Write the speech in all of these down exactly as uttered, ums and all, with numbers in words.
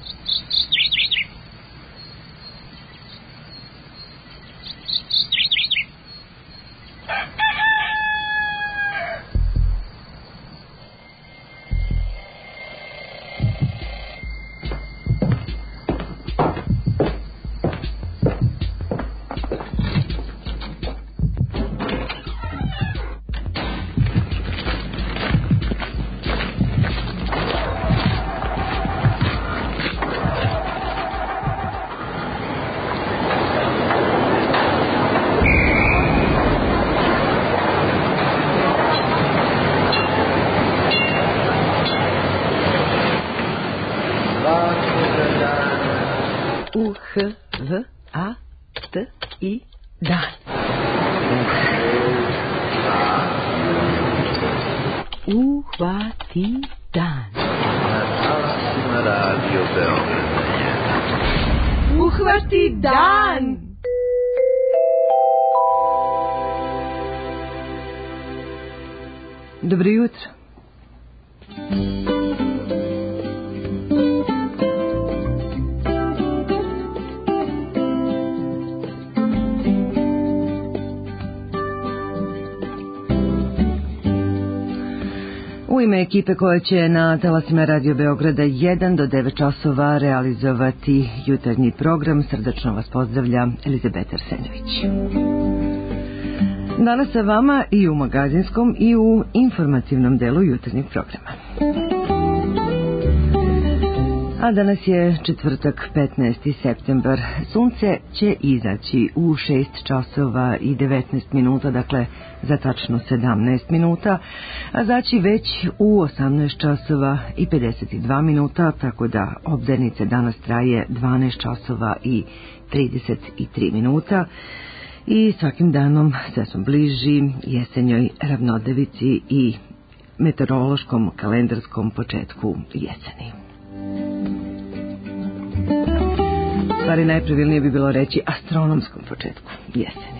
U, H, V, A, T, I, dan. Uhvati dan. Radio Beograd. Uhvati dan. Dobro jutro. U ime ekipe koja će na talasima Radio Beograda jedan do devet časova realizovati jutarnji program, srdačno vas pozdravlja Elizabeta Arsenović. Danas sa vama i u magazinskom i u informativnom delu jutarnjeg programa. A danas je četvrtak, petnaesti septembar. Sunce će izaći u šest časova i devetnaest minuta, dakle za tačno sedamnaest minuta, a zaći već u osamnaest časova i pedeset dva minuta, tako da obdanice danas traje dvanaest časova i trideset tri minuta. I svakim danom sve smo bliži jesenjoj ravnodevici i meteorološkom kalendarskom početku jeseni. Stvari najpravilnije bi bilo reći astronomskom početku jeseni.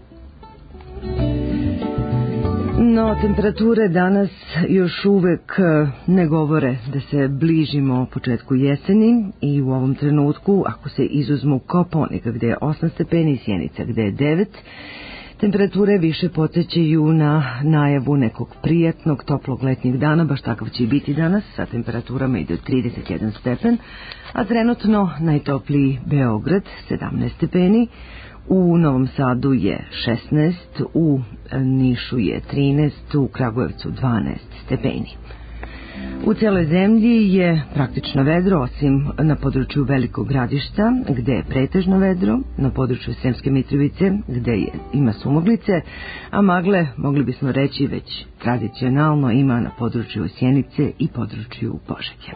No, temperature danas još uvek ne govore da se bližimo početku jeseni i u ovom trenutku, ako se izuzmu Kopaonika gde je osam stepeni i Sjenica gde je devet, temperature više podsjećaju na najavu nekog prijatnog, toplog letnjeg dana, baš takav će i biti danas, sa temperaturama i do trideset jedan stepen, a trenutno najtopliji Beograd, sedamnaest stepeni, u Novom Sadu je šesnaest, u Nišu je trinaest, u Kragujevcu dvanaest stepeni. U celoj zemlji je praktično vedro, osim na području Velikog Gradišta, gde je pretežno vedro, na području Sremske Mitrovice, gde je, ima sumoglice, a magle, mogli bismo reći, već tradicionalno ima na području Sjenice i području Požege.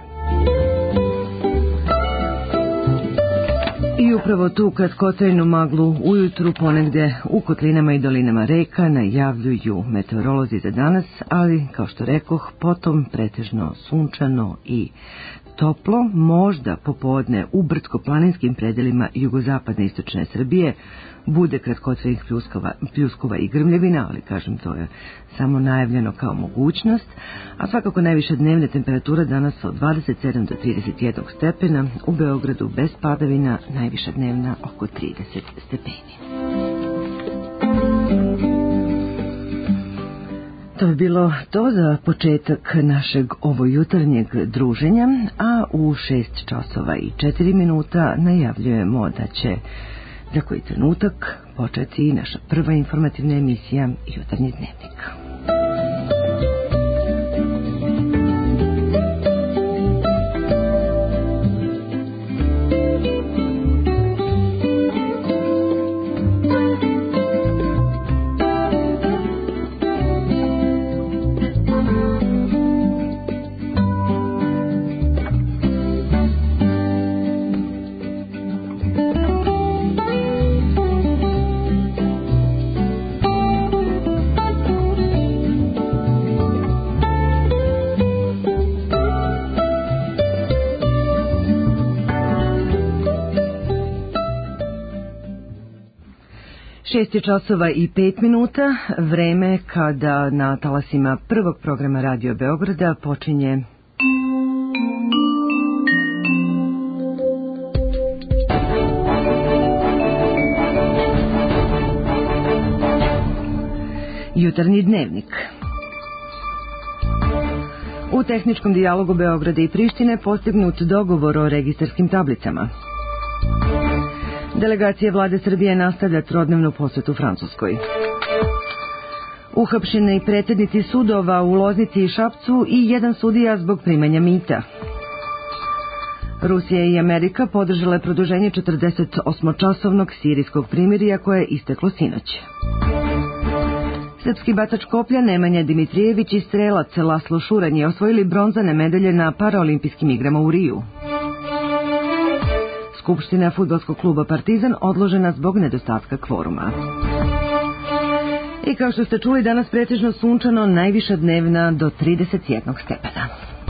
I upravo tu kratkotrajnu maglu ujutru ponegde u kotlinama i dolinama reka najavljuju meteorolozi za danas, ali kao što rekoh, potom pretežno sunčano i toplo, možda popodne u brdsko-planinskim predelima jugozapadne istočne Srbije bude kratkotrajnih pljuskova, pljuskova i grmljevina, ali kažem to je samo najavljeno kao mogućnost, a svakako najviša dnevna temperatura danas od dvadeset sedam do trideset jedan stepena, u Beogradu bez padavina najviša dnevna oko trideset stepeni. To bi bilo to za početak našeg ovojutarnjeg druženja, a u šest časova i četiri minuta najavljujemo da će za koji trenutak početi naša prva informativna emisija Jutarnji dnevnik. Šest časova i pet minuta, vreme kada na talasima prvog programa Radio Beograda počinje Jutarnji dnevnik. U tehničkom dijalogu Beograda i Prištine postignut dogovor o registarskim tablicama. Delegacija vlade Srbije nastavlja trodnevnu posetu Francuskoj. Uhapšeni predsednici sudova u Loznici i Šapcu i jedan sudija zbog primanja mita. Rusija i Amerika podržale produženje četrdeset osmočasovnog sirijskog primirja koje je isteklo sinoć. Srpski bacač koplja Nemanja Dimitrijević i strelac Laslo Šuranj osvojili bronzane medalje na paraolimpijskim igrama u Riju. Skupština fudbalskog kluba Partizan odložena zbog nedostatka kvoruma. I kao što ste čuli, danas pretežno sunčano, najviša dnevna do trideset jedan stepena.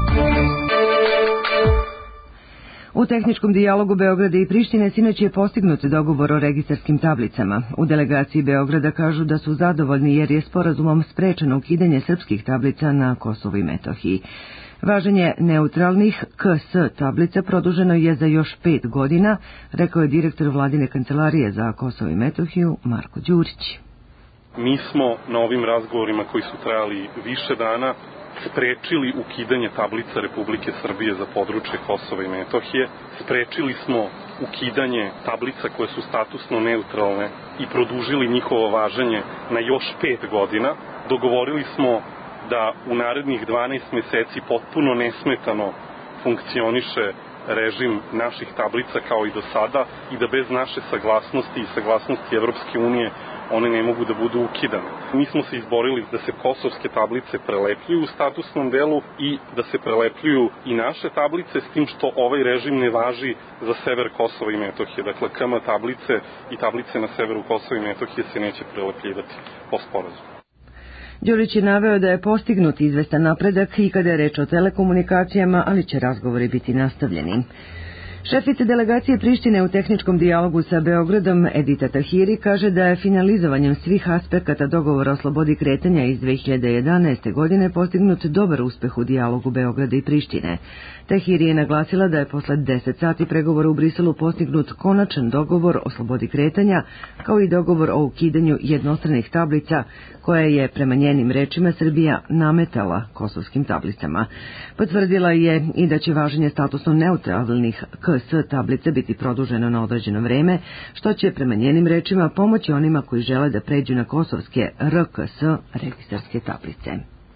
U tehničkom dijalogu Beograda i Prištine sinoć je postignut dogovor o registarskim tablicama. U delegaciji Beograda kažu da su zadovoljni jer je sporazumom sprečeno ukidanje srpskih tablica na Kosovu i Metohiji. Važenje neutralnih K S tablica produženo je za još pet godina, rekao je direktor vladine kancelarije za Kosovo i Metohiju Marko Đurić. Mi smo na ovim razgovorima koji su trajali više dana sprečili ukidanje tablica Republike Srbije za područje Kosova i Metohije. Sprečili smo ukidanje tablica koje su statusno neutralne i produžili njihovo važenje na još pet godina. Dogovorili smo da u narednih dvanaest meseci potpuno nesmetano funkcioniše režim naših tablica kao i do sada i da bez naše saglasnosti i saglasnosti Evropske unije one ne mogu da budu ukidane. Mi smo se izborili da se kosovske tablice prelepljuju u statusnom delu i da se prelepljuju i naše tablice, s tim što ovaj režim ne važi za sever Kosova i Metohije. Dakle, K M tablice i tablice na severu Kosova i Metohije se neće prelepljivati po sporazumu. Đurić je naveo da je postignut izvestan napredak i kada je reč o telekomunikacijama, ali će razgovori biti nastavljeni. Šefica delegacije Prištine u tehničkom dijalogu sa Beogradom Edita Tahiri kaže da je finalizovanjem svih aspekata dogovora o slobodi kretanja iz dve hiljade jedanaeste. godine postignut dobar uspeh u dijalogu Beograda i Prištine. Tahiri je naglasila da je posle deset sati pregovora u Briselu postignut konačan dogovor o slobodi kretanja, kao i dogovor o ukidanju jednostranih tablica koje je, prema njenim rečima, Srbija nametala kosovskim tablicama. Potvrdila je i da će važenje statusno neutralnih K S tablice biti produženo na određeno vreme, što će, prema njenim rečima, pomoći onima koji žele da pređu na kosovske R K S registarske tablice.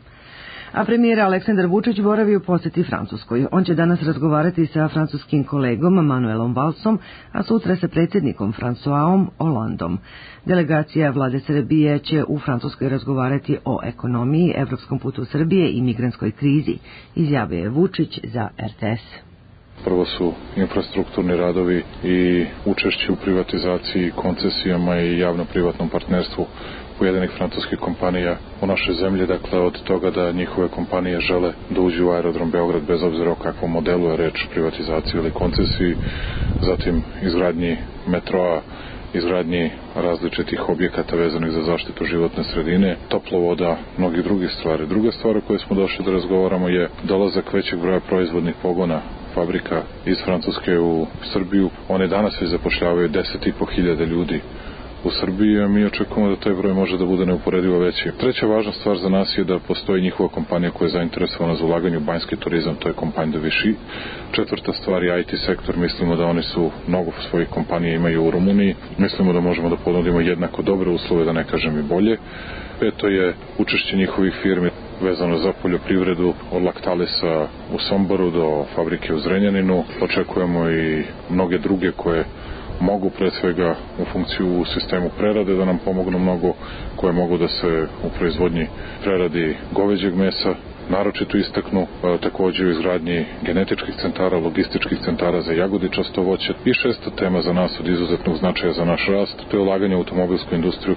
A premijer Aleksandar Vučić boravi u poseti Francuskoj. On će danas razgovarati sa francuskim kolegom Manuelom Valsom, a sutra sa predsjednikom Françoisom Hollandom. Delegacija vlade Srbije će u Francuskoj razgovarati o ekonomiji, evropskom putu Srbije i migrantskoj krizi, izjavio je Vučić za R T S. Prvo su infrastrukturni radovi i učešće u privatizaciji, koncesijama i javno-privatnom partnerstvu pojedinih francuskih kompanija u našoj zemlji, dakle od toga da njihove kompanije žele da uđu u aerodrom Beograd bez obzira o kakvom modelu je reč, privatizaciji ili koncesiji, zatim izgradnji metroa, izgradnji različitih objekata vezanih za zaštitu životne sredine, toplovoda, mnogih drugih stvari. Druga stvar o kojoj smo došli da razgovaramo je dolazak većeg broja proizvodnih pogona fabrika iz Francuske u Srbiju. One danas već zapošljavaju deset i po hiljada ljudi u Srbiji, a mi očekujemo da taj broj može da bude neuporedivo veći. Treća važna stvar za nas je da postoji njihova kompanija koja je zainteresovana za ulaganje u banjski turizam, to je Compagne de Vichy. Četvrta stvar je I T sektor, mislimo da oni su mnogo svojih kompanija imaju u Rumuniji, mislimo da možemo da ponudimo jednako dobre uslove, da ne kažem i bolje. Peto je učešće njihovih firmi vezano za poljoprivredu, od Lactalisa u Somboru do fabrike u Zrenjaninu. Očekujemo i mnoge druge koje mogu pre svega u funkciju u sistemu prerade da nam pomognu mnogo, koje mogu da se u proizvodnji preradi goveđeg mesa naročito istaknu, takođe u izgradnji genetičkih centara, logističkih centara za jagodičasto voće. I šesta tema za nas od izuzetnog značaja za naš rast, to je ulaganje u automobilsku industriju.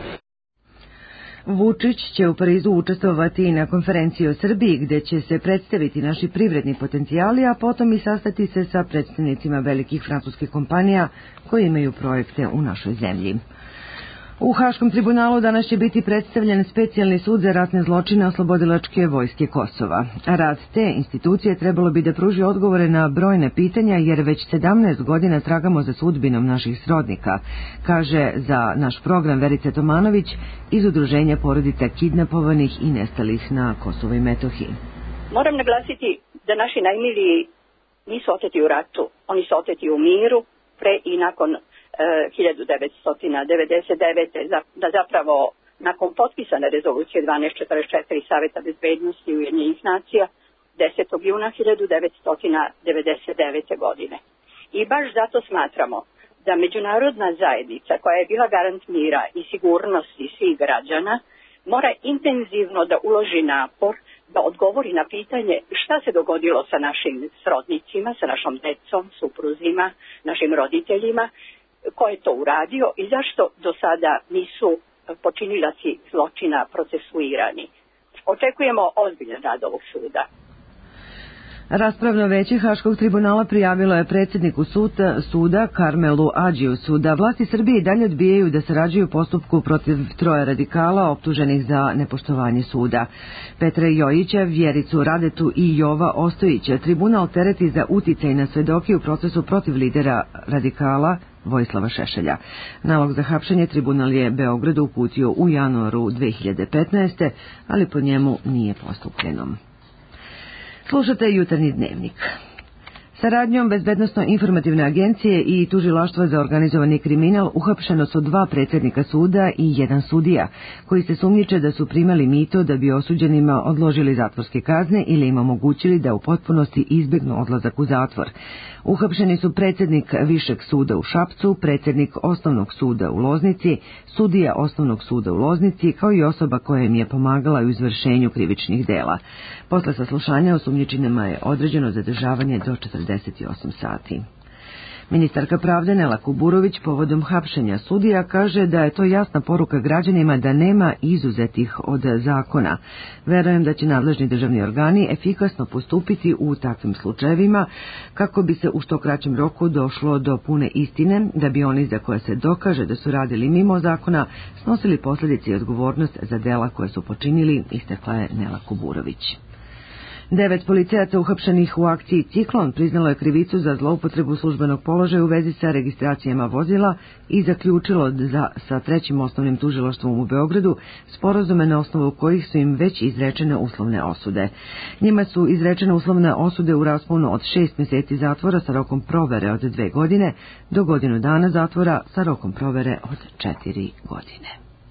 Vučić će u Parizu učestvovati i na konferenciji o Srbiji, gde će se predstaviti naši privredni potencijali, a potom i sastati se sa predstavnicima velikih francuskih kompanija koji imaju projekte u našoj zemlji. U Haškom tribunalu danas će biti predstavljen specijalni sud za ratne zločine Oslobodilačke vojske Kosova. Rad te institucije trebalo bi da pruži odgovore na brojne pitanja, jer već sedamnaest godina tragamo za sudbinom naših srodnika, kaže za naš program Verica Tomanović iz Udruženja porodica kidnapovanih i nestalih na Kosovu i Metohiji. Moram naglasiti da naši najmiliji nisu oteti u ratu, oni su oteti u miru, pre i nakon hiljadu devetsto devedeset devete. Da zapravo nakon potpisane rezolucije dvanaest četrdeset četiri Saveta bezbednosti Ujedinjenih nacija desetog juna hiljadu devetsto devedeset devete. godine. I baš zato smatramo da međunarodna zajednica, koja je bila garant mira i sigurnosti svih građana, mora intenzivno da uloži napor da odgovori na pitanje šta se dogodilo sa našim srodnicima, sa našom decom, supruzima, našim roditeljima, ko je to uradio i zašto do sada nisu počinilaci zločina procesuirani. Očekujemo ozbiljan rad ovog suda. Raspravno veće Haškog tribunala prijavilo je predsjedniku suda, suda Karmelu Adžiusu da vlasti Srbije i dalje odbijaju da sarađuju u postupku protiv troje radikala optuženih za nepoštovanje suda. Petra Jojića, Vjericu Radetu i Jova Ostojića tribunal tereti za uticaj na svedoke u procesu protiv lidera radikala Vojislava Šešelja. Nalog za hapšenje tribunal je Beogradu uputio u januaru dve hiljade petnaeste. ali po njemu nije postupljeno. Slušate Jutarnji dnevnik. Saradnjom Bezbednosno-informativne agencije i Tužilaštva za organizovani kriminal uhapšeno su dva predsjednika suda i jedan sudija, koji se sumnjiče da su primali mito da bi osuđenima odložili zatvorske kazne ili im omogućili da u potpunosti izbjegnu odlazak u zatvor. Uhapšeni su predsjednik Višeg suda u Šapcu, predsjednik Osnovnog suda u Loznici, sudija Osnovnog suda u Loznici, kao i osoba koja im je pomagala u izvršenju krivičnih dela. Posle saslušanja osumnjičenima je određeno zadržavanje do četrdeset osam sati. Ministarka pravde Nela Kuburović povodom hapšenja sudija kaže da je to jasna poruka građanima da nema izuzetih od zakona. Verujem da će nadležni državni organi efikasno postupiti u takvim slučajevima kako bi se u što kraćem roku došlo do pune istine, da bi oni za koje se dokaže da su radili mimo zakona snosili posljedice i odgovornost za dela koje su počinili, istakla je Nela Kuburović. Devet policajaca uhapšenih u akciji Ciklon priznalo je krivicu za zloupotrebu službenog položaja u vezi sa registracijama vozila i zaključilo za, sa trećim osnovnim tužilaštvom u Beogradu sporazume na osnovu kojih su im već izrečene uslovne osude. Njima su izrečene uslovne osude u rasponu od šest mjeseci zatvora sa rokom provere od dve godine do godinu dana zatvora sa rokom provere od četiri godine.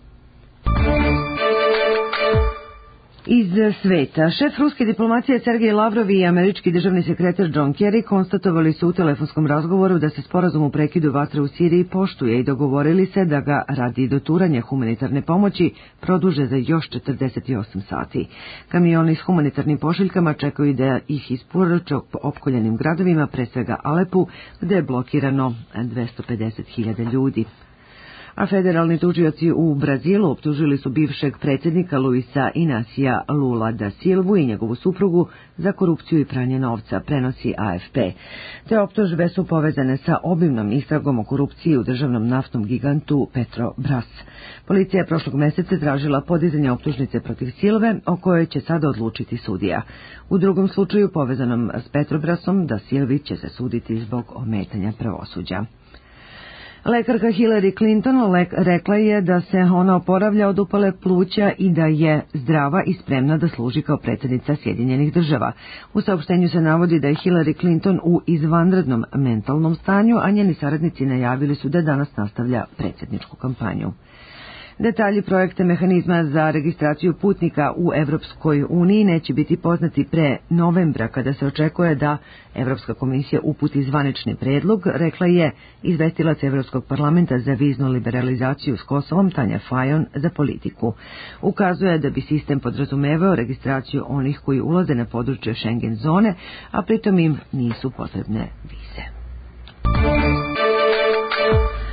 Iz sveta. Šef ruske diplomacije Sergej Lavrov i američki državni sekretar John Kerry konstatovali su u telefonskom razgovoru da se sporazum u prekidu vatre u Siriji poštuje i dogovorili se da ga radi doturanja humanitarne pomoći produže za još četrdeset osam sati. Kamioni s humanitarnim pošiljkama čekaju da ih isporuče opkoljenim gradovima, pre svega Alepu, gde je blokirano dvesta pedeset hiljada ljudi. A federalni tužioci u Brazilu optužili su bivšeg predsjednika Luisa Inacija Lula da Silvu i njegovu suprugu za korupciju i pranje novca, prenosi A F P. Te optužbe su povezane sa obimnom istragom o korupciji u državnom naftnom gigantu Petrobras. Policija je prošlog mjeseca tražila podizanje optužnice protiv Silve, o kojoj će sada odlučiti sudija. U drugom slučaju povezanom s Petrobrasom da Silvi će se suditi zbog ometanja pravosuđa. Lekarka Hillary Clinton rekla je da se ona oporavlja od upale pluća i da je zdrava i spremna da služi kao predsjednica Sjedinjenih država. U saopštenju se navodi da je Hillary Clinton u izvanrednom mentalnom stanju, a njeni saradnici najavili su da danas nastavlja predsjedničku kampanju. Detalji projekta mehanizma za registraciju putnika u Evropskoj uniji neće biti poznati pre novembra, kada se očekuje da Evropska komisija uputi zvanični predlog, rekla je izvestilac Evropskog parlamenta za viznu liberalizaciju s Kosovom Tanja Fajon za politiku. Ukazuje da bi sistem podrazumevao registraciju onih koji ulaze na područje Schengen zone, a pritom im nisu potrebne vize.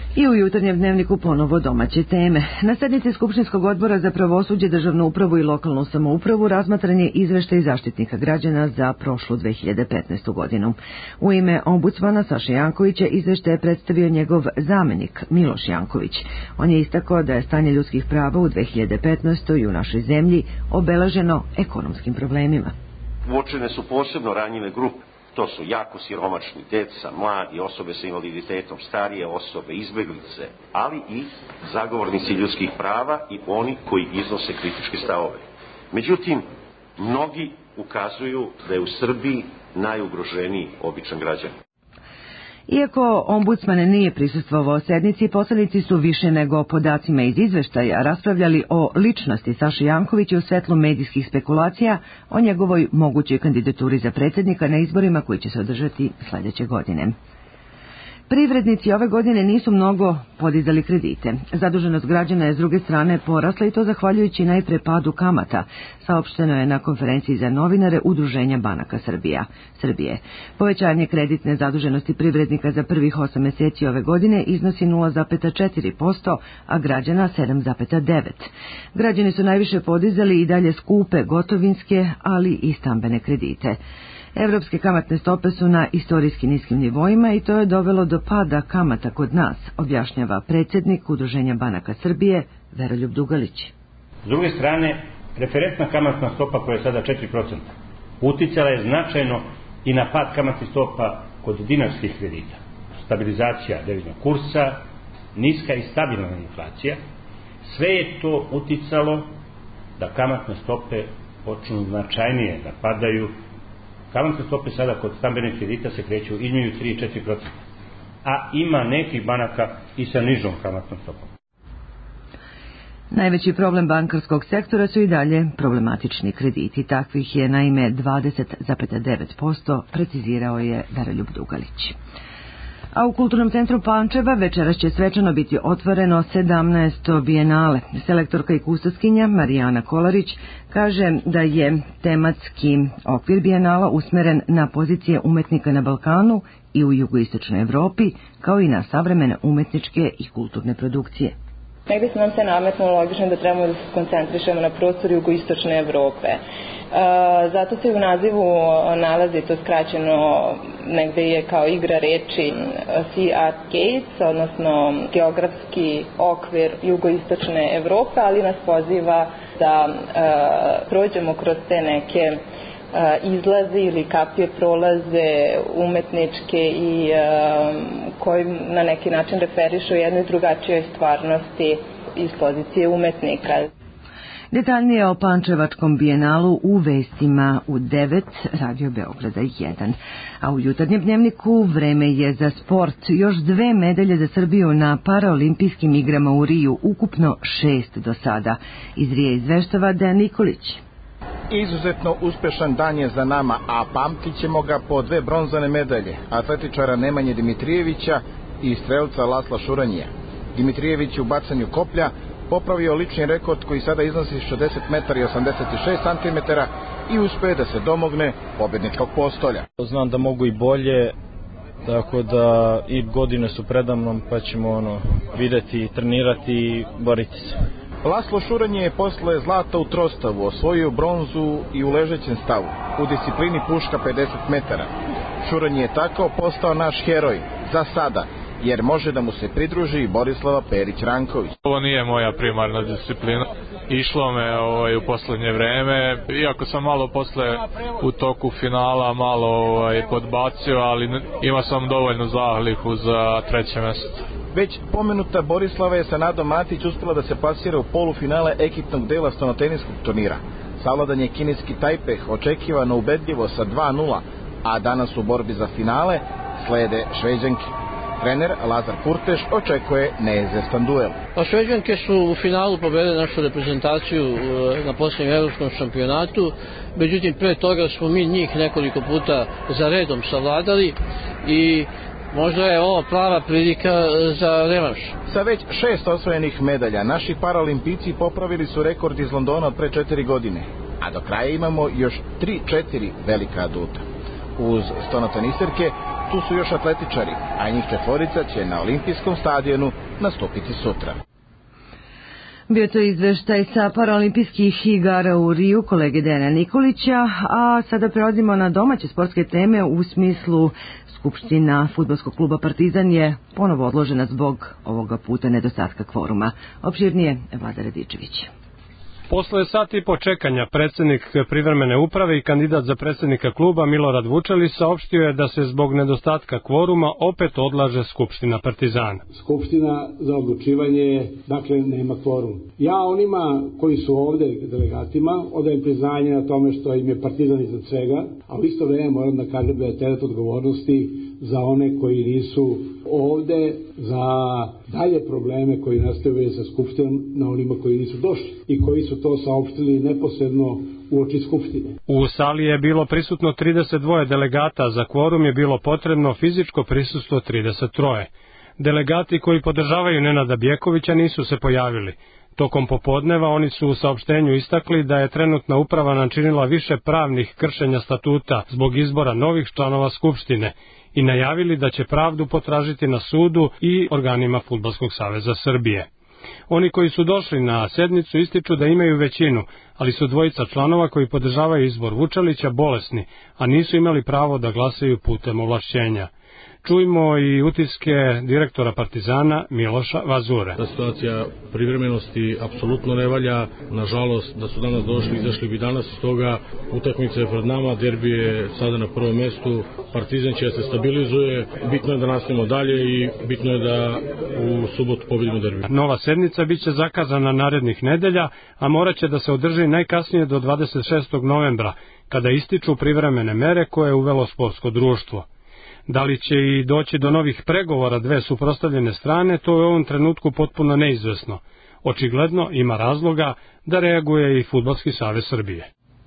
I u jutarnjem dnevniku ponovo domaće teme. Na sednici Skupštinskog odbora za pravosuđe, državnu upravu i lokalnu samoupravu razmatran je izveštaj Zaštitnika građana za prošlu dve hiljade petnaestu. godinu. U ime ombudsmana Saše Jankovića izveštaj je predstavio njegov zamenik Miloš Janković. On je istakao da je stanje ljudskih prava u dve hiljade petnaestoj. u našoj zemlji obeleženo ekonomskim problemima. Uočene su posebno ranjive grupe. To su jako siromašni, deca, mladi, osobe sa invaliditetom, starije osobe, izbeglice, ali i zagovornici ljudskih prava i oni koji iznose kritičke stavove. Međutim, mnogi ukazuju da je u Srbiji najugroženiji običan građanin. Iako ombudsman nije prisustvovao sednici, poslanici su više nego o podacima iz izveštaja raspravljali o ličnosti Saše Jankovića u svetlu medijskih spekulacija o njegovoj mogućoj kandidaturi za predsjednika na izborima koji će se održati sledeće godine. Privrednici ove godine nisu mnogo podizali kredite. Zaduženost građana je s druge strane porasla i to zahvaljujući najpre padu kamata, saopšteno je na konferenciji za novinare Udruženja banaka Srbija, Srbije. Povećanje kreditne zaduženosti privrednika za prvih osam meseci ove godine iznosi nula zarez četiri posto, a građana sedam zarez devet posto. Građani su najviše podizali i dalje skupe gotovinske, ali i stambene kredite. Evropske kamatne stope su na istorijski niskim nivoima i to je dovelo do pada kamata kod nas, objašnjava predsjednik Udruženja banaka Srbije Veroljub Dugalić. S druge strane, referentna kamatna stopa koja je sada četiri posto uticala je značajno i na pad kamatnih stopa kod dinarskih kredita. Stabilizacija deviznog kursa, niska i stabilna inflacija, sve je to uticalo da kamatne stope počnu značajnije da padaju. Kamatne stope sada kod stambenih kredita se kreću između tri i četiri posto, a ima nekih banaka i sa nižom kamatnom stopom. Najveći problem bankarskog sektora su i dalje problematični krediti. Takvih je naime dvadeset zarez devet posto, precizirao je Veroljub Dugalić. A u Kulturnom centru Pančeva večeras će svečano biti otvoreno sedamnaesto bijenale. Selektorka i kustoskinja Marijana Kolarić kaže da je tematski okvir bijenala usmeren na pozicije umetnika na Balkanu i u jugoistočnoj Evropi, kao i na savremene umetničke i kulturne produkcije. Negde se nam se nametnulo logično da trebamo da se koncentrišemo na prostor jugoistočne Evrope. E, zato se u nazivu nalazi to skraćeno, negde je kao igra reči Sea Art Gates, odnosno geografski okvir jugoistočne Evrope, ali nas poziva da e, prođemo kroz te neke izlaze ili kapije prolaze umetničke i um, koji na neki način referišu jednoj drugačijoj stvarnosti iz pozicije umetnika. Detaljnije o Pančevačkom bijenalu u vestima u devet, Radio Beograda jedan. A u jutarnjem dnevniku vreme je za sport. Još dve medalje za Srbiju na paraolimpijskim igrama u Riju, ukupno šest do sada. Iz Rije izveštava Dejan Nikolić. Izuzetno uspešan dan je za nama, a pamtit ćemo ga po dve bronzane medalje, atletičara Nemanje Dimitrijevića i strelca Lasla Šuranjija. Dimitrijević u bacanju koplja popravio lični rekord koji sada iznosi šezdeset metara i osamdeset šest centimetara i uspeo da se domogne pobedničkog postolja. Znam da mogu i bolje, tako da i godine su predamnom, pa ćemo ono videti, trenirati i boriti se. Laslo Šuranje je posle zlata u trostavu osvojio bronzu i u ležećem stavu, u disciplini puška pedeset metara. Šuranje je tako postao naš heroj, za sada, jer može da mu se pridruži i Borislava Perić-Ranković. Ovo nije moja primarna disciplina. Išlo me ovaj, u poslednje vreme, iako sam malo posle u toku finala malo ovaj, podbacio, ali ima sam dovoljnu zahliku za treće mesto. Već pomenuta Borislava je sa Nadom Matić uspela da se plasira u polufinale ekipnog dela stonoteniskog turnira. Savladan je kineski Tajpeh očekivano ubedljivo sa dva nula, a danas u borbi za finale slede Šveđanke. Trener Lazar Kurteš očekuje neizvestan duel. Pa Šveđanke su u finalu pobedile našu reprezentaciju na posljednjem evropskom šampionatu, međutim pre toga smo mi njih nekoliko puta za redom savladali i možda je ovo prava prilika za revanš. Sa već šest osvojenih medalja, naši paraolimpijci popravili su rekord iz Londona od pre četiri godine, a do kraja imamo još tri četiri velika aduta. Uz stonotenisterke tu su još atletičari, a njih četvorica će na olimpijskom stadionu nastupiti sutra. Bio to izveštaj sa paraolimpijskih igara u Riju kolege Dejana Nikolića, a sada prelazimo na domaće sportske teme u smislu Skupština fudbalskog kluba Partizan je ponovo odložena zbog ovoga puta nedostatka kvoruma. Opširnije Vlada Radičević. Posle sati i po čekanja, predsednik privremene uprave i kandidat za predsednika kluba Milorad Vučelić saopštio je da se zbog nedostatka kvoruma opet odlaže Skupština Partizana. Skupština za odlučivanje, dakle, nema kvorum. Ja onima koji su ovde delegatima odajem priznanje na tome što im je Partizan iznad svega, a u isto vreme moram da kažem da je teret odgovornosti za one koji nisu ovde, za dalje probleme koji nastaju sa Skupštinom na onima koji nisu došli i koji su to saopštili neposredno u oči Skupštine. U sali je bilo prisutno trideset dva delegata, za kvorum je bilo potrebno fizičko prisustvo trideset tri. Delegati koji podržavaju Nenada Bjekovića nisu se pojavili. Tokom popodneva oni su u saopštenju istakli da je trenutna uprava načinila više pravnih kršenja statuta zbog izbora novih članova Skupštine i najavili da će pravdu potražiti na sudu i organima Fudbalskog saveza Srbije. Oni koji su došli na sednicu ističu da imaju većinu, ali su dvojica članova koji podržavaju izbor Vučelića bolesni, a nisu imali pravo da glasaju putem ovlašćenja. Čujmo i utiske direktora Partizana Miloša Vazure. Ta situacija privremenosti apsolutno ne valja. Nažalost, da su danas došli, izašli bi danas, stoga utakmica je pred nama, derbi je sada na prvom mestu, Partizan će se stabilizuje, bitno je da nastavimo dalje i bitno je da u subotu pobedimo derbi. Nova sednica biće zakazana narednih nedelja, a morat će da se održi najkasnije do dvadeset šestog novembra, kada ističu privremene mere koje je uvelo sportsko društvo. Da li će i doći do novih pregovora dve suprotstavljene strane, to je u ovom trenutku potpuno neizvesno. Očigledno ima razloga da reaguje i Fudbalski savez Srbije.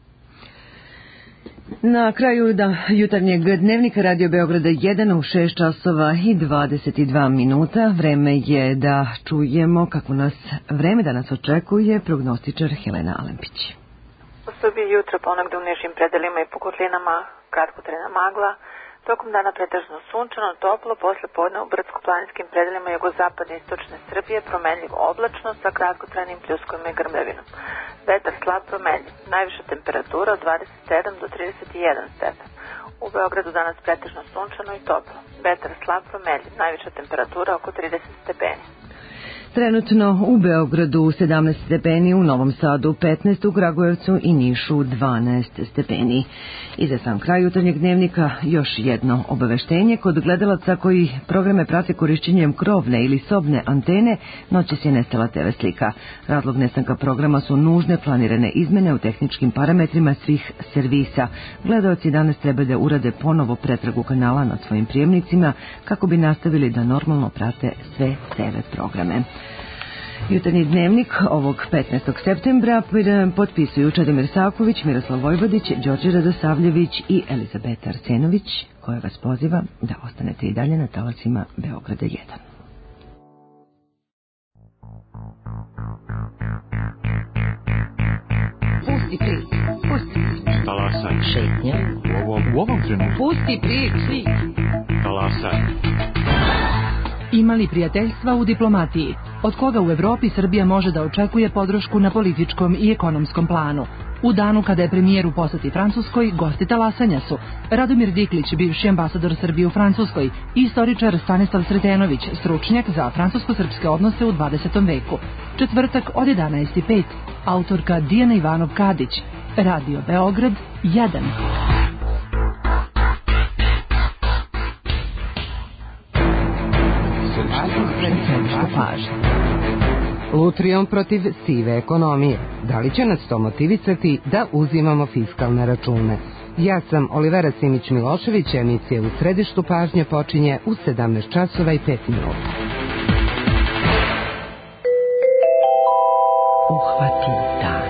Na kraju da jutarnjeg dnevnika Radio Beograda jedan u šest časova i dvadeset dva minuta. Vreme je da čujemo kako nas vreme da nas očekuje prognostičar Helena Alempić. U Srbiji jutro ponegde u nižim predelima i pukotlinama kratkotrajna magla. Tokom dana pretežno sunčano, toplo, posle podne u brdsko-planinskim predelima jugozapadne i istočne Srbije promenljivo oblačno sa kratkotrajnim pljuskovima i grmljavinom. Vetar slab promenljiv, najviša temperatura od dvadeset sedam do trideset jedan stepen. U Beogradu danas pretežno sunčano i toplo. Vetar slab promenljiv, najviša temperatura oko trideset stepeni. Trenutno u Beogradu sedamnaest stepeni, u Novom Sadu petnaest, u Kragujevcu i Nišu dvanaest stepeni. I za sam kraj jutarnjeg dnevnika još jedno obaveštenje. Kod gledalaca koji programe prate korišćenjem krovne ili sobne antene, noćas je nestala te ve slika. Razlog nestanka programa su nužne planirane izmene u tehničkim parametrima svih servisa. Gledalci danas treba da urade ponovo pretragu kanala na svojim prijemnicima kako bi nastavili da normalno prate sve te ve programe. Jutarnji dnevnik ovog petnaestog septembra potpisuju Čedomir Savković, Miroslav Vojvodić, Đorđe Radosavljević i Elizabeta Arsenović, koja vas poziva da ostanete i dalje na talasima Beograda jedan. Pusti prič, pusti. Talasaj. Šetnja. U ovom, u ovom trenutku. Pusti prič. Talasaj. Imali prijateljstva u diplomatiji, od koga u Evropi Srbija može da očekuje podršku na političkom i ekonomskom planu. U danu kada je premijer u poseti Francuskoj, gosti talasanja su Radomir Diklić, bivši ambasador Srbije u Francuskoj, i istoričar Stanislav Sretenović, stručnjak za francusko-srpske odnose u dvadesetom veku. Četvrtak od jedanaest i pet, autorka Dijana Ivanov-Kadić, Radio Beograd jedan. Lutrijom protiv sive ekonomije. Da li će nas to motivisati da uzimamo fiskalne račune? Ja sam Olivera Simić-Milošević, emisija U središtu pažnje počinje u sedamnaest časova i pet minuta. Uhvati dan.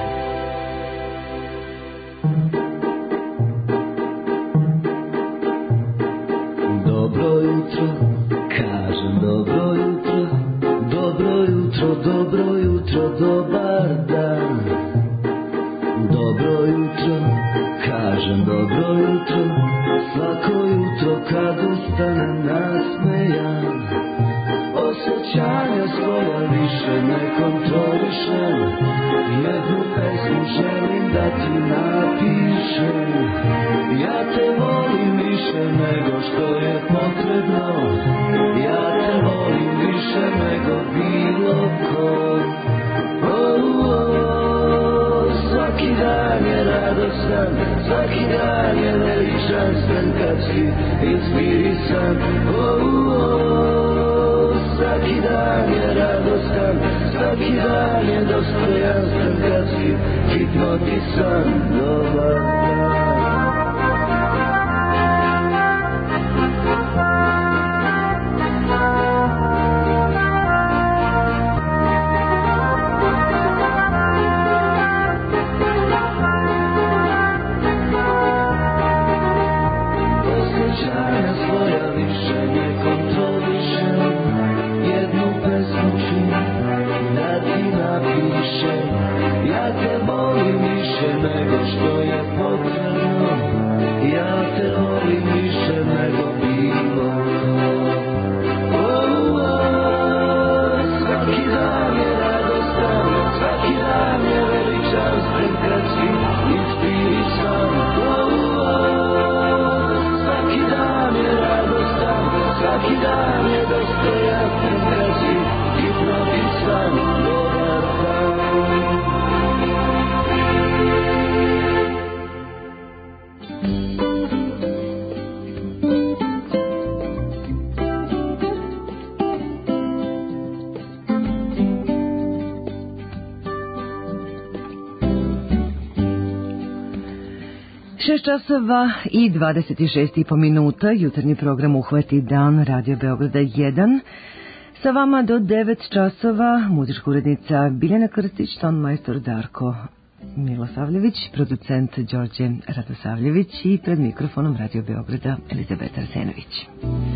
Dobro jutro, kažem dobro jutro, dobro jutro, dobro jutro, dobar dan. Dobro jutro, kažem dobro jutro, svako jutro kad ustanem nasmejan. Osjećanje sjećanja svoja više ne kontrolišem, jednu pesmu želim da ti napišem. Ja te volim više nego što je potrebno, ja te volim više nego bilo ko. Oh, oh, svaki dan je radostan, svaki dan je veličanstven kad si inspirisan. Oh, oh, svaki dan je radostan, svaki dan je dostojanstven kad si hipnotisan. Dobar dan. Nego što je potrebno, ja te volim više nego bilo ko. Oh, oh, svaki dan je radostan, svaki dan je veličanstven kad si inspirisan. Oh, oh, svaki dan je radostan, svaki dan je dostojanstven kad si hipnotisan. Dobar dan. šest časova i dvadeset šest i po minuta, jutarnji program Uhvati dan Radio Beograda jedan. Sa vama do devet časova muzička urednica Biljana Krstić, ton majstor Darko Milosavljević, producent Đorđe Radosavljević i pred mikrofonom Radio Beograda Elizabeta Arsenović.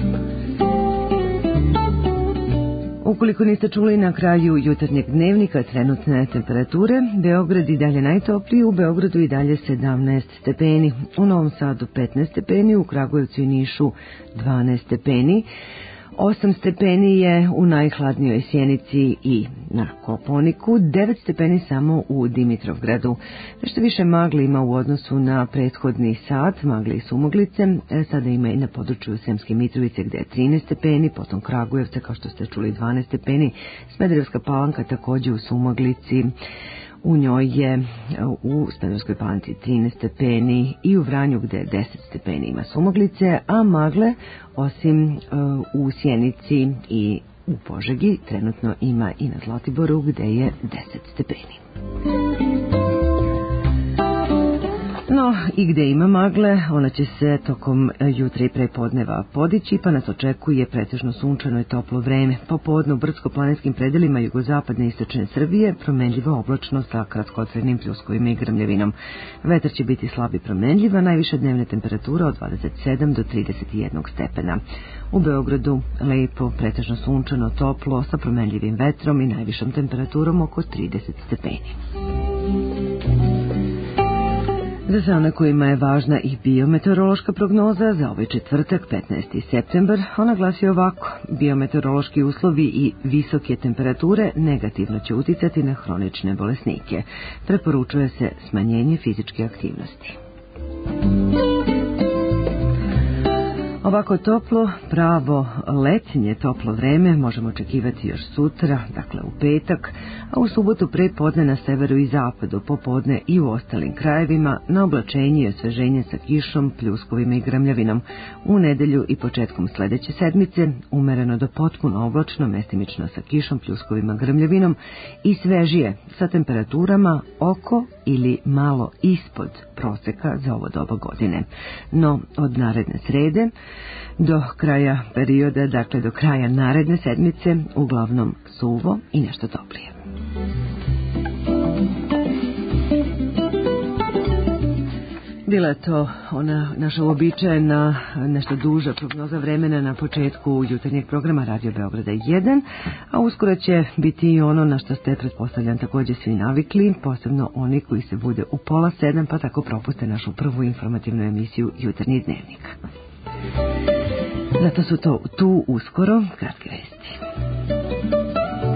Ukoliko niste čuli na kraju jutarnjeg dnevnika trenutne temperature, Beograd i dalje najtopliji, u Beogradu i dalje sedamnaest stepeni, u Novom Sadu petnaest stepeni, u Kragujevcu i Nišu dvanaest stepeni, osam stepeni je u najhladnijoj Sjenici i na Koponiku, devet stepeni samo u Dimitrovgradu. Nešto više magli ima u odnosu na prethodni sat, magli i sumoglice, sada ima i na području Sremske Mitrovice gde je trinaest stepeni, potom Kragujevca kao što ste čuli dvanaest stepeni, Smederevska Palanka također u sumoglici, u njoj je u Smederevskoj Palanci trinaest stepeni i u Vranju gde je deset stepeni ima sumoglice, a magle osim uh, u Sjenici i u Požegi trenutno ima i na Zlatiboru gde je deset stepeni. No, i gde ima magle, ona će se tokom jutra i prepodneva podići, pa nas očekuje pretežno sunčano i toplo vreme. Popodne u brdsko-planinskim predelima jugozapadne i istočne Srbije promenljiva oblačno sa kratkotrajnim pljuskovima i grmljavinom. Vetar će biti slab i promenljiva, najviša dnevna temperatura od dvadeset sedam do trideset jedan stepena. U Beogradu lepo, pretežno sunčano, toplo, sa promenljivim vetrom i najvišom temperaturom oko trideset stepeni. Za sve one kojima je važna i biometeorološka prognoza za ovaj četvrtak, petnaesti septembar, ona glasi ovako: biometeorološki uslovi i visoke temperature negativno će uticati na hronične bolesnike. Preporučuje se smanjenje fizičke aktivnosti. Ovako toplo, pravo letnje toplo vreme možemo očekivati još sutra, dakle u petak, a u subotu prepodne na severu i zapadu, popodne i u ostalim krajevima, na oblačenje i osveženje sa kišom, pljuskovima i grmljavinom. U nedelju i početkom sledeće sedmice umereno do potpuno oblačno, mestimično sa kišom, pljuskovima, grmljavinom i svežije sa temperaturama oko ili malo ispod proseka za ovo doba godine. No, od naredne srede do kraja perioda, dakle do kraja naredne sedmice, uglavnom suvo i nešto toplije. Bila je to ona naša uobičajena nešto duža prognoza vremena na početku jutarnjeg programa Radio Beograda jedan, a uskoro će biti i ono na što ste, pretpostavljam, također svi navikli, posebno oni koji se bude u pola sedam, pa tako propuste našu prvu informativnu emisiju Jutarnji dnevnik. Zato su to tu uskoro kratke vesti.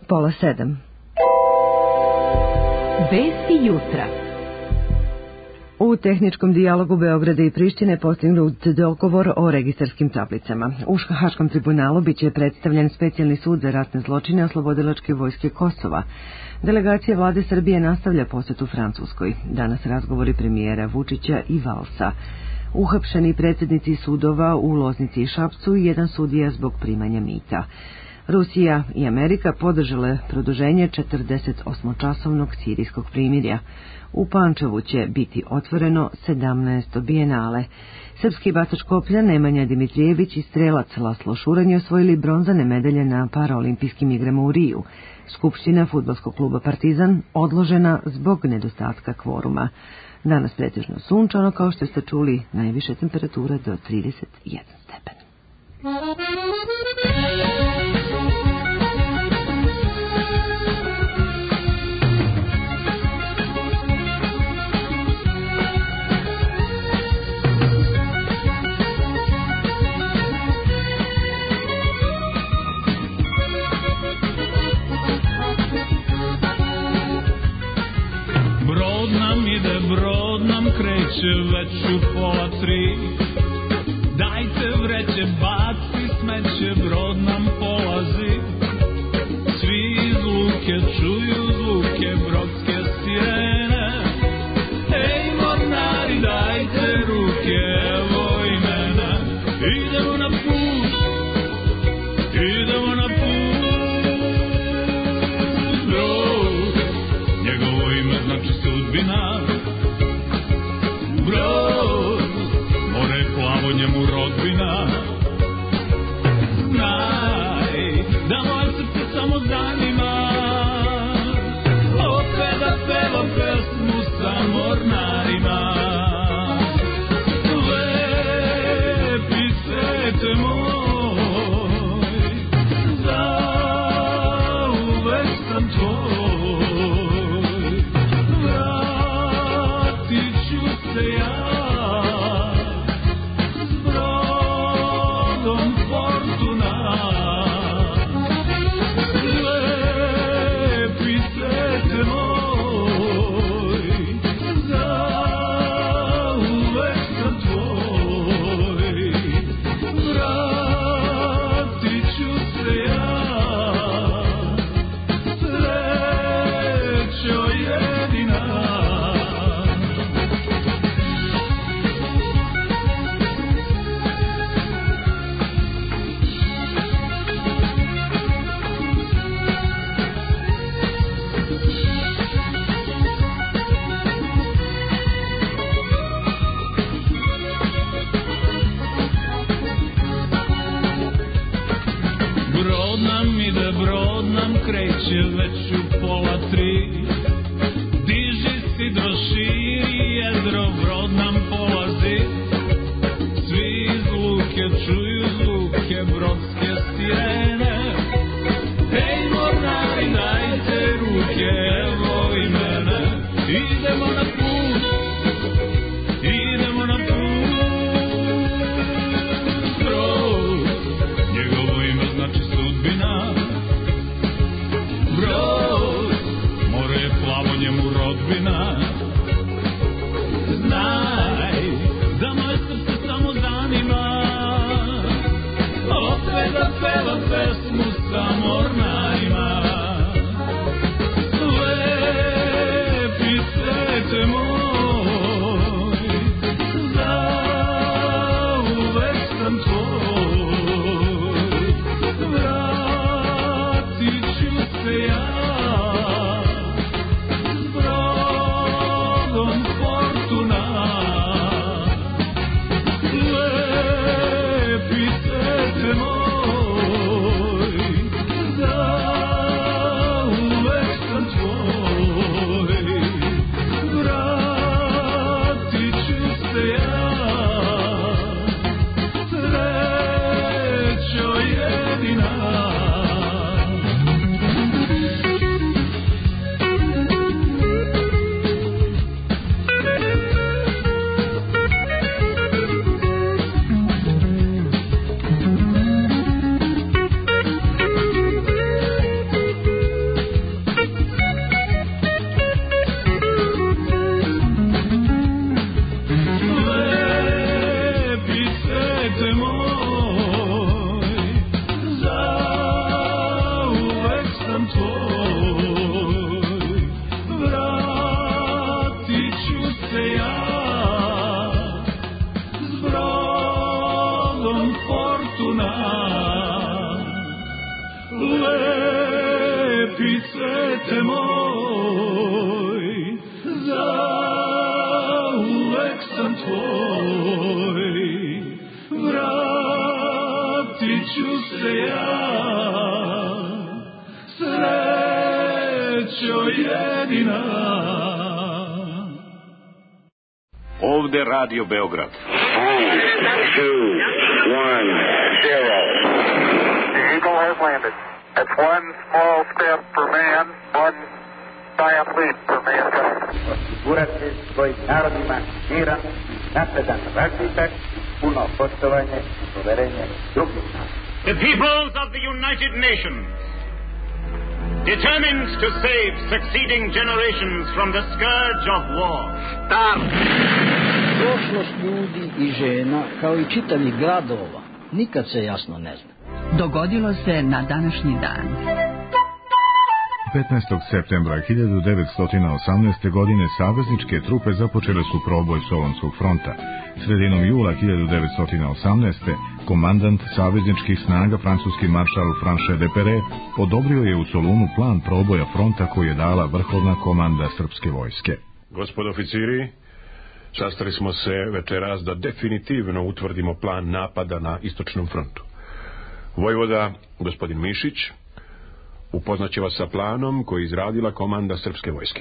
pola sedam. Vesti jutra. U tehničkom dijalogu Beograda i Prištine postignut dogovor o registarskim tablicama. U Haškom tribunalu biće predstavljen specijalni sud za ratne zločine Oslobodilačke vojske Kosova. Delegacija vlade Srbije nastavlja posetu Francuskoj. Danas razgovori premijera Vučića i Valsa. Uhapšeni predsjednici sudova u Loznici i Šapcu i jedan sudija zbog primanja mita. Rusija i Amerika podržale produženje četrdesetosmočasovnog sirijskog primirja. U Pančevu će biti otvoreno sedamnaesto bijenale. Srpski bacač koplja Nemanja Dimitrijević i strelac Laslo Šuranj osvojili bronzane medalje na paraolimpijskim igrama u Riju. Skupština fudbalskog kluba Partizan odložena zbog nedostatka kvoruma. Danas pretežno sunčano, kao što ste čuli, najviše temperature do trideset jedan stepen. Brod nam kreće već u pola tri. Dajte vreće, baci smeće, brod nam polazi. Svi iz luke čuju zvuke brodske sirene. Ej mornari, dajte ruke, evo i mene. Idemo na put, idemo na put. Brod, njegovo ime znači sudbina. Brod, more plavo njemu rodbina. Znaj, da moje srce samo zanima. Opet da peva pesmu sa mornarima. Lepi svete moj, zauvek sam tvoj. Vratit ću se ja s brodom Fortuna. Lepi svete moj, zauvek sam tvoj. Vratit ću se ja, srećo jedina. Brod nam ide, brod nam kreće već u pola tri. Diži sidro, širi jedro, brod nam polazi. Svi iz luke čuju zvuke brodske sirene. Ej mornari, dajte ruke, evo i mene. Idemo na put, idemo na put. Brod, njegovo ime znači sudbina. Brod, more je plavo njemu rodbina. Znaj, sam tvoj, vratit ću se ja, srećo jedina. Ovde Radio Beograd. Two, one, zero. The Eagle has landed. That's one small step for man, one giant leap for mankind. Osigurati svojim narodima miran, napredan razvitak, puno poštovanje i poverenje drugih. The peoples of the United Nations, determined to save succeeding generations from the scourge of war, start. Prošlost ljudi i žena, kao i čitavih gradova, nikad se jasno ne zna. Dogodilo se na današnji dan. petnaestog septembra hiljadu devetsto osamnaeste. godine savezničke trupe započele su proboj Solunskog fronta. Sredinom jula hiljadu devetsto osamnaeste. komandant savezničkih snaga, francuski maršal Franche de Pere, odobrio je u Solunu plan proboja fronta koji je dala vrhovna komanda srpske vojske. Gospodo oficiri, sastali smo se večeras da definitivno utvrdimo plan napada na istočnom frontu. Vojvoda, gospodin Mišić, upoznaće vas sa planom koji je izradila komanda srpske vojske.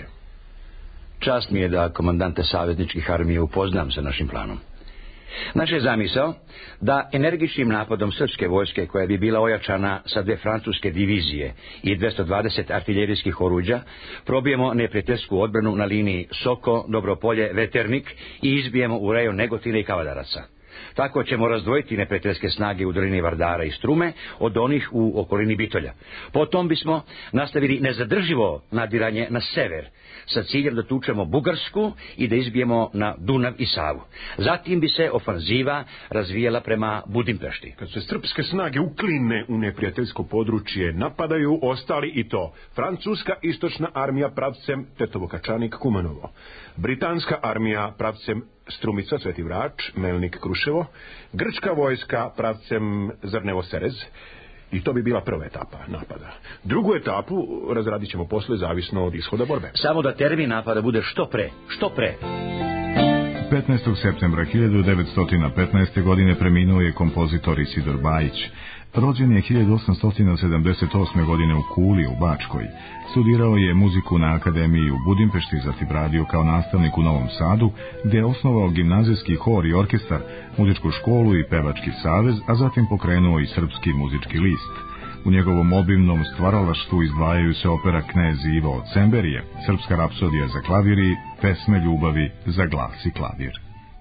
Čast mi je da komandante savezničkih armija upoznam sa našim planom. Naš je zamisao da energičnim napadom srpske vojske, koja bi bila ojačana sa dve francuske divizije i dvesta dvadeset artiljerijskih oruđa, probijemo neprijateljsku odbranu na liniji Soko, Dobropolje, Veternik i izbijemo u rejon Negotine i Kavadaraca. Tako ćemo razdvojiti neprijateljske snage u dolini Vardara i Strume od onih u okolini Bitolja. Potom bismo nastavili nezadrživo nadiranje na sever, sa ciljem da tučemo Bugarsku i da izbijemo na Dunav i Savu. Zatim bi se ofanziva razvijala prema Budimpešti. Kad se srpske snage ukline u neprijateljsko područje, napadaju ostali i to francuska istočna armija pravcem Tetovo-Kačanik-Kumanovo, britanska armija pravcem Strumica, Sveti Vrač, Melnik, Kruševo, grčka vojska pravcem Zrnevo-Serez. I to bi bila prva etapa napada. Drugu etapu razradit ćemo posle, zavisno od ishoda borbe. Samo da termin napada bude što pre, što pre. petnaestog septembra hiljadu devetsto petnaeste. godine preminuo je kompozitor Isidor Bajić. Rođen je hiljadu osamsto sedamdeset osme. godine u Kuli, u Bačkoj. Studirao je muziku na akademiji u Budimpešti, zatim radio kao nastavnik u Novom Sadu, gde je osnovao gimnazijski hor i orkestar, muzičku školu i pevački savez, a zatim pokrenuo i srpski muzički list. U njegovom obimnom stvaralaštvu izdvajaju se opera Knez Ivo od Semberije, srpska rapsodija za klavir i pesme ljubavi za glas i klavir.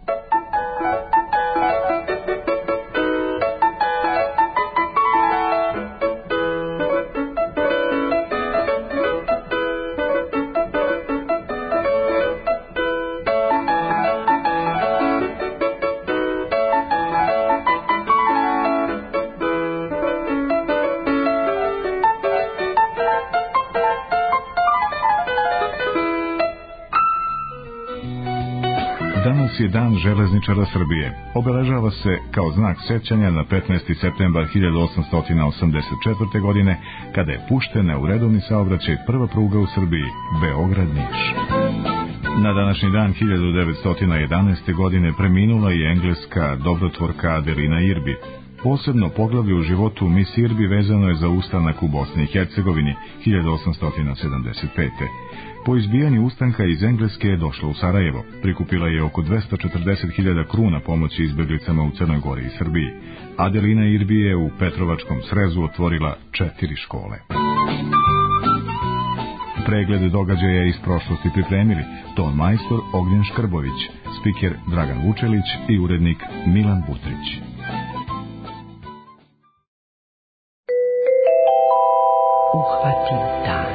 Danas je dan železničara Srbije. Obeležava se kao znak sećanja na petnaesti septembar hiljadu osamsto osamdeset četvrte. godine, kada je puštena u redovni saobraćaj prva pruga u Srbiji, Beograd-Niš. Na današnji dan hiljadu devetsto jedanaeste. godine preminula i engleska dobrotvorka Adelina Irbi. Posebno poglavlje u životu Miss Irbi vezano je za ustanak u Bosni i Hercegovini hiljadu osamsto sedamdeset pete. Po izbijanju ustanka iz Engleske je došla u Sarajevo. Prikupila je oko dvesta četrdeset hiljada kruna pomoći izbeglicama u Crnoj Gori i Srbiji. Adelina Irbi je u Petrovačkom Srezu otvorila četiri škole. Pregled događaja iz prošlosti pripremili ton majstor Ognjen Škrbović, spiker Dragan Vučelić i urednik Milan Butrić. Uhvati dan.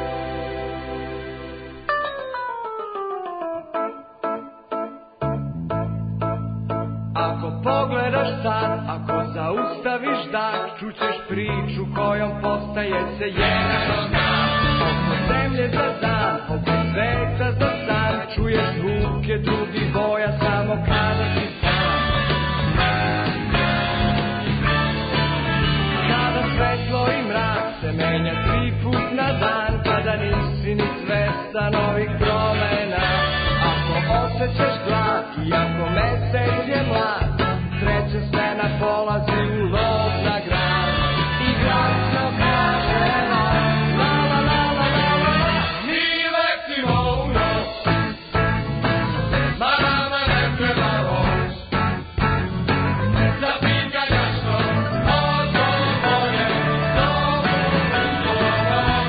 Ako pogledaš sad, ako zaustaviš dah, čućeš priču kojom postaje se jedan. Oko zemlje za dan, oko sveta za san, čuješ zvuke drugih boja samo kada si sam. Kada svetlo i mrak se menja tri put na dan, kada nisi ni svestan ovih promena. Ako osjećaš glad i ako Ako mesec je mlad, sreće sve nas polazi u lov na grad. I glasno kaže nam, la la la la la la la, mi letimo u noć, ma nama ne treba voć. Za pitanja što odgovore, dobro odgovor.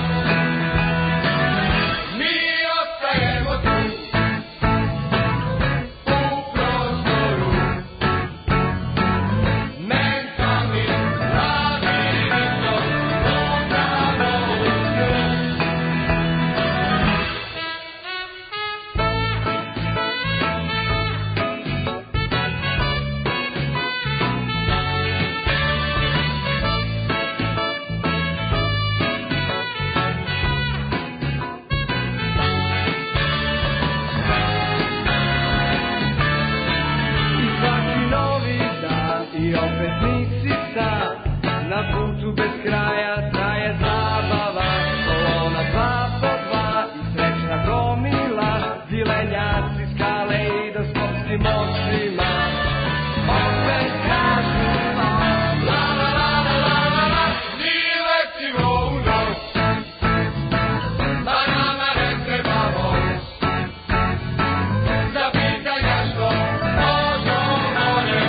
Mi ostajemo tu, i opet nisi sam, na putu bez kraja traje zabava, kolona dva po dva i srećna gomila, zilenjaci skale i da spustim očima. Opet kažu la la la la la la la, mi letimo u noć, ma nama ne treba voć. Za pitanja što odgovore,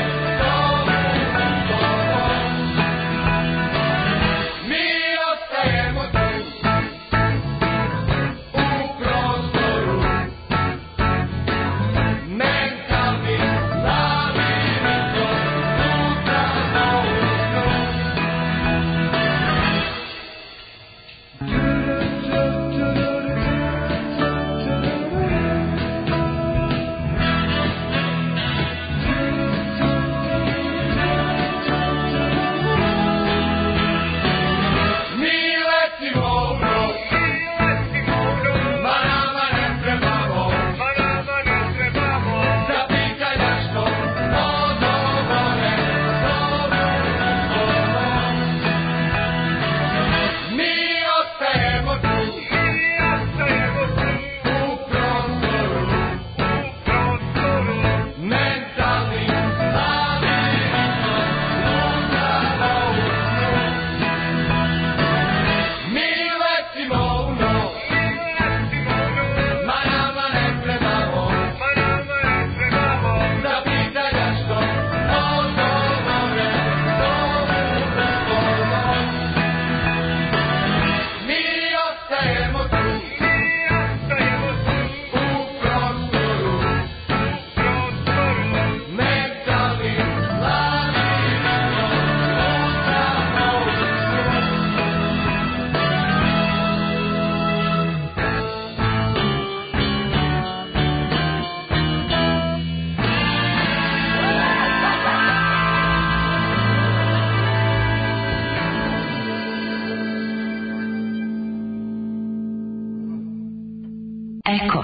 Eko.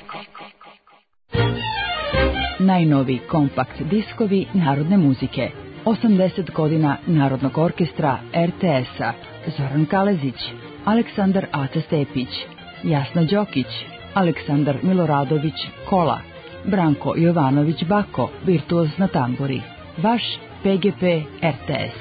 Najnoviji kompakt diskovi narodne muzike. osamdeset godina Narodnog orkestra er te es-a. Zoran Kalezić, Aleksandar Aca Stepić, Jasna Đokić, Aleksandar Miloradović Kola, Branko Jovanović Bako, virtuoz na tamburi. Vaš pe ge pe er te es.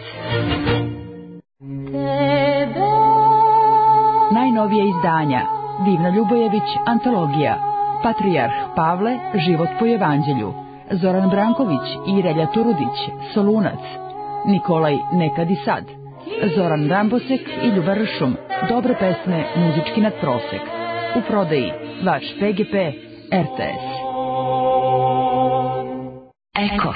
Najnovije izdanja. Divna Ljubojević, antologija. Patrijarh Pavle, život po evanđelju. Zoran Branković i Relja Turudić, Solunac. Nikolaj Nekad i sad. Zoran Rambosek i Ljuba Ršum, dobre pesme, muzički nadprosek. U prodaji vaš pe ge pe er te es. Eko.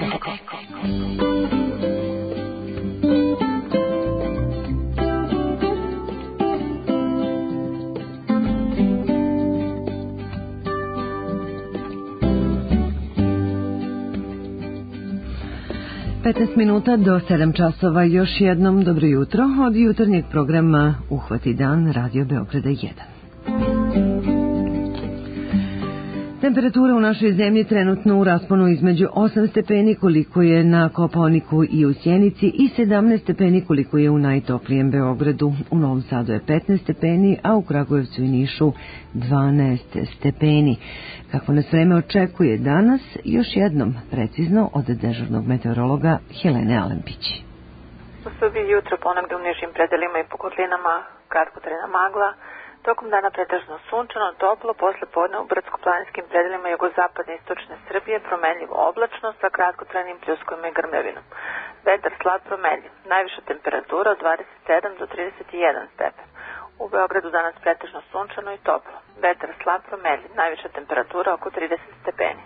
petnaest minuta do sedam časova, još jednom dobro jutro od jutarnjeg programa Uhvati dan Radio Beograda jedan. Temperatura u našoj zemlji trenutno u rasponu između osam stepeni koliko je na Kopaoniku i u Sjenici i sedamnaest stepeni koliko je u najtoplijem Beogradu. U Novom Sadu je petnaest stepeni, a u Kragujevcu i Nišu dvanaest stepeni. Kako nas vreme očekuje danas, još jednom precizno od dežurnog meteorologa Helene Alempić. U Srbiji jutro ponegde u nižim predelima i po kotlinama kratkotrajna magla. Tokom dana pretežno sunčano, toplo, posle podne u brdsko-planinskim predelima jugozapadne i istočne Srbije promenljivo oblačno sa kratkotrajnim pljuskovima i grmljavinom. Vetar slab promenljiv, najviša temperatura od dvadeset sedam do trideset jedan stepen. U Beogradu danas pretežno sunčano i toplo. Vetar slab promenljiv, najviša temperatura oko trideset stepeni.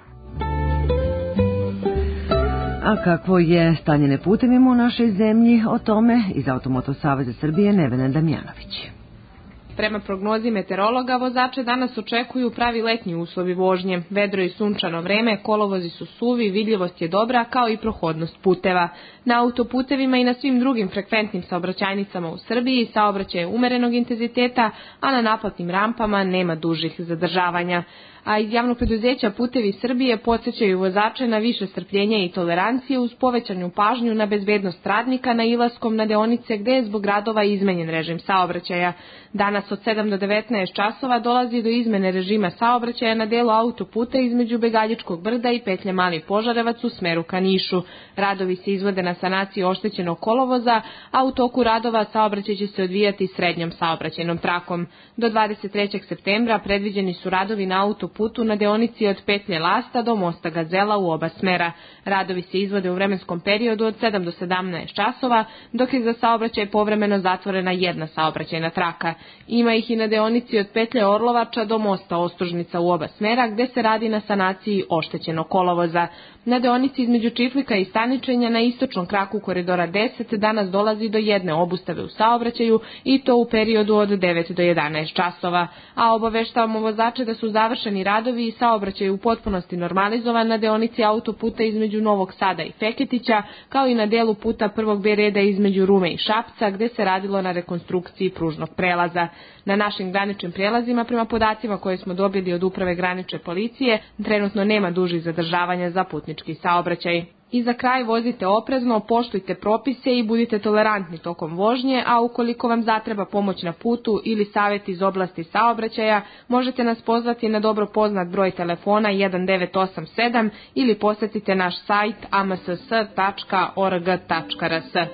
A kakvo je stanje na putevima u našoj zemlji, o tome iz Automoto Saveza Srbije Nevena Damjanović. Prema prognozi meteorologa, vozače danas očekuju pravi letnji uslovi vožnje. Vedro i sunčano vreme, kolovozi su suvi, vidljivost je dobra, kao i prohodnost puteva. Na autoputevima i na svim drugim frekventnim saobraćajnicama u Srbiji saobraćaj je umerenog intenziteta, a na naplatnim rampama nema dužih zadržavanja. A iz javnog preduzeća Putevi Srbije podsjećaju vozače na više strpljenja i tolerancije uz povećanju pažnju na bezbednost radnika na ilaskom na deonice gde je zbog radova izmenjen režim saobraćaja. Danas od sedam do devetnaest časova dolazi do izmene režima saobraćaja na delu autoputa između Begaljičkog brda i petlje Mali Požarevac u smeru ka Nišu. Radovi se izvode na sanaciji oštećenog kolovoza, a u toku radova saobraćaj će se odvijati srednjom saobraćajnom trakom. Do dvadeset trećeg septembra predviđeni su radovi na autoputu putu na deonici od petlje Lasta do mosta Gazela u oba smera. Radovi se izvode u vremenskom periodu od sedam do sedamnaest časova, dok je za saobraćaj povremeno zatvorena jedna saobraćajna traka. Ima ih i na deonici od petlje Orlovača do mosta Ostružnica u oba smera, gde se radi na sanaciji oštećenog kolovoza. Na deonici između Čiflika i Staničenja na istočnom kraku koridora deset danas dolazi do jedne obustave u saobraćaju i to u periodu od devet do jedanaest časova. A obaveštavamo vozače da su završeni radovi i saobraćaj u potpunosti normalizovan na deonici autoputa između Novog Sada i Feketića, kao i na delu puta prvog B reda između Rume i Šapca, gde se radilo na rekonstrukciji pružnog prelaza. Na našim graničnim prelazima, prema podacima koje smo dobili od Uprave granične policije, trenutno nema dužih zadržavanja za putnički saobraćaj. I za kraj vozite oprezno, poštujte propise i budite tolerantni tokom vožnje, a ukoliko vam zatreba pomoć na putu ili savjet iz oblasti saobraćaja, možete nas pozvati na dobro poznat broj telefona jedan devet osam sedam ili posjetite naš sajt a m s s tačka org tačka r s.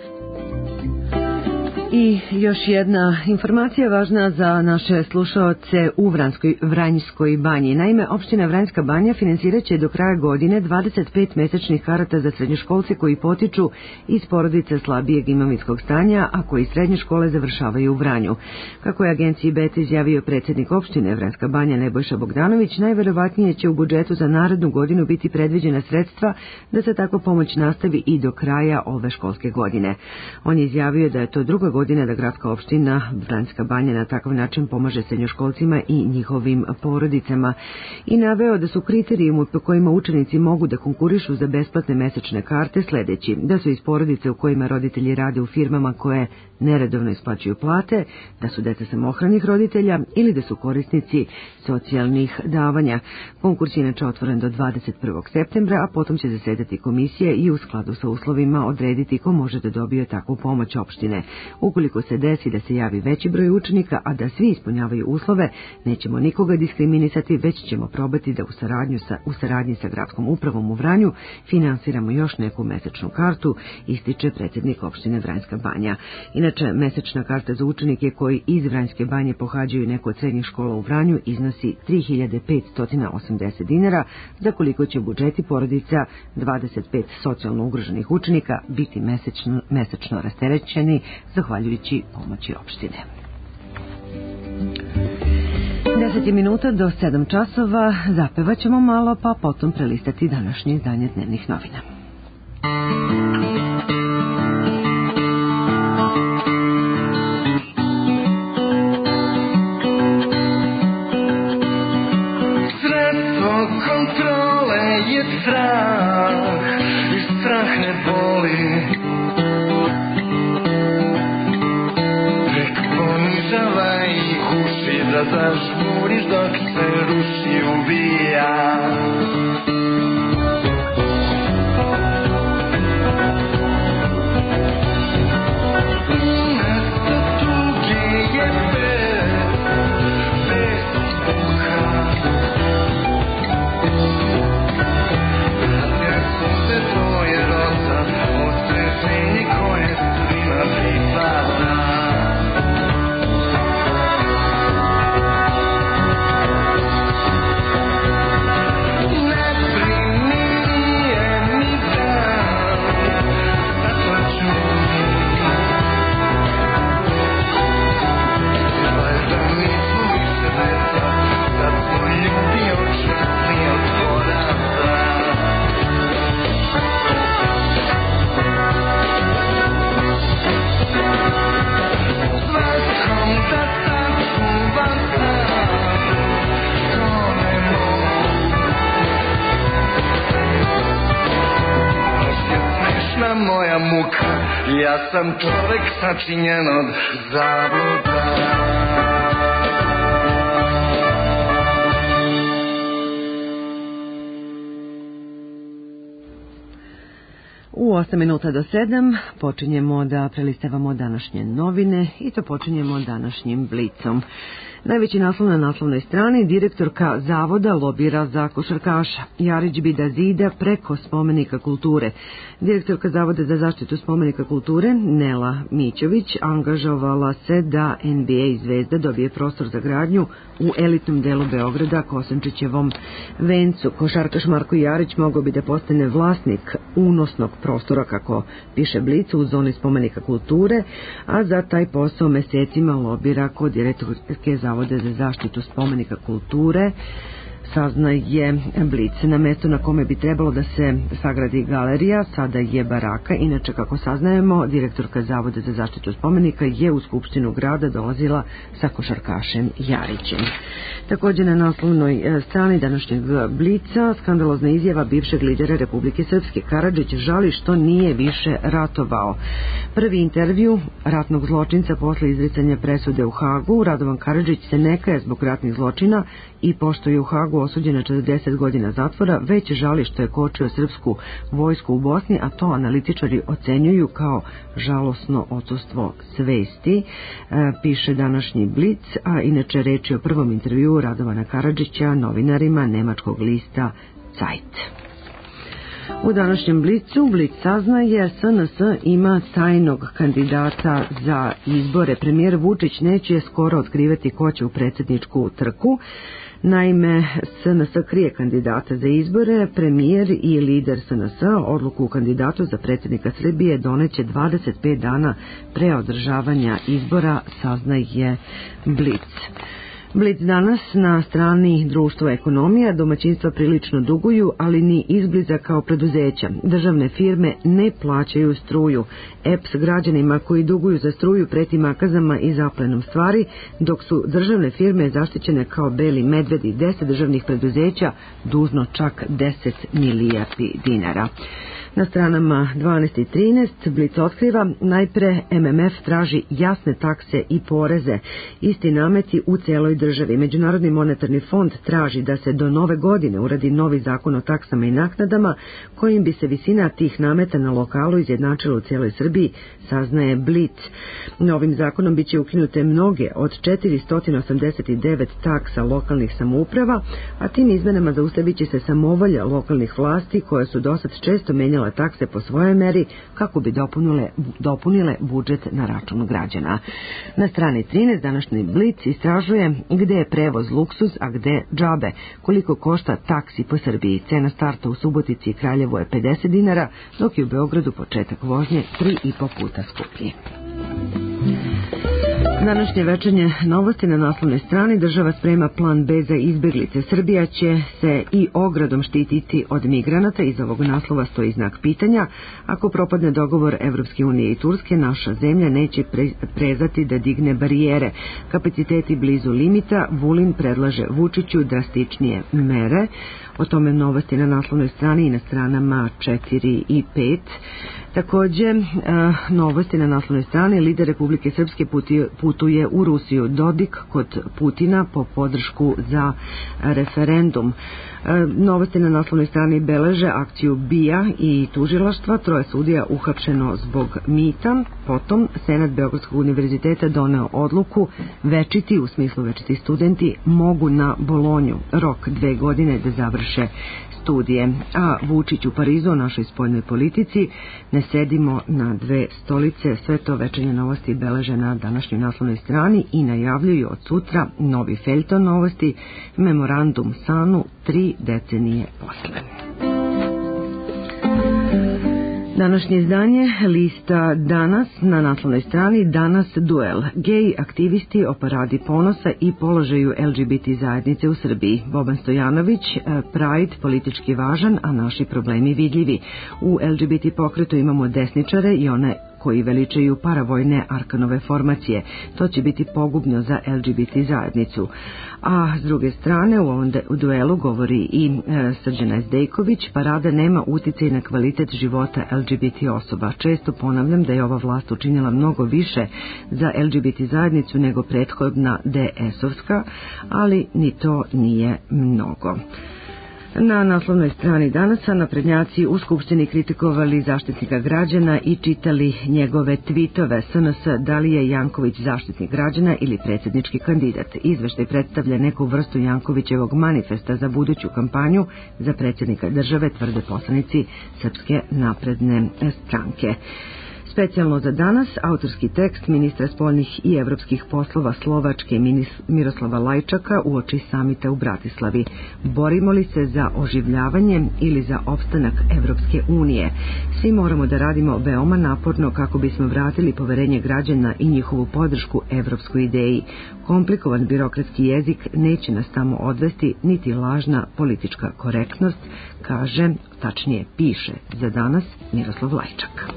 I još jedna informacija važna za naše slušaoce u Vranskoj, Vranjskoj banji. Naime, opština Vranjska banja financirat će do kraja godine dvadeset pet mesečnih karata za srednjoškolce koji potiču iz porodice slabijeg imovinskog stanja, a koji srednje škole završavaju u Vranju. Kako je agenciji B E T izjavio predsjednik opštine Vranjska banja Nebojša Bogdanović, najverovatnije će u budžetu za narednu godinu biti predviđena sredstva da se takva pomoć nastavi i do kraja ove školske godine. On je izjavio da je to druga godina godine da gradska opština Vranjska banja na takav način pomaže srednjoškolcima i njihovim porodicama i naveo da su kriterijumi po kojima učenici mogu da konkurišu za besplatne mesečne karte sledeći: da su iz porodice u kojima roditelji rade u firmama koje neredovno isplaćuju plate, da su deca samohranih roditelja ili da su korisnici socijalnih davanja. Konkurs je inače otvoren do dvadeset prvog septembra, a potom će zasedati komisije i u skladu sa uslovima odrediti ko može da dobije takvu pomoć opštine. Ukoliko se desi da se javi veći broj učenika, a da svi ispunjavaju uslove, nećemo nikoga diskriminisati, već ćemo probati da u, saradnju sa, u saradnji sa gradskom upravom u Vranju finansiramo još neku mesečnu kartu, ističe predsjednik opštine Vranjska banja. Inače, mesečna karta za učenike koji iz Vranjske banje pohađaju neku od srednjih škola u Vranju iznosi tri hiljade petsto osamdeset dinara, za koliko će budžeti porodica dvadeset pet socijalno ugroženih učenika biti mesečno, mesečno rasterećeni, zahvaljujući pomoći opštine. deset minuta do sedam časova, zapevaćemo malo, pa potom prelistati današnje izdanje dnevnih novina. Sredstvo kontrole je strah i strah ne boli. Tek ponižava i kuši da zažmuriš dok se ruši ubija. moja muka, ja sam čovek sačinjen od zabluda. U osam minuta do sedam počinjemo da prelistavamo današnje novine i to počinjemo današnjim Blicom. Najveći naslov na naslovnoj strani: direktorka zavoda lobira za košarkaša. Jarić bi da zida preko spomenika kulture. Direktorka zavoda za zaštitu spomenika kulture Nela Mićović angažovala se da N B A zvezda dobije prostor za gradnju u elitnom delu Beograda, Kosančićevom vencu. Košarkaš Marko Jarić mogao bi da postane vlasnik unosnog prostora, kako piše Blic, u zoni spomenika kulture, a za taj posao mesecima lobira kod direktorke Zavode za zaštitu spomenika kulture, saznaje Blic. Na mesto na kome bi trebalo da se sagradi galerija sada je baraka. Inače, kako saznajemo, direktorka Zavoda za zaštitu spomenika je u Skupštinu grada dolazila sa košarkašem Jarićem. Također na naslovnoj strani današnjeg Blica skandalozna izjava bivšeg lidera Republike Srpske. Karadžić žali što nije više ratovao. Prvi intervju ratnog zločinca posle izricanja presude u Hagu. Radovan Karadžić se ne kaje zbog ratnih zločina i pošto je u Hagu osuđen na četrdeset godina zatvora, već žali što je kočio srpsku vojsku u Bosni, a to analitičari ocenjuju kao žalosno odsustvo svesti, e, piše današnji Blic, a inače reč je o prvom intervjuu Radovana Karadžića novinarima nemačkog lista Zeit. U današnjem Blicu Blic saznaje S N S ima tajnog kandidata za izbore. Premijer Vučić neće skoro otkrivati ko će u predsjedničku trku. Naime, S N S krije kandidata za izbore. Premijer i lider S N S odluku u kandidatu za predsjednika Srbije doneće dvadeset pet dana pre održavanja izbora, saznaje Blic. Blic danas na strani društva ekonomija: domaćinstva prilično duguju, ali ni izbliza kao preduzeća. Državne firme ne plaćaju struju. E P S građanima koji duguju za struju preti makazama i zaplenom stvari, dok su državne firme zaštićene kao beli medvedi. Deset državnih preduzeća dužno čak deset milijardi dinara. Na stranama dvanaest i trinaest Blic otkriva: najpre M M F traži jasne takse i poreze, isti nameti u celoj državi. Međunarodni monetarni fond traži da se do nove godine uradi novi zakon o taksama i naknadama, kojim bi se visina tih nameta na lokalu izjednačila u celoj Srbiji, saznaje Blic. Novim zakonom biće ukinute mnoge od četiristo osamdeset devet taksa lokalnih samouprava, a tim izmenama zaustavit će se samovolja lokalnih vlasti koje su dosad često menjale takse po svojoj meri kako bi dopunile, dopunile budžet na račun građana. Na strani trinaest današnji Blic istražuje gde je prevoz luksuz, a gde džabe, koliko košta taksi po Srbiji. Cena starta u Subotici i Kraljevu je pedeset dinara, dok je u Beogradu početak vožnje tri i po puta skuplji. Današnje večernje novosti na naslovnoj strani: država sprema plan B za izbeglice. Srbija će se i ogradom štititi od migranata. Iz ovog naslova stoji znak pitanja. Ako propadne dogovor Evropske unije i Turske, naša zemlja neće pre, prezati da digne barijere. Kapaciteti blizu limita. Vulin predlaže Vučiću drastičnije mere. O tome novosti na naslovnoj strani i na stranama četiri i pet. Također, novosti na naslovnoj strani: lider Republike Srpske putuje u Rusiju. Dodik kod Putina po podršku za referendum. Novosti na naslovnoj strani beleže akciju B I A i tužilaštva. Troje sudija uhapšeno zbog mita. Potom, Senat Beogradskog univerziteta doneo odluku: večiti, u smislu večiti studenti, mogu na Bolonju. Rok dve godine da završe studije. A Vučić u Parizu o našoj spoljnoj politici: ne sedimo na dve stolice. Sve to večernje novosti beleže na današnjoj naslovnoj strani i najavljuju od sutra novi feljton novosti: memorandum Sanu tri decenije posle. Današnje izdanje lista Danas na naslovnoj strani: danas duel. Gej aktivisti o paradi ponosa i položaju L G B T zajednice u Srbiji. Boban Stojanović: Pride politički važan, a naši problemi vidljivi. U L G B T pokretu imamo desničare i one koji veličaju paravojne Arkanove formacije. To će biti pogubno za L G B T zajednicu. A s druge strane, u ovom u duelu govori i e, Srđana Zdejković, parada nema uticaj na kvalitet života L G B T osoba. Često ponavljam da je ova vlast učinila mnogo više za L G B T zajednicu nego prethodna D S-ovska, ali ni to nije mnogo. Na naslovnoj strani Danasa naprednjaci u Skupštini kritikovali Zaštitnika građana i čitali njegove tvitove. S N S, da li je Janković zaštitnik građana ili predsjednički kandidat. Izveštaj predstavlja neku vrstu Jankovićevog manifesta za buduću kampanju za predsjednika države, tvrde poslanici Srpske napredne stranke. Specijalno za danas, autorski tekst ministra spoljnih i evropskih poslova Slovačke Miroslava Lajčaka uoči samita u Bratislavi. Borimo li se za oživljavanje ili za opstanak Evropske unije? Svi moramo da radimo veoma naporno kako bismo vratili poverenje građana i njihovu podršku evropskoj ideji. Komplikovan birokratski jezik neće nas tamo odvesti, niti lažna politička korektnost, kaže, tačnije piše za danas Miroslav Lajčak.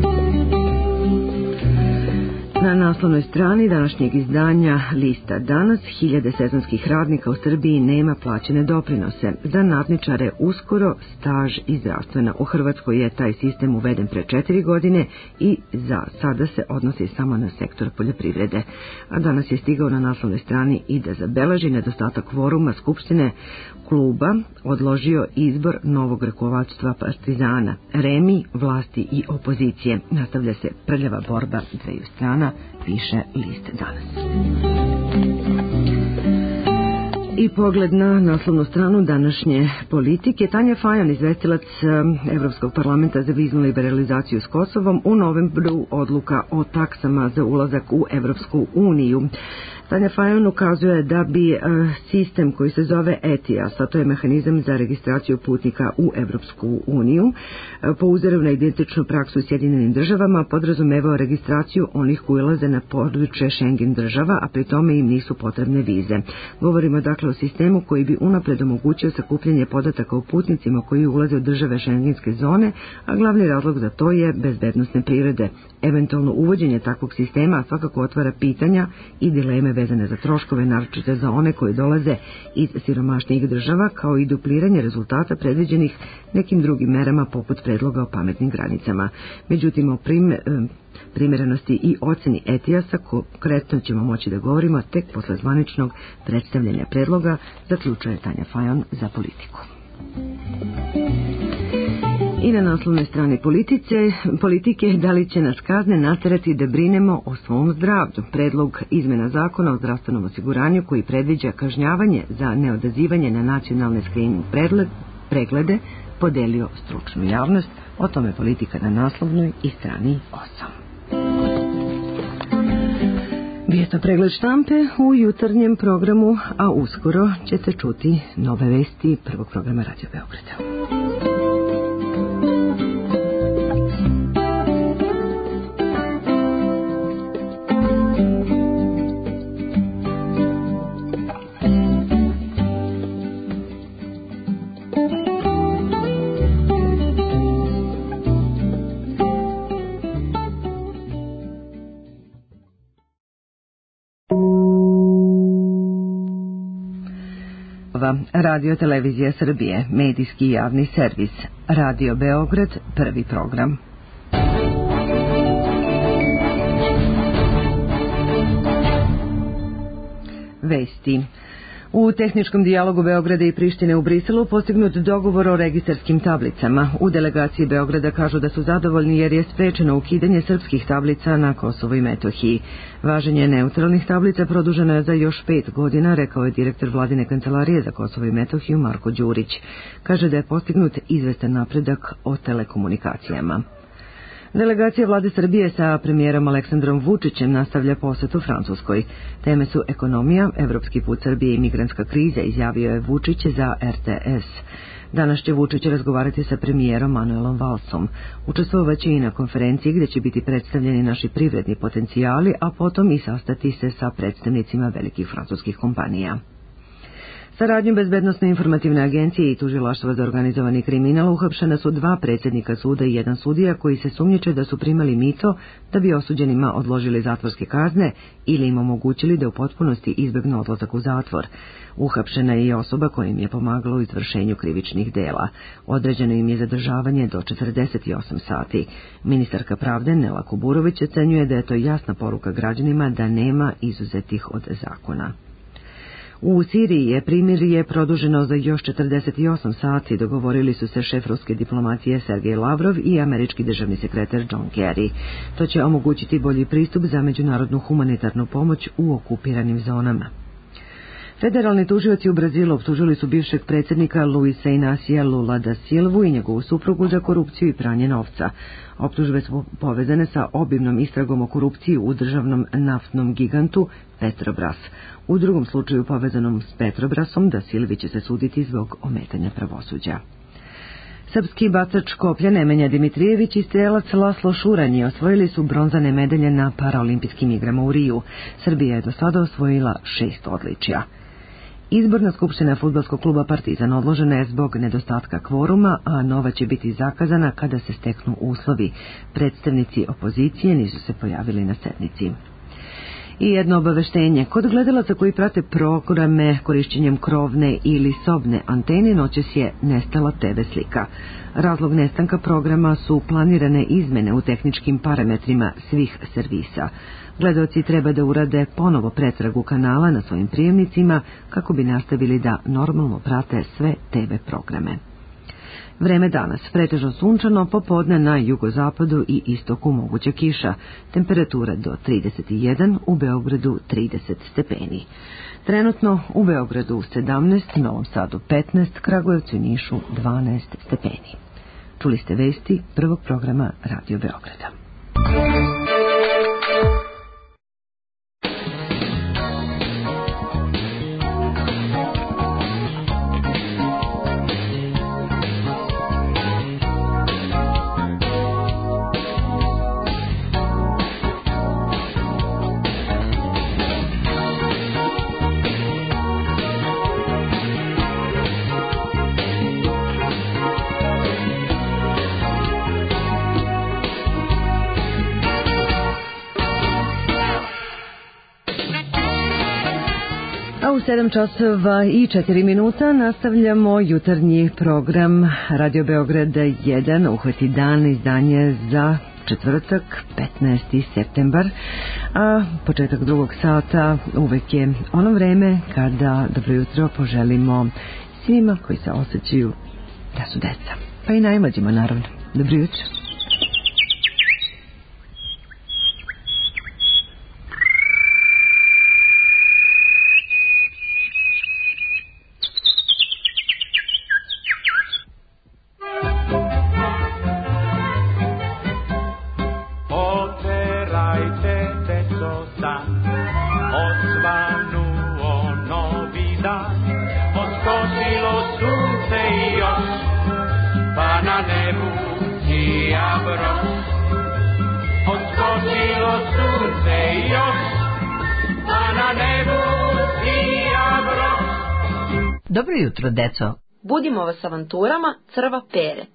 Na naslovnoj strani današnjeg izdanja Lista Danas, hiljade sezonskih radnika u Srbiji nema plaćene doprinose. Za nadničare uskoro staž i zdravstvena. U Hrvatskoj je taj sistem uveden pre četiri godine i za sada se odnosi samo na sektor poljoprivrede. A danas je stigao na naslovnoj strani i da zabeleži nedostatak kvoruma Skupštine kluba odložio izbor novog rukovodstva Partizana. Remi, vlasti i opozicije. Nastavlja se prljava borba dveju strana, piše List Danas. I pogled na naslovnu stranu današnje Politike. Tanja Fajon, izvestilac Evropskog parlamenta za viznu liberalizaciju s Kosovom, u novembru odluka o taksama za ulazak u Evropsku uniju. Tanja Fajon ukazuje da bi sistem koji se zove E T I A S, a to je mehanizam za registraciju putnika u Evropsku uniju, po uzoru na identičnu praksu u Sjedinjenim državama, podrazumevao registraciju onih koji ulaze na područje Schengen država, a pri tome im nisu potrebne vize. Govorimo dakle o sistemu koji bi unapred omogućio sakupljanje podataka o putnicima koji ulaze u države šengenske zone, a glavni razlog za to je bezbednosne prirode. Eventualno uvođenje takvog sistema svakako otvara pitanja i dileme vezane za troškove, naročito za one koji dolaze iz siromašnijih država, kao i dupliranje rezultata predviđenih nekim drugim merama poput predloga o pametnim granicama. Međutim, o prim, primjerenosti i oceni E T I A S-a konkretno ćemo moći da govorimo tek posle zvaničnog predstavljanja predloga, zaključuje Tanja Fajon za Politiku. I na naslovnoj strani politice, politike, da li će nas kazne naterati da brinemo o svom zdravlju. Predlog izmena zakona o zdravstvenom osiguranju koji predviđa kažnjavanje za neodazivanje na nacionalne screening preglede podelio stručnu javnost. O tome Politika na naslovnoj i strani osam. Bio to pregled štampe u jutarnjem programu, a uskoro ćete čuti nove vesti prvog programa Radio Beograda. Radio Televizija Srbije, medijski javni servis, Radio Beograd, prvi program. Vesti. U tehničkom dijalogu Beograda i Prištine u Briselu postignut dogovor o registarskim tablicama. U delegaciji Beograda kažu da su zadovoljni jer je sprečeno ukidanje srpskih tablica na Kosovo i Metohiji. Važenje neutralnih tablica produženo je za još pet godina, rekao je direktor vladine kancelarije za Kosovo i Metohiju Marko Đurić. Kaže da je postignut izvestan napredak o telekomunikacijama. Delegacija vlade Srbije sa premijerom Aleksandrom Vučićem nastavlja posetu Francuskoj. Teme su ekonomija, evropski put Srbije i migrantska kriza, izjavio je Vučić za R T S. Danas će Vučić razgovarati sa premijerom Manuelom Valsom. Učestvovaće i na konferenciji gdje će biti predstavljeni naši privredni potencijali, a potom i sastati se sa predstavnicima velikih francuskih kompanija. Saradnju Bezbednosne informativne agencije i tužilaštva za organizovani kriminal uhapšena su dva predsjednika suda i jedan sudija koji se sumnjiče da su primali mito da bi osuđenima odložili zatvorske kazne ili im omogućili da u potpunosti izbegnu odlazak u zatvor. Uhapšena je i osoba koja im je pomagala u izvršenju krivičnih dela. Određeno im je zadržavanje do četrdeset osam sati. Ministarka pravde Nela Kuburović ocenjuje da je to jasna poruka građanima da nema izuzetih od zakona. U Siriji je primirje produženo za još četrdeset osam sati, dogovorili su se šef ruske diplomacije Sergej Lavrov i američki državni sekretar John Kerry. To će omogućiti bolji pristup za međunarodnu humanitarnu pomoć u okupiranim zonama. Federalni tužioci u Brazilu optužili su bivšeg predsjednika Luisa Inacia Lula da Silvu i njegovu suprugu za korupciju i pranje novca. Optužbe su povezane sa obimnom istragom o korupciji u državnom naftnom gigantu Petrobras. U drugom slučaju povezanom s Petrobrasom da Silvi će se suditi zbog ometanja pravosuđa. Srpski bacač koplja Nemanja Dimitrijević i strelac Laslo Šuranji osvojili su bronzane medalje na paraolimpijskim igrama u Riju. Srbija je do sada osvojila šest odličja. Izborna skupština fudbalskog kluba Partizan odložena je zbog nedostatka kvoruma, a nova će biti zakazana kada se steknu uslovi. Predstavnici opozicije nisu se pojavili na sednici. I jedno obaveštenje. Kod gledalaca koji prate programe korišćenjem krovne ili sobne antene noćas je nestala te ve slika. Razlog nestanka programa su planirane izmene u tehničkim parametrima svih servisa. Gledaoci treba da urade ponovo pretragu kanala na svojim prijemnicima kako bi nastavili da normalno prate sve te ve programe. Vreme danas, pretežno sunčano, popodne na jugozapadu i istoku moguća kiša. Temperatura do trideset jedan, u Beogradu trideset stepeni. Trenutno u Beogradu sedamnaest, Novom Sadu petnaest, Kragujevcu i Nišu dvanaest stepeni. Čuli ste vesti prvog programa Radio Beograda. U sedam časova i četiri minuta nastavljamo jutarnji program Radio Beograd jedan, uhvati dan, izdanje za četvrtak, petnaesti septembar, a početak drugog sata uvek je ono vreme kada dobro jutro poželimo svima koji se osjećaju da su deca, pa i najmlađima naravno. Dobro jutro. Dobro jutro, deco. Budimo vas avanturama crva pere.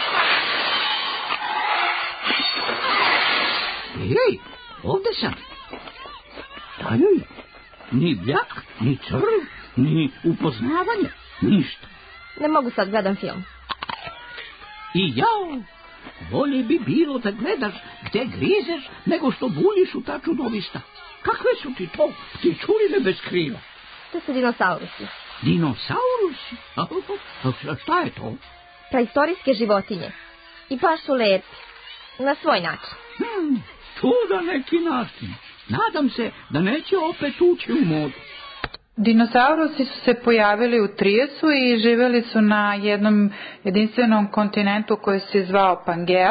Ej, ovde sam. Šta je? Ni bljak, ni crv, ni upoznavanje, ništa. Ne mogu sad, gledam film. I jao, bolje bi bilo da gledaš gde grizeš nego što buljiš u ta čudovista. Kakve su ti to ptičurine bez krila? To su dinosaurusi. Dinosaurusi? A, a šta je to? Praistorijske životinje. I baš su lepi. Na svoj način. Hmm, čuda neki način. Nadam se da neće opet ući u modu. Dinosaurusi su se pojavili u Triasu i živjeli su na jednom jedinstvenom kontinentu koji se zvao Pangea.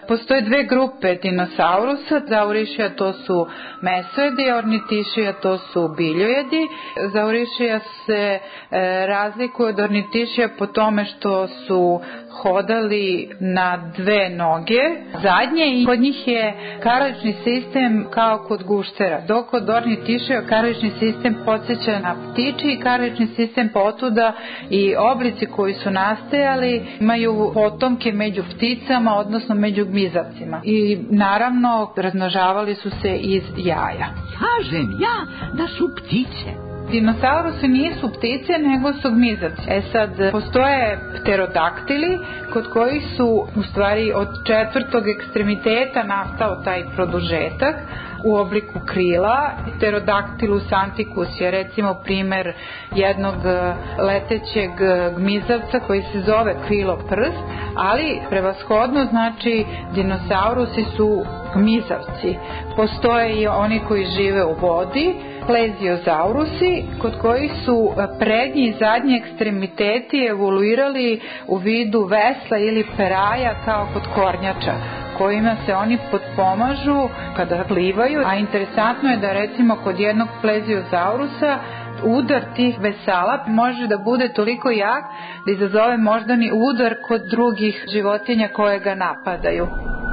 Postoje dve grupe dinosaurusa, zaurišija to su mesojedi, ornitišija to su biljojedi. Zaurišija se e, razlikuje od ornitišija po tome što su hodali na dve noge zadnje i kod njih je karlični sistem kao kod guštera, dok kod ornitišija karlični sistem podsjeća na ptiči i karlični sistem potuda i oblici koji su nastajali imaju potomke među pticama, odnosno među gmizavcima i naravno razmnožavali su se iz jaja. Kažem ja da su ptice. Dinosaurusi nisu ptice, nego su gmizavci. E sad, postoje pterodaktili kod kojih su u stvari od četvrtog ekstremiteta nastao taj produžetak u obliku krila. Pterodactylus anticus je recimo primer jednog letećeg gmizavca koji se zove kriloprst, ali prevashodno znači dinosaurusi su gmizavci. Postoje i oni koji žive u vodi, pleziozaurusi, kod kojih su prednji i zadnji ekstremiteti evoluirali u vidu vesla ili peraja kao kod kornjača, kojima se oni potpomažu kada plivaju, a interesantno je da recimo kod jednog pleziozaurusa udar tih vesala može da bude toliko jak da izazove moždani udar kod drugih životinja koje ga napadaju.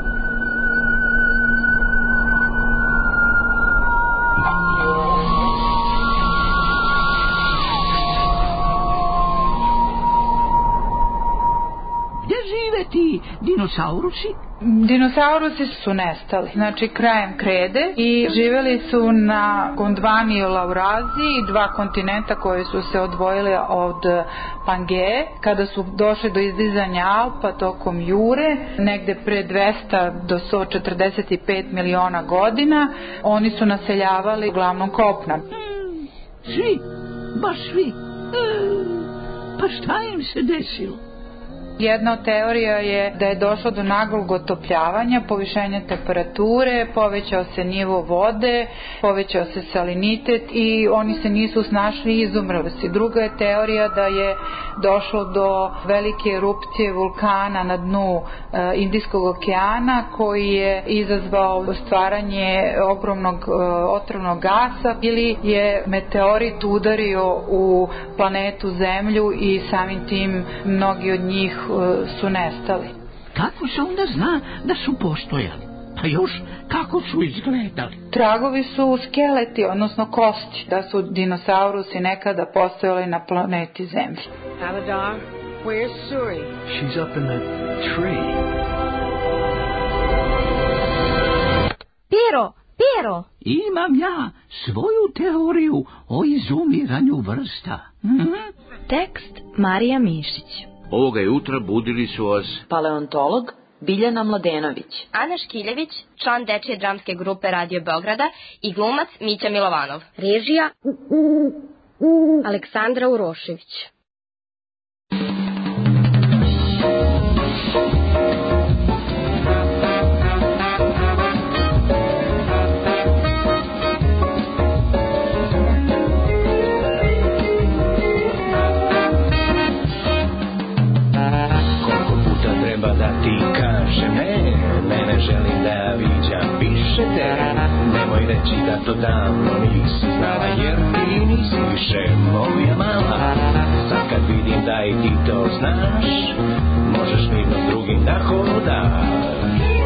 Ti dinosaurusi? Dinosaurusi su nestali, znači krajem krede i živeli su na Gondvani i Lauraziji, dva kontinenta koji su se odvojili od Pangeje, kada su došli do izdizanja Alpa tokom Jure, negde pre dvesta do sto četrdeset pet miliona godina, oni su naseljavali uglavnom kopna. Hmm, svi, baš svi. E, pa šta im se desilo? Jedna od teorija je da je došlo do naglog otopljavanja, povišenja temperature, povećao se nivo vode, povećao se salinitet i oni se nisu snašli i izumrli su. Druga je teorija da je došlo do velike erupcije vulkana na dnu e, Indijskog okeana koji je izazvao stvaranje ogromnog e, otrovnog gasa ili je meteorit udario u planetu Zemlju i samim tim mnogi od njih su nestali. Kako se onda zna da su postojali? Pa još kako su izgledali? Tragovi su skeleti, odnosno kosti, da su dinosaurusi nekada postojali na planeti Zemlji. Aladar, where's Suri? She's up in the tree. Pero, Pero! Imam ja svoju teoriju o izumiranju vrsta. Mhm. Tekst Marija Mišić. Ovoga jutra budili su vas paleontolog Biljana Mladenović, Ana Škiljević, član dečije dramske grupe Radio Beograda i glumac Mića Milovanov. Režija Aleksandra Urošević. Želim da viđam više te, nemoj reći da to davno nisi znala, jer ti nisi više moja mala. Sad kad vidim da i ti to znaš, možeš mirno s drugim da hodaš.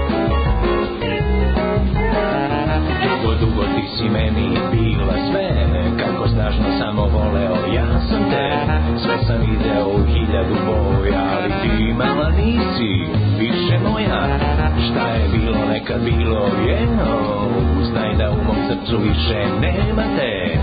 Dugo, dugo ti si meni bila sve, kako snažno samo voleo ja sam te. Sve sam video u hiljadu boja, ali ti mala nisi više moja. Šta je bilo, nekad bilo je, oh, znaj da u mom srcu više nema te.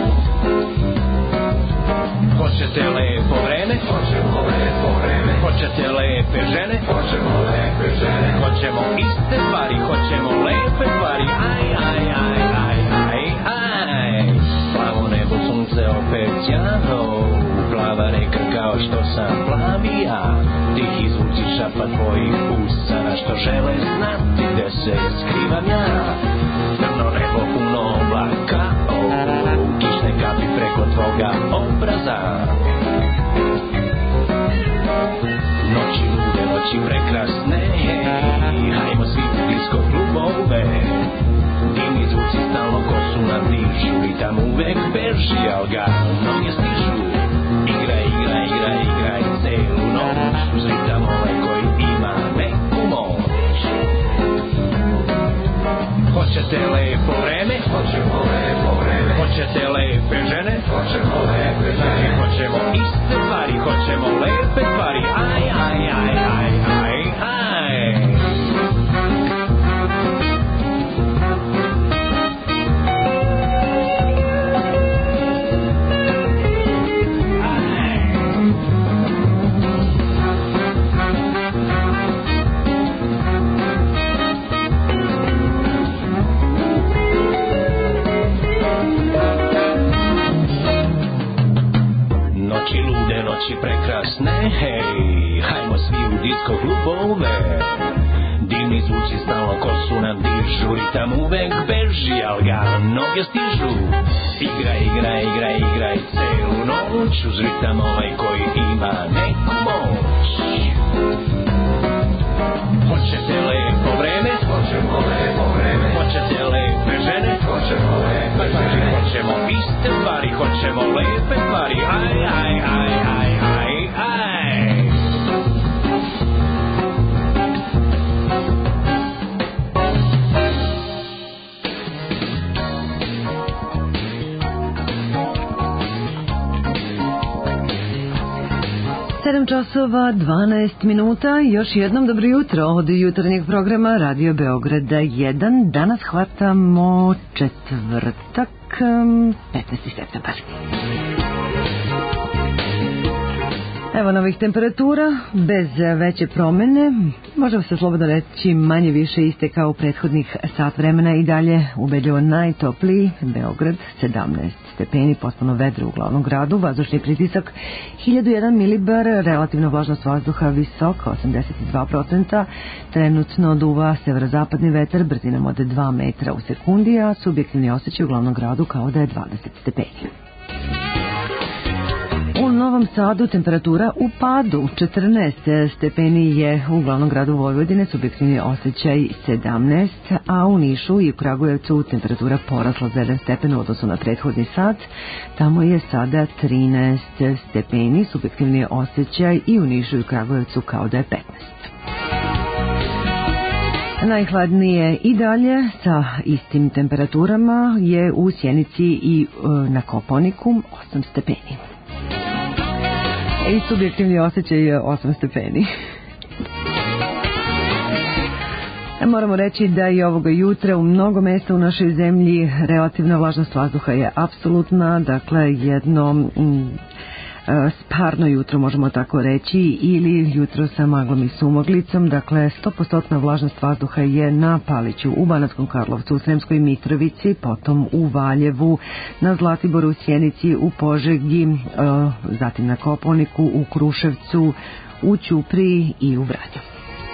Hoćete lepo vreme? Hoćemo lepo vreme. Hoćete lepe žene? Hoćemo lepe žene. Hoćemo iste stvari, hoćemo lepe stvari. Aj, aj, aj, aj, aj, aj. Plavo nebo, sunce opet sjano, plava reka kao što sam plavi ja. Tihi zvuci šapa tvojih usana što žele znati gde se skrivam ja. Crno nebo puno oblaka, oh, kišne kapi preko tvoga obraza. Noći lude, noći prekrasne, hajmo Hoćete lepo vreme? Hoćemo lepo vreme. Hoćete lepe žene? Hoćemo lepe žene. Hoćemo iste stvari, hoćemo lepe stvari. Aj, aj, aj, aj, aj, aj. Noći lude, noći prekrasne, hej, hajmo svi u disko klubove. Divni zvuci stalno ko su nam dižu, ritam uvek beži, al ga noge stižu. Igra, igra, igra, igraj celu noć, uz ritam ovaj koji ima neku moć. Hoćete lepo vreme? Hoćemo lepo vreme. Hoćete lepe žene? Hoćemo lepe žene. Hoćemo iste stvari, hoćemo lepe stvari. Aj, aj, aj, aj, aj, aj. sedam časova dvanaest minuta, još jednom dobro jutro od jutarnjeg programa Radio Beograda jedan. Danas hvatamo četvrtak, petnaesti septembar. Evo novih temperatura, bez veće promene, možemo se slobodno reći manje više iste kao u prethodnih sat vremena i dalje ubedljivo najtopliji, Beograd sedamnaest stepeni, potpuno vedro u glavnom gradu, vazdušni pritisak hiljadu jedan milibar, relativna vlažnost vazduha visoka osamdeset dva procenta, trenutno duva severozapadni vetar brzinom od dva metra u sekundi, a subjektivni osjećaj u glavnom gradu kao da je dvadeset stepeni. U Novom Sadu temperatura u padu, četrnaest stepeni je u glavnom gradu Vojvodine, subjektivni osjećaj sedamnaest, a u Nišu i u Kragujevcu temperatura porasla za jedan stepen u odnosu na prethodni sat, tamo je sada trinaest stepeni, subjektivni osjećaj i u Nišu i u Kragujevcu kao da je petnaest. Najhladnije i dalje sa istim temperaturama je u Sjenici i na Kopaoniku osam stepeni. I subjektivni osjećaj je osam stepeni. Moramo reći da i ovoga jutra u mnogo mesta u našoj zemlji relativna vlažnost vazduha je apsolutna, dakle jedno mm, sparno jutro možemo tako reći, ili jutro sa maglom i sumoglicom, dakle sto posto vlažnost vazduha je na Paliću, u Banatskom Karlovcu, u Sremskoj Mitrovici, potom u Valjevu, na Zlatiboru, u Sjenici, u Požegi, zatim na Kopaoniku, u Kruševcu, u Ćupriji i u Vranju.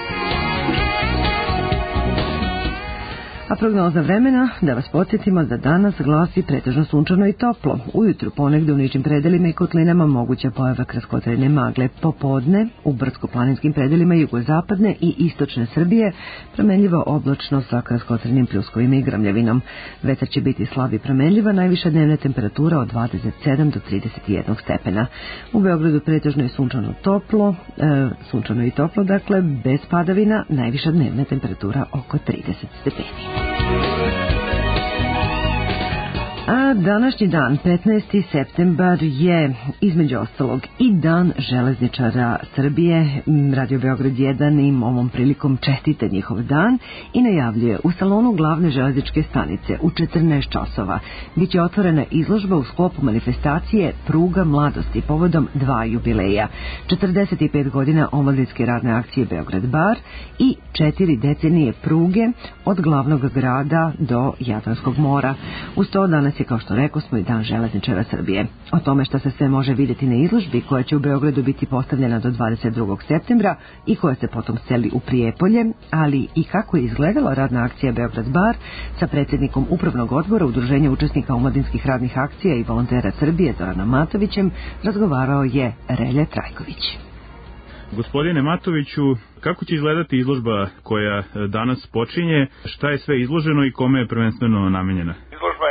A prognoza vremena, da vas podsjetimo, za danas glasi pretežno sunčano i toplo. Ujutru ponegde u nižim predelima i kotlinama moguća pojava kratkotrajne magle. Popodne u brdsko-planinskim predelima jugozapadne i istočne Srbije promenljivo oblačno sa kratkotrajnim pljuskovima i grmljavinom. Vetar će biti slab i promenljiva, najviša dnevna temperatura od dvadeset sedam do trideset jedan stepena. U Beogradu pretežno je sunčano toplo, e, sunčano i toplo, dakle bez padavina, najviša dnevna temperatura oko trideset stepeni. A današnji dan, petnaesti septembar, je između ostalog i dan železničara Srbije. Radio Beograd jedan im ovom prilikom čestita njihov dan i najavljuje u salonu glavne železničke stanice u četrnaest časova biće otvorena izložba u sklopu manifestacije Pruga mladosti povodom dva jubileja, četrdeset pet godina omladinske radne akcije Beograd bar i četiri decenije pruge od glavnog grada do Jadranskog mora. Uz to danas je, kao što rekao smo, i dan železničara Srbije. O tome što se sve može vidjeti na izložbi koja će u Beogradu biti postavljena do dvadeset drugog septembra i koja se potom seli u Prijepolje, ali i kako je izgledala radna akcija Beograd bar, sa predsjednikom upravnog odbora Udruženja učesnika omladinskih radnih akcija i volontera Srbije Zoranom Matovićem razgovarao je Relja Trajković. Gospodine Matoviću, kako će izgledati izložba koja danas počinje, šta je sve izloženo i kome je prvenstveno namenjena? Izložba je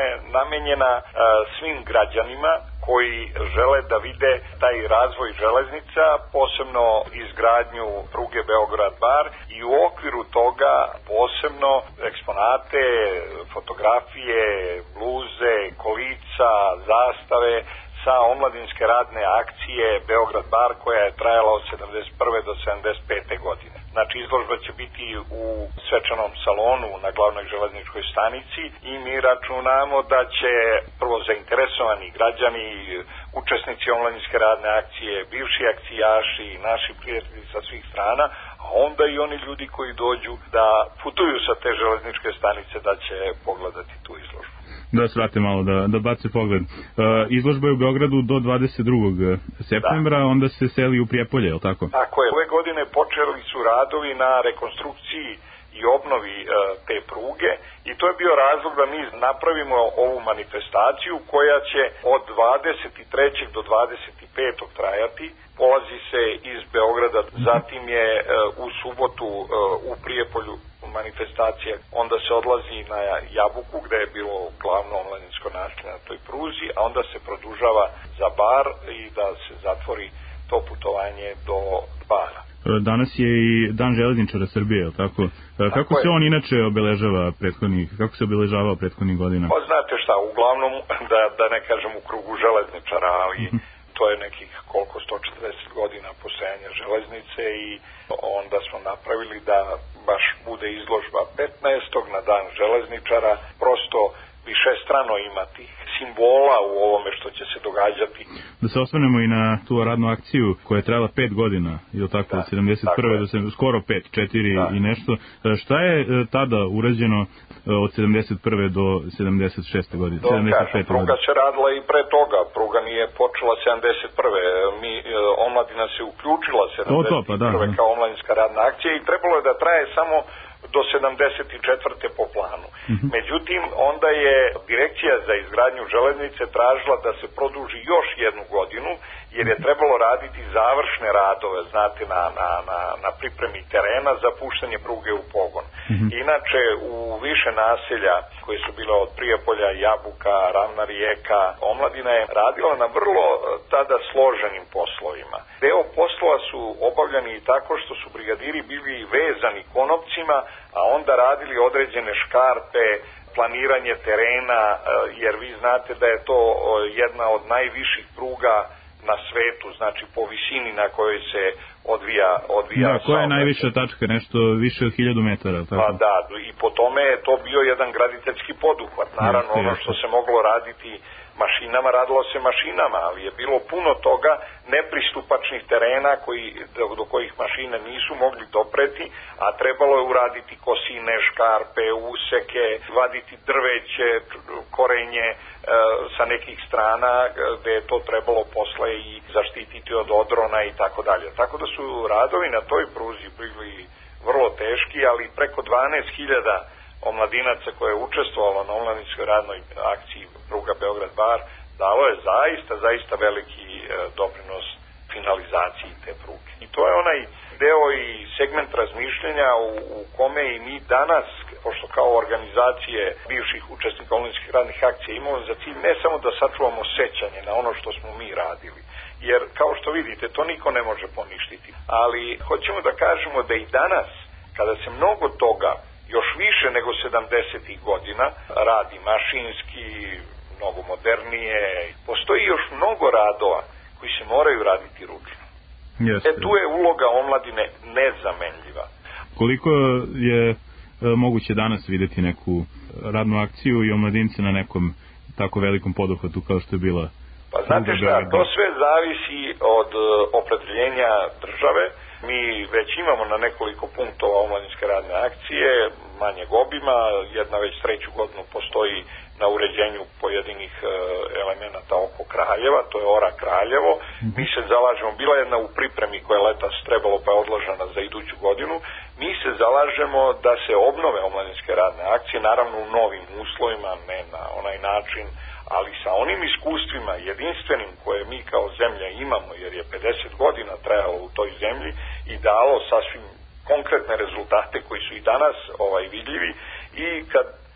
namenjena a, svim građanima koji žele da vide taj razvoj železnica, posebno izgradnju pruge Beograd-Bar i u okviru toga posebno eksponate, fotografije, bluze, kolica, zastave sa omladinske radne akcije Beograd-Bar koja je trajala od sedamdeset prve do sedamdeset pete godine. Znači izložba će biti u svečanom salonu na glavnoj železničkoj stanici i mi računamo da će prvo zainteresovani građani, učesnici omladinske radne akcije, bivši akcijaši, naši prijatelji sa svih strana, a onda i oni ljudi koji dođu da putuju sa te železničke stanice da će pogledati tu izložbu. Da se vrate malo, da, da bace pogled. E, izložba je u Beogradu do dvadeset drugog septembra, da. Onda se seli u Prijepolje, je li tako? Tako je. Ove godine počeli su radovi na rekonstrukciji i obnovi e, te pruge i to je bio razlog da mi napravimo ovu manifestaciju koja će od dvadeset trećeg do dvadeset petog trajati. Polazi se iz Beograda, zatim je e, u subotu e, u Prijepolju manifestacija, onda se odlazi na Jabuku gde je bilo glavno omladinsko naselje na toj pruzi, a onda se produžava za Bar i da se zatvori to putovanje do Bara. Danas je i Dan železničara Srbije, je li tako? Kako tako se je. On inače obeležava prethodnih, kako se obeležavao prethodnih godina? Pa znate šta, uglavnom, da, da ne kažem u krugu železničara, ali to je nekih koliko sto četrdeset godina postojanja železnice i onda smo napravili da baš bude izložba petnaestog na Dan železničara, prosto višestrano imati simbola u ovome što će se događati. Da se osvrnemo i na tu radnu akciju koja je trajala pet godina, je li tako, da, od sedamdeset prve do skoro pet, četiri da. I nešto. Šta je tada urađeno od sedamdeset prve do sedamdeset šeste godine? To kažem, pruga se radila i pre toga, pruga nije počela sedamdeset prve Mi, omladina se uključila sedamdeset prve to, to, pa da, da. Kao omladinska radna akcija i trebalo je da traje samo do sedamdeset četvrte po planu. Mm-hmm. Međutim, onda je direkcija za izgradnju železnice tražila da se produži još jednu godinu, jer je trebalo raditi završne radove, znate, na, na, na, na pripremi terena za puštanje pruge u pogon. Mm-hmm. Inače, u više naselja koje su bile od Prijepolja, Jabuka, Ravna Rijeka, omladina je radila na vrlo tada složenim poslovima. Deo poslova su obavljani i tako što su brigadiri bili vezani konopcima, a onda radili određene škarpe, planiranje terena, jer vi znate da je to jedna od najviših pruga na svetu, znači po visini na kojoj se odvija odvija. Da, koja je najviša tačka, nešto više od hiljadu metara, tako? Pa da, i po tome je to bio jedan graditeljski poduhvat. Naravno, jeste, ono što jeste. Se moglo raditi mašinama, radilo se mašinama, ali je bilo puno toga nepristupačnih terena koji, do, do kojih mašine nisu mogli dopreti, a trebalo je uraditi kosine, škarpe, useke, vaditi drveće, korenje e, sa nekih strana gde je to trebalo posle i zaštititi od odrona i tako dalje. Tako da su radovi na toj pruzi bili vrlo teški, ali preko dvanaest hiljada omladinaca koje je učestvovalo na omladinskoj radnoj akciji pruga Beograd-Bar dalo je zaista, zaista veliki e, doprinos finalizaciji te pruge. I to je onaj deo i segment razmišljenja u, u kome i mi danas, pošto kao organizacije bivših učesnika omladinskih radnih akcija imamo za cilj ne samo da sačuvamo sećanje na ono što smo mi radili, jer kao što vidite to niko ne može poništiti, ali hoćemo da kažemo da i danas kada se mnogo toga još više nego sedamdesetih godina radi mašinski, mnogo modernije. Postoji još mnogo radova koji se moraju raditi ručno. Jeste. E tu je uloga omladine nezamenljiva. Koliko je e, moguće danas videti neku radnu akciju i omladince na nekom tako velikom poduhvatu kao što je bila? Pa znate šta, to sve zavisi od uh, opredeljenja države. Mi već imamo na nekoliko punktova omladinske radne akcije, manjeg obima, jedna već treću godinu postoji na uređenju pojedinih uh, elemenata oko Kraljeva, to je Ora Kraljevo. Mi se zalažemo, bila jedna u pripremi koja je letos trebalo pa je odložena za iduću godinu, mi se zalažemo da se obnove omladinske radne akcije, naravno u novim uslovima, ne na onaj način, ali sa onim iskustvima jedinstvenim koje mi kao zemlja imamo, jer je pedeset godina trajalo u toj zemlji i dalo sasvim konkretne rezultate koji su i danas ovaj vidljivi i kad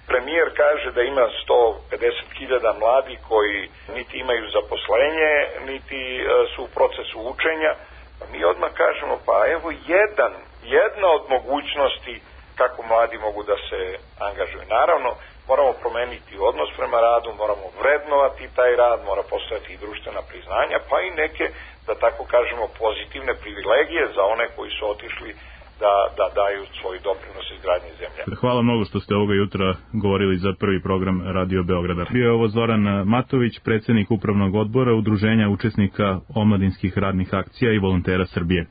premijer kaže da ima sto pedeset hiljada mladih koji niti imaju zaposlenje, niti su u procesu učenja. Mi odmah kažemo, pa evo jedan, jedna od mogućnosti kako mladi mogu da se angažuju. Naravno, moramo promeniti odnos prema radu, moramo vrednovati taj rad, mora postojati i društvena priznanja, pa i neke, da tako kažemo, pozitivne privilegije za one koji su otišli da, da daju svoj doprinos izgradnji zemlje. Hvala mnogo što ste ovoga jutra govorili za prvi program Radio Beograda. Bio je ovo Zoran Matović, predsjednik upravnog odbora Udruženja učesnika omladinskih radnih akcija i volontera Srbije.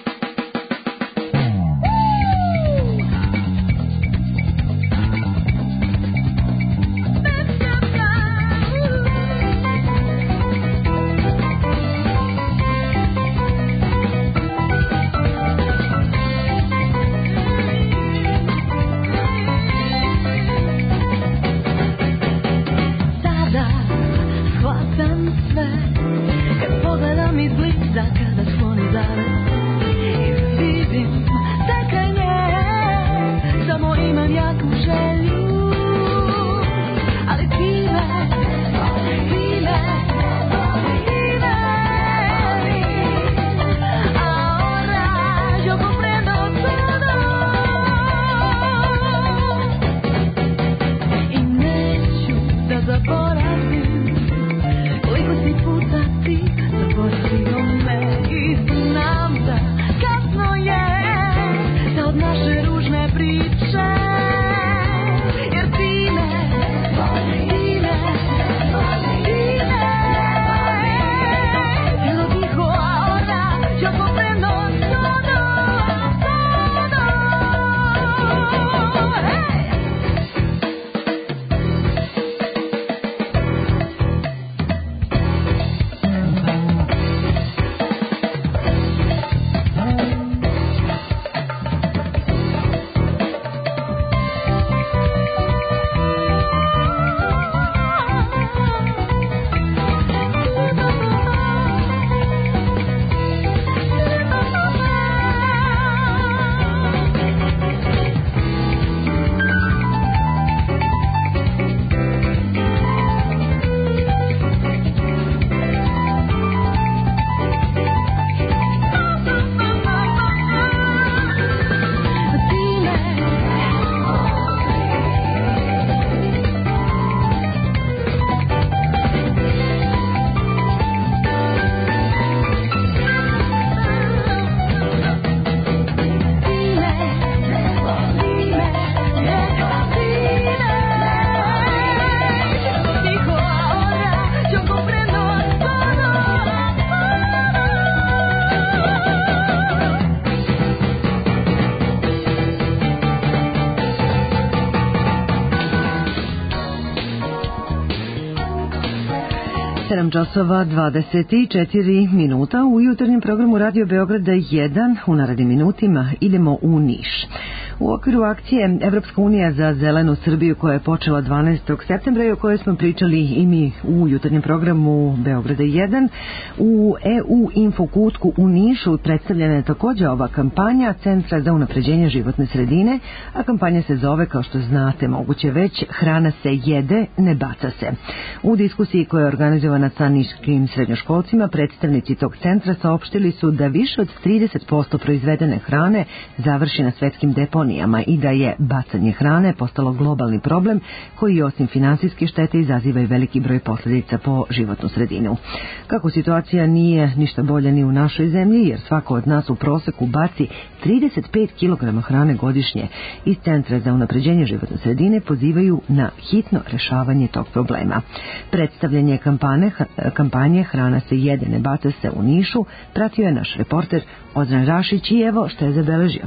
sedam časova dvadeset četiri minuta u jutarnjem programu Radio Beograda jedan. U narednim minutima idemo u Niš. U okviru akcije Evropska unija za zelenu Srbiju koja je počela dvanaestog septembra i o kojoj smo pričali i mi u jutarnjem programu Beograda jedan, u E U Infokutku u Nišu predstavljena je također ova kampanja Centra za unapređenje životne sredine, a kampanja se zove, kao što znate moguće već, Hrana se jede, ne baca se. U diskusiji koja je organizovana sa niškim srednjoškolcima, predstavnici tog centra saopštili su da više od trideset posto proizvedene hrane završi na svetskim deponijama i da je bacanje hrane postalo globalni problem koji osim finansijske štete izaziva i veliki broj posljedica po životnu sredinu. Kako situacija nije ništa bolja ni u našoj zemlji, jer svako od nas u proseku baci trideset pet kilograma hrane godišnje, iz Centra za unapređenje životne sredine pozivaju na hitno rešavanje tog problema. Predstavljanje kampanje, kampanje Hrana se jede, ne baca se u Nišu pratio je naš reporter Ozren Rašić i evo što je zabeležio.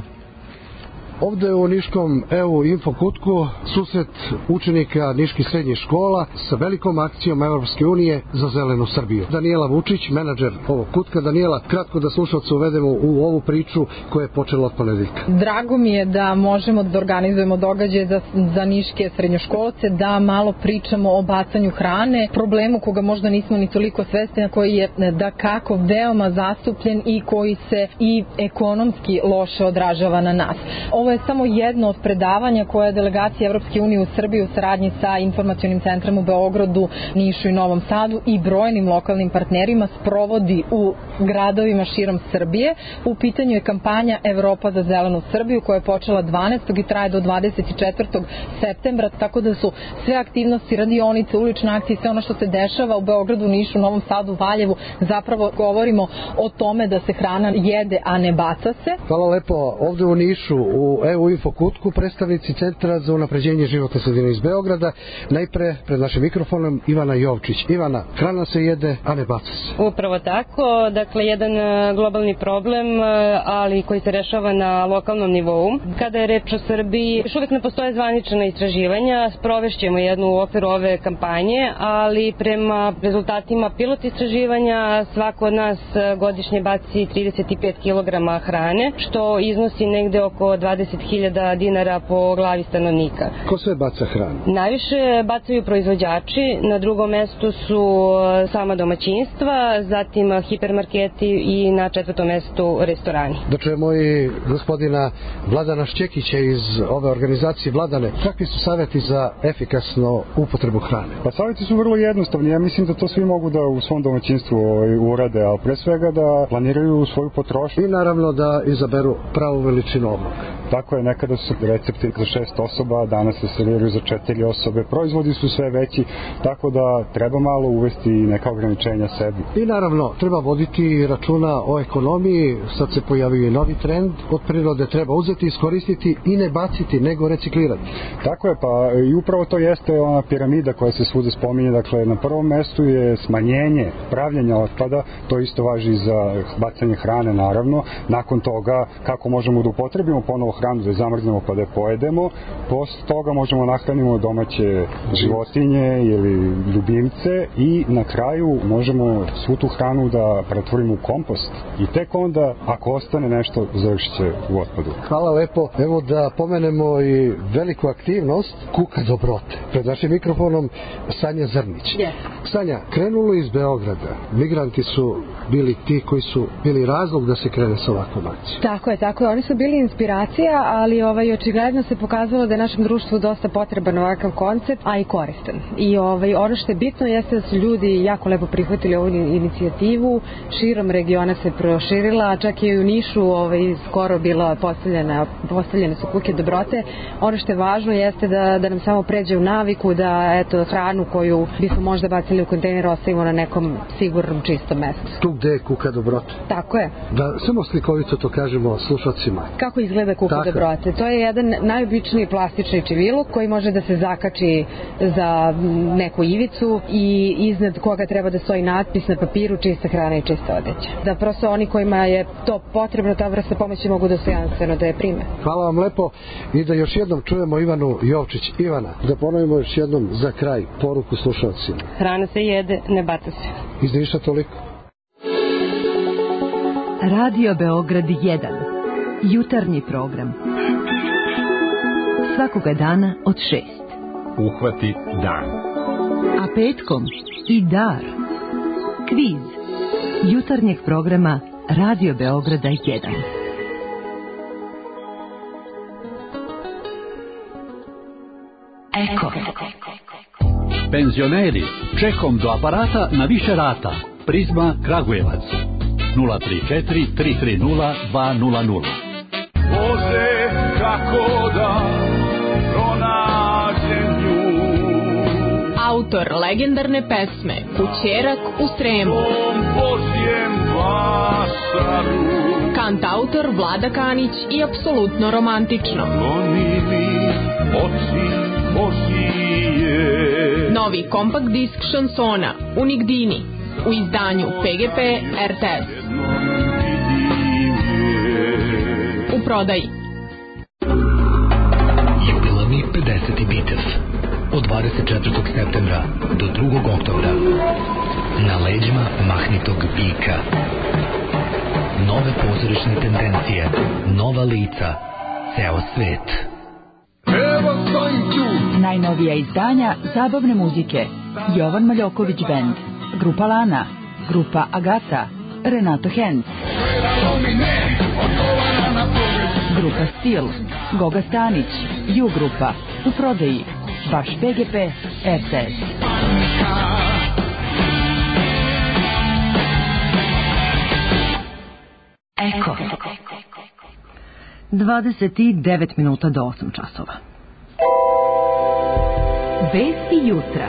Ovde u Niškom E U Infokutku susret učenika niških srednjih škola sa velikom akcijom Evropske unije za zelenu Srbiju. Danijela Vučić, menadžer ovog kutka. Danijela, kratko da slušalce uvedemo u ovu priču koja je počela od ponedeljka. Drago mi je da možemo da organizujemo događaje za, za niške srednjoškolce, da malo pričamo o bacanju hrane, problemu koga možda nismo ni toliko svesni, a koji je da kako veoma zastupljen i koji se i ekonomski loše odražava na nas. Ovo je samo jedno od predavanja koje je delegacija Evropske unije u Srbiji u saradnji sa informacionim centrom u Beogradu, Nišu i Novom Sadu i brojnim lokalnim partnerima sprovodi u gradovima širom Srbije. U pitanju je kampanja Evropa za zelenu Srbiju koja je počela dvanaestog i traje do dvadeset četvrtog septembra, tako da su sve aktivnosti, radionice, ulične akcije, sve ono što se dešava u Beogradu, Nišu, Novom Sadu, Valjevu, zapravo govorimo o tome da se hrana jede, a ne baca se. Hvala lepo. Ovde u Nišu, u E U Info kutku, predstavnici Centra za unapređenje životne sredine iz Beograda, najpre pred našim mikrofonom Ivana Jovčić. Ivana, hrana se jede, a ne baca se. Upravo tako, dakle jedan globalni problem, ali koji se rešava na lokalnom nivou. Kada je reč o Srbiji, još uvek ne postoje zvanična istraživanja, sprovešćemo jednu u okviru ove kampanje, ali prema rezultatima pilot istraživanja svako od nas godišnje baci trideset pet kilograma hrane, što iznosi negde oko dvadeset hiljada dinara po glavi stanovnika. Ko sve baca hranu? Najviše bacaju proizvođači, na drugom mestu su sama domaćinstva, zatim hipermarketi i na četvrtom mestu restorani. Da čujemo i gospodina Vladana Šćekića iz ove organizacije. Vladane, kakvi su savjeti za efikasnu upotrebu hrane? Pa savjeti su vrlo jednostavni. Ja mislim da to svi mogu da u svom domaćinstvu urade, a pre svega da planiraju svoju potrošnju. I naravno da izaberu pravu veličinu obroka. Tako je, nekada su recepti za šest osoba, danas se serviraju za četiri osobe. Proizvodi su sve veći, tako da treba malo uvesti neka ograničenja sebi. I naravno, treba voditi računa o ekonomiji. Sad se pojavio i novi trend. Od prirode treba uzeti, iskoristiti i ne baciti, nego reciklirati. Tako je, pa i upravo to jeste ona piramida koja se svuda spominje. Dakle, na prvom mestu je smanjenje pravljenja otpada, to isto važi i za bacanje hrane, naravno. Nakon toga, kako možemo da upotrebimo ponovo hranu, da je zamrznemo pa da je pojedemo. Posle toga možemo nahranimo domaće životinje ili ljubimce i na kraju možemo svu tu hranu da pretvorimo u kompost i tek onda, ako ostane nešto, završit će u otpadu. Hvala lepo. Evo da pomenemo i veliku aktivnost Kuka dobrote. Pred našim mikrofonom Sanja Zrnić. Yes. Sanja, krenulo iz Beograda. Migranti su bili ti koji su bili razlog da se krene sa ovakvom akcijom. Tako je, tako je. Oni su bili inspiracija, ali ovaj, očigledno se pokazalo da je našem društvu dosta potreban ovakav koncept, a i koristan. I ovaj, ono što je bitno jeste da su ljudi jako lepo prihvatili ovu inicijativu, širom regiona se proširila, čak i u Nišu ovaj, skoro bila postavljena, postavljene su kuke dobrote. Ono što je važno jeste da, da nam samo pređe u naviku, da eto, hranu koju bismo možda bacili u kontejner ostavimo na nekom sigurnom čistom mestu. Tu gde je kuka dobrote? Tako je. Da samo slikovito to kažemo slušacima. Kako izgleda kuka Tako. dobrote? To je jedan najobičniji plastični čeviluk koji može da se zakači za neku ivicu i iznad koga treba da stoji natpis na papiru čista hrana i čista odeća. Da prosto oni kojima je to potrebno, ta vrsta pomoći mogu dostojanstveno da je prime. Hvala vam lepo i da još jednom čujemo Ivanu Jovčić. Ivana, da ponovimo još jednom za kraj poruku slušalcima. Hrana se jede, ne baca se. Iz Niša toliko. Radio Beograd jedan. Jutarnji program. Svakoga dana od šest. Uhvati dan. A petkom i dar. Kviz. Jutarnjeg programa Radio Beograda jedan. Eko. Penzioneri, čekom do aparata na više rata. Prizma Kragujevac. nula tri četiri tri tri nula dva nula nula. Bože, kako da pronađem nju. Autor legendarne pesme Kućerak u Sremu. Božjem vasaru. Kantautor Vlada Kanić i apsolutno romantično. Oni mi oči Božije. Novi kompakt disk šansona Unigdini u izdanju P G P R T S. U prodaji. Jubilarni pedeseti Bitev od dvadeset četvrtog septembra do drugog oktobra na leđima mahnitog bika. Nove pozorišne tendencije, nova lica, ceo svet. Najnovija izdanja zabavne muzike. Jovan Maljoković Band, Grupa Lana, Grupa Agata, Renato Henz, Grupa Stil, Goga Stanić, U Grupa, u prodaji, Baš B G P, R T S. Eko. dvadeset devet minuta do osam časova. Vesti jutra.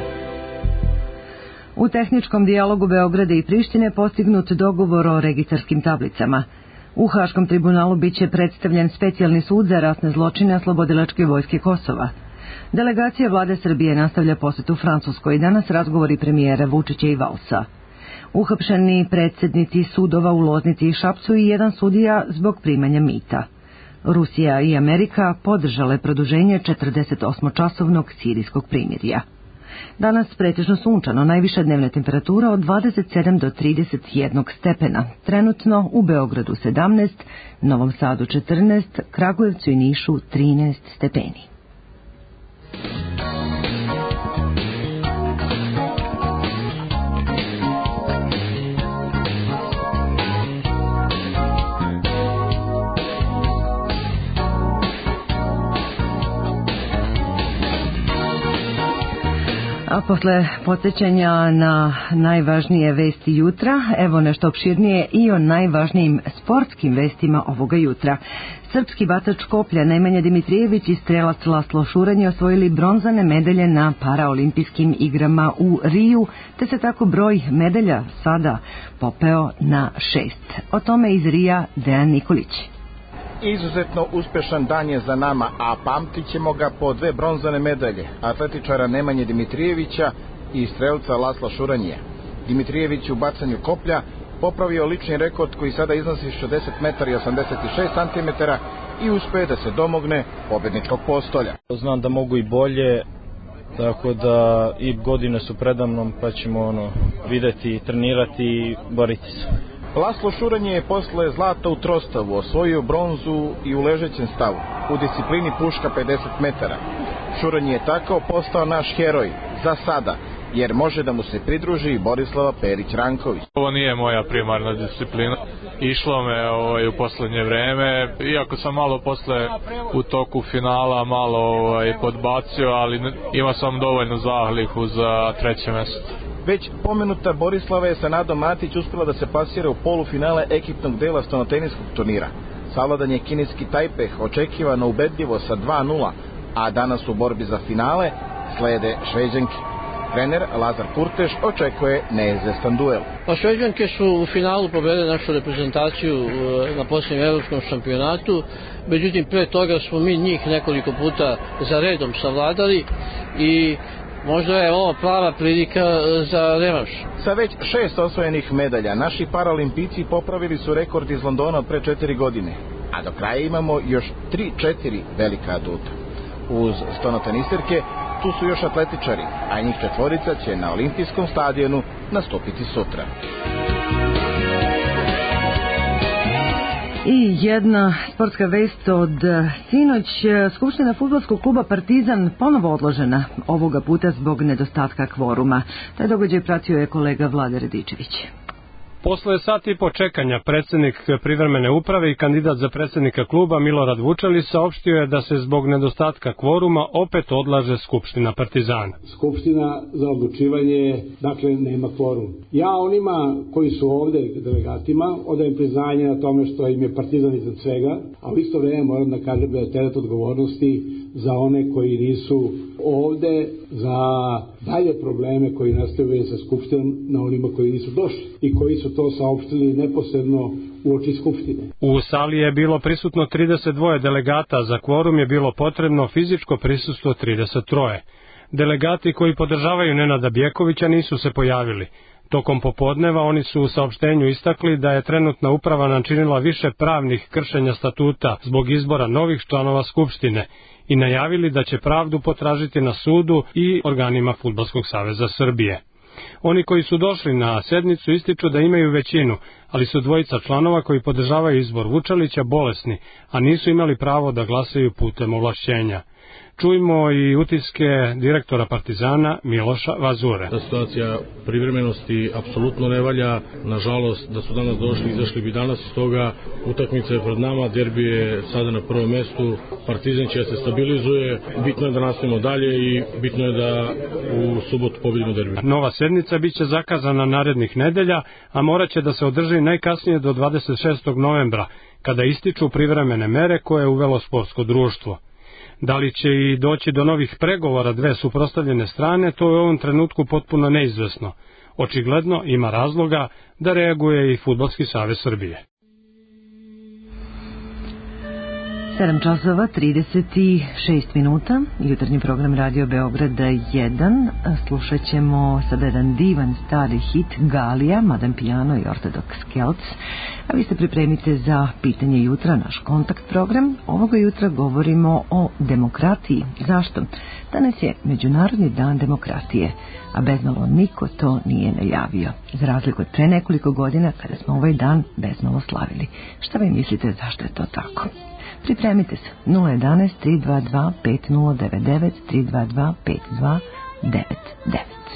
U tehničkom dijalogu Beograda i Prištine postignut dogovor o registarskim tablicama. U Haškom tribunalu biće predstavljen specijalni sud za ratne zločine Oslobodilačke vojske Kosova. Delegacija vlade Srbije nastavlja posetu Francuskoj i danas razgovori premijera Vučića i Valsa. Uhapšeni predsjednici sudova u Loznici i Šapcu i jedan sudija zbog primanja mita. Rusija i Amerika podržale produženje četrdesetosmočasovnog sirijskog primirja. Danas pretežno sunčano, najviša dnevna temperatura od dvadeset sedam do trideset jedan stepena. Trenutno u Beogradu sedamnaest, Novom Sadu četrnaest, Kragujevcu i Nišu trinaest stepeni. A posle podsjećanja na najvažnije vesti jutra, evo nešto opširnije i o najvažnijim sportskim vestima ovoga jutra. Srpski bacač koplja Nemanja Dimitrijević i strelac Laslo Šuranj osvojili bronzane medalje na paraolimpijskim igrama u Riju, te se tako broj medalja sada popeo na šest. O tome iz Rija Dejan Nikolić. Izuzetno uspešan dan je za nama, a pamtit ćemo ga po dve bronzane medalje, atletičara Nemanje Dimitrijevića i strelca Lasla Šuranjija. Dimitrijević u bacanju koplja popravio lični rekord koji sada iznosi šezdeset metara i osamdeset šest centimetara i uspe da se domogne pobedničkog postolja. Znam da mogu i bolje, tako da i godine su predamnom, pa ćemo ono, videti, trenirati i boriti se. Laslo Šuranje je posle zlata u trostavu osvojio bronzu i u ležećem stavu, u disciplini puška pedeset metara. Šuranje je tako postao naš heroj, za sada, jer može da mu se pridruži i Borislava Perić-Ranković. Ovo nije moja primarna disciplina. Išlo me ovaj, u poslednje vreme, iako sam malo posle u toku finala malo ovaj, podbacio, ali ima sam dovoljnu zahliku za treće mesto. Već pomenuta Borislava je sa Nadom Matić uspela da se plasira u polufinale ekipnog dela stonoteniskog turnira. Savladan je kineski Tajpeh očekivano ubedljivo sa dva nula, a danas u borbi za finale slede Šveđanke. Trener Lazar Kurteš očekuje neizvestan duel. Pa Šveđanke su u finalu pobedile našu reprezentaciju na posljednjem evropskom šampionatu, međutim pre toga smo mi njih nekoliko puta za redom savladali i možda je ovo prava prilika za revanš. Sa već šest osvojenih medalja, naši paraolimpijci popravili su rekord iz Londona od pre četiri godine, a do kraja imamo još tri četiri velika aduta. Uz stonotenisterke, tu su još atletičari, a njih četvorica će na olimpijskom stadionu nastupiti sutra. I jedna sportska vest od sinoć. Skupština fudbalskog kluba Partizan ponovo odložena, ovoga puta zbog nedostatka kvoruma. Taj događaj pratio je kolega Vlade Radičević. Posle sati i po čekanja, predsjednik privremene uprave i kandidat za predsjednika kluba Milorad Vučelić saopštio je da se zbog nedostatka kvoruma opet odlaže Skupština Partizana. Skupština za odlučivanje, dakle, nema kvorum. Ja onima koji su ovde delegatima odajem priznanje na tome što im je Partizan iznad svega, a u isto vreme moram da kažem da je teret odgovornosti za one koji nisu ovde, za dalje probleme koji nastaju sa Skupštinom na onima koji nisu došli i koji su to saopštili neposredno u oči Skupštine. U sali je bilo prisutno trideset dva delegata, za kvorum je bilo potrebno fizičko prisustvo trideset tri. Delegati koji podržavaju Nenada Bjekovića nisu se pojavili. Tokom popodneva oni su u saopštenju istakli da je trenutna uprava načinila više pravnih kršenja statuta zbog izbora novih članova Skupštine i najavili da će pravdu potražiti na sudu i organima Fudbalskog saveza Srbije. Oni koji su došli na sednicu ističu da imaju većinu, ali su dvojica članova koji podržavaju izbor Vučelića bolesni, a nisu imali pravo da glasaju putem ovlašćenja. Čujmo i utiske direktora Partizana Miloša Vazure. Ta situacija privremenosti apsolutno ne valja. Nažalost, da su danas došli, izašli bi danas iz toga. Utakmica je pred nama, derbi je sada na prvom mestu. Partizan će se stabilizuje. Bitno je da nastavimo dalje i bitno je da u subotu pobedimo derbi. Nova sednica biće zakazana narednih nedelja, a morat će da se održi najkasnije do dvadeset šestog novembra, kada ističu privremene mere koje je uvelo sportsko društvo. Da li će i doći do novih pregovora dve suprotstavljene strane, to je u ovom trenutku potpuno neizvesno. Očigledno ima razloga da reaguje i Fudbalski savez Srbije. sedam časova trideset šest minuta, jutarnji program Radio Beograda jedan. Slušat ćemo sada jedan divan stari hit Galija, Madame Piano i Orthodox Celts. A vi se pripremite za pitanje jutra, naš kontakt program. Ovoga jutra govorimo o demokratiji. Zašto? Danas je Međunarodni dan demokratije, a bezmalo niko to nije najavio. Za razliku od pre nekoliko godina kada smo ovaj dan bezmalo slavili. Šta vi mislite zašto je to tako? Pripremite se nula jedanaest tri dva dva pet nula devet devet tri dva dva pet dva devet devet.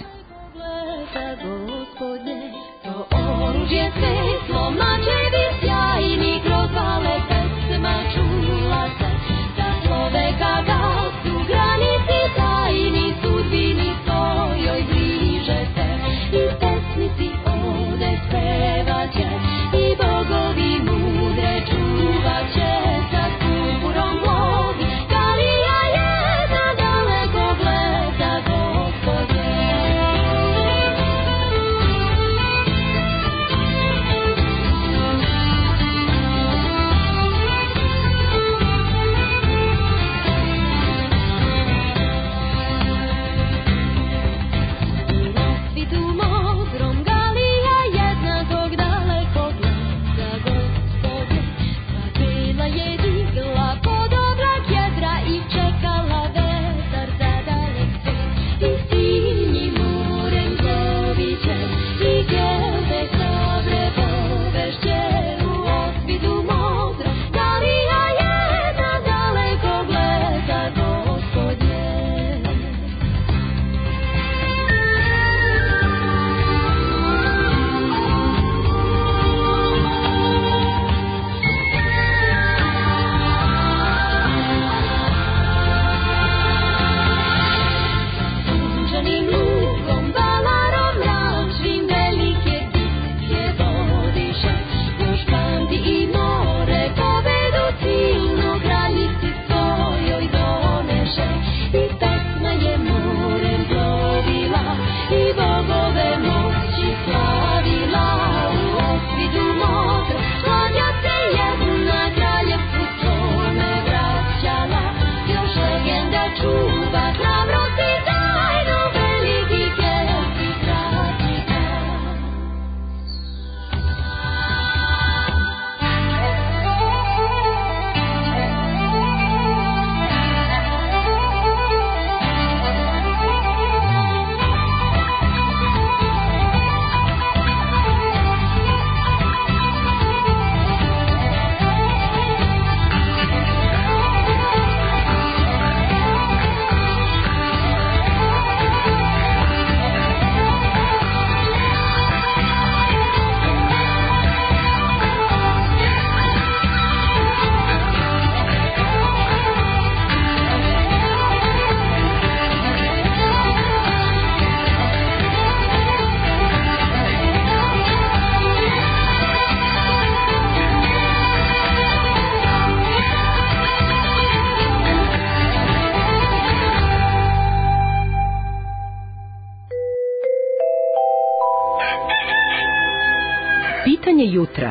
Pitanje jutra.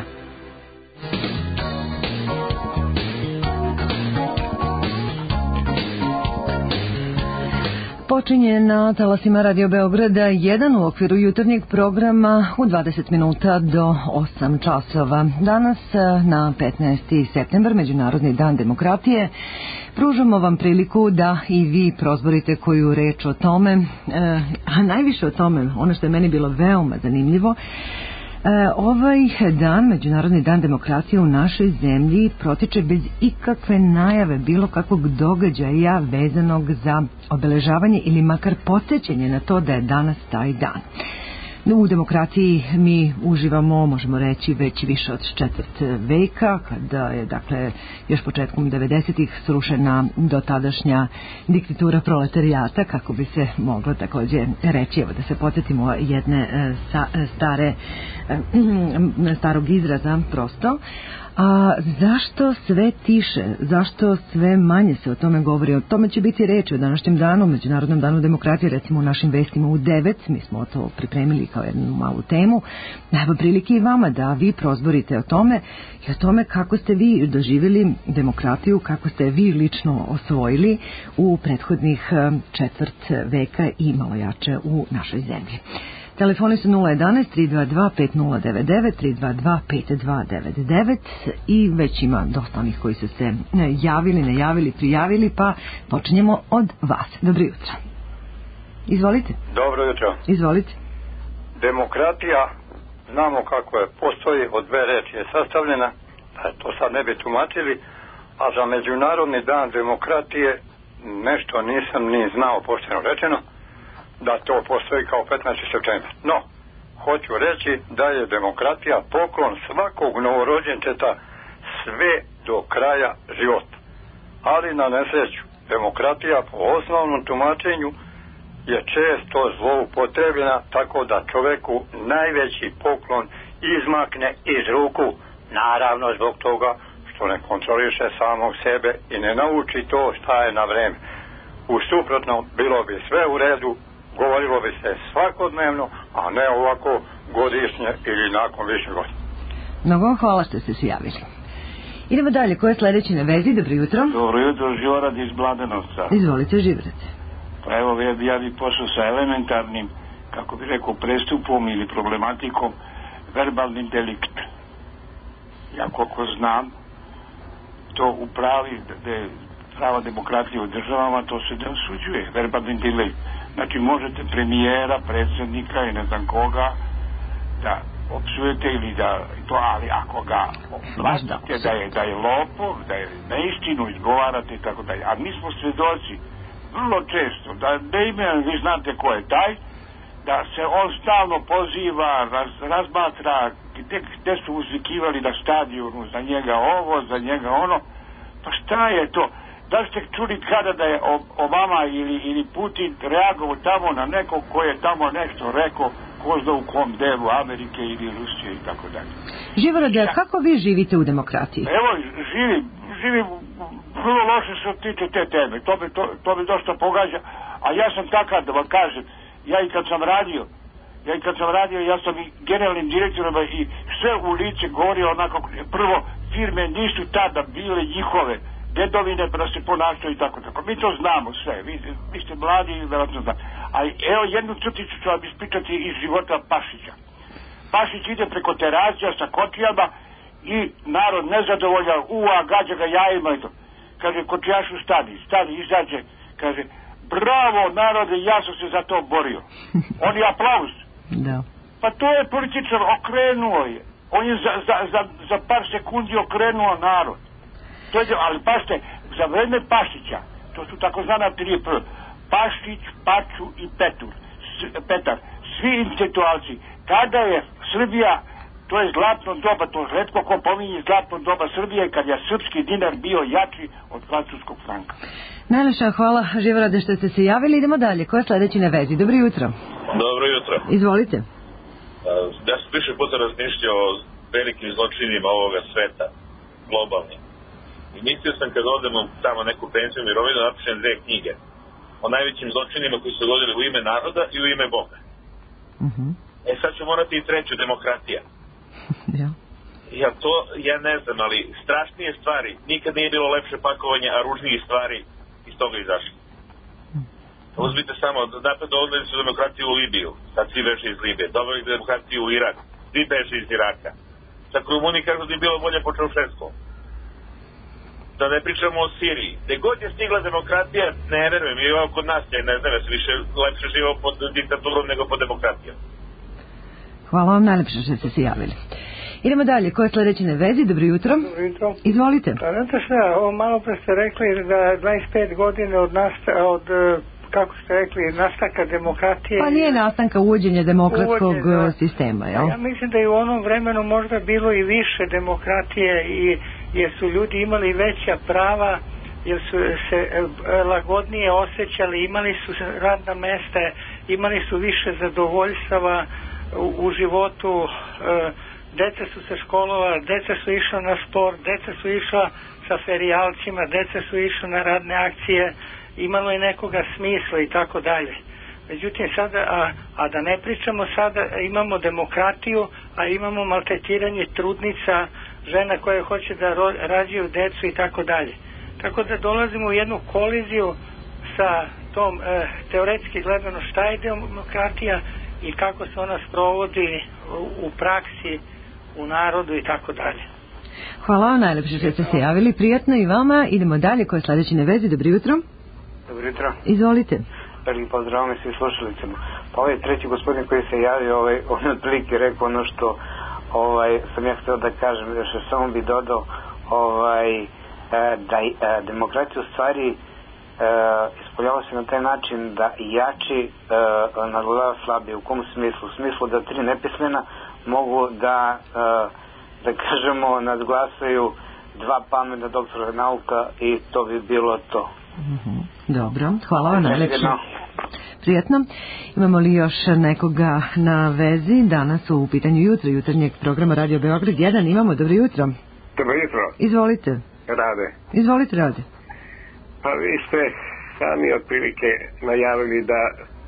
Počinje na talasima Radio Beograda jedan u okviru jutarnjeg programa u dvadeset minuta do osam časova. Danas na petnaesti septembar, Međunarodni dan demokratije, pružamo vam priliku da i vi prozborite koju reč o tome, a najviše o tome, ono što je meni bilo veoma zanimljivo, ovaj dan, Međunarodni dan demokratije u našoj zemlji, protiče bez ikakve najave bilo kakvog događaja vezanog za obeležavanje ili makar podsjećanje na to da je danas taj dan. U demokratiji mi uživamo, možemo reći, već više od četvrt veka, kada je, dakle, još početkom devedesetih srušena dotadašnja diktatura proletarijata, kako bi se moglo također reći, evo da se podsjetimo jedne stare, starog izraza prosto. A zašto sve tiše? Zašto sve manje se o tome govori? O tome će biti reći o današnjem danu, Međunarodnom danu demokratije, recimo u našim vestima u devet. Mi smo to pripremili kao jednu malu temu. Evo prilike i vama da vi prozborite o tome i o tome kako ste vi doživjeli demokratiju, kako ste vi lično osvojili u prethodnih četvrt veka i malo jače u našoj zemlji. Telefoni su nula jedanaest tri dva dva pet nula devet devet, tri dva dva pet dva devet devet i već ima dosta onih koji su se javili, najavili, prijavili, pa počinjemo od vas. Dobro jutro. Izvolite. Dobro jutro. Izvolite. Demokratija, znamo kako je, postoji, od dve reči je sastavljena, pa to sad ne bi tumačili, a za Međunarodni dan demokratije nešto nisam ni znao, pošteno rečeno, da to postoji kao petnaesti septembar. No, hoću reći da je demokratija poklon svakog novorođenčeta sve do kraja života. Ali na nesreću, demokratija po osnovnom tumačenju je često zloupotrebljena, tako da čoveku najveći poklon izmakne iz ruku, naravno zbog toga što ne kontroliše samog sebe i ne nauči to šta je na vreme. U suprotno bilo bi sve u redu, govorilo bi se svakodnevno, a ne ovako godišnje ili nakon više godina. Mnogo vam hvala što ste se javili. Idemo dalje, ko je sljedeći na vezi? Dobro jutro. Dobro jutro, Živorad iz Mladenovca. Izvolite, Živorad. Pa evo, ja, ja bih pošao sa elementarnim, kako bi rekao, prestupom ili problematikom, verbalni delikt. Ja koliko znam, to u pravi, da je prava demokratija u državama, to se ne osuđuje, verbalni delikt. Znači možete premijera, predsjednika i ne znam koga da opsujete ili da to, ali ako ga oplatite da je, da je lopov, da je neistinu izgovarate i tako dalje. A mi smo svjedoci vrlo često da ne ime, vi znate ko je taj, da se on stalno poziva, raz, razmatra gde, gde su uzvikivali na stadionu za njega ovo, za njega ono. Pa šta je to? Da ste čuli kada da je Obama ili, ili Putin reagovao tamo na nekog ko je tamo nešto rekao, ko zna u kom delu Amerike ili Rusije i tako dalje. Živorade, kako vi živite u demokratiji? Evo, živim, živim vrlo loše što tiče te teme, to me, to, to me dosta pogađa, a ja sam takav da vam kažem, ja i kad sam radio, ja i kad sam radio, ja sam i generalnim direktorom i sve u lice govorio onako, prvo, firme nisu tada bile njihove, dedovine da se ponašaju i tako tako. Mi to znamo sve, vi, vi ste mladi i vjerojatno znate. Ali evo jednu crticu ću vam ispričati iz života Pašića. Pašić ide preko terazija sa kočijama i narod nezadovoljan, uva, gađa ga jajima i to. Kaže, kočijašu stani, stani, izađe, kaže, bravo narode, ja sam se za to borio. On je aplauz. Da. Pa to je političar, okrenuo je. On je za, za, za, za par sekundi okrenuo narod. To je, ali pašte, za vreme Pašića, to su takozvana tri P, Pašić, Paču i Petur, S, Petar, svi intelektualci, kada je Srbija, to je zlatno doba, to retko ko pominje zlatno doba Srbije, kad je srpski dinar bio jači od francuskog franka. Najlepša hvala, Živorade, što ste se javili. Idemo dalje, ko je sljedeći na vezi? Dobro jutro. Dobro jutro. Izvolite. Ja sam više puta razmišljao o velikim zločinima ovoga sveta, globalnim. I mislio sam kad odemo tamo neku penziju mirovinu napišem dve knjige o najvećim zločinima koji su dogodili u ime naroda i u ime Boga. Uh-huh. E sad ću morati i treću, demokratija. Ja. Ja to, ja ne znam, ali strašnije stvari, nikad nije bilo lepše pakovanje, a ružnije stvari iz toga izašli. Uzmite samo, napred odveli su demokratiju u Libiju, sad svi beže iz Libije, dobili demokratiju u Irak, svi beže iz Iraka. Sa Rumuni kažu da je bilo bolje po Čaušeskom. Da ne pričamo o Siriji. Gde god je stigla demokratija, ne verujem, i ovo kod nas, ja ne znam, ja se više lepše živao pod diktaturom nego pod demokratijom. Hvala vam najlepše što ste se javili. Idemo dalje, ko je sledeći na vezi? Dobro jutro. Dobro jutro. Izvolite. Pa znate šta, ovo malo pre ste rekli da dvadeset pet godine od, nasta, od kako ste rekli, nastanka demokratije. Pa nije nastanka uvođenja demokratskog uvođenja, sistema, jel? Ja mislim da je u onom vremenu možda bilo i više demokratije i jer su ljudi imali veća prava, jer su se lagodnije osjećali, imali su radna mesta, imali su više zadovoljstava u, u životu, e, deca su se školovala, deca su išla na sport, deca su išla sa ferijalcima, deca su išla na radne akcije, imalo je nekoga smisla i tako dalje. Međutim sada, a, a da ne pričamo sada, imamo demokratiju, a imamo maltretiranje trudnica, žena koje hoće da ro, rađaju decu i tako dalje. Tako da dolazimo u jednu koliziju sa tom, e, teoretski gledano šta je demokratija i kako se ona sprovodi u, u praksi, u narodu i tako dalje. Hvala vam najlepše što ste se javili, prijatno i vama. Idemo dalje, ko je sledeći na vezi? Dobro jutro. Dobro jutro. Izvolite. Želim pozdravom svim slušalicama. Pa ovaj treći gospodin koji se javio, ovaj, on otprilike rekao ono što ovaj, sam ja htio da kažem, što samo bi dodao ovaj, da e, demokracija u stvari e, ispoljava se na taj način da jači e, nadvladava slabije. U kom smislu? U smislu da tri nepismena mogu da e, da kažemo nadglasaju dva pametna doktora nauka i to bi bilo to. Mm-hmm. Dobro, hvala vam najlepše. Prijetno. Imamo li još nekoga na vezi? Danas u pitanju jutro, jutarnjeg programa Radio Beograd jedan imamo. Dobro jutro. Dobro jutro. Izvolite. Rade. Izvolite, Rade. Pa vi ste sami otprilike najavili da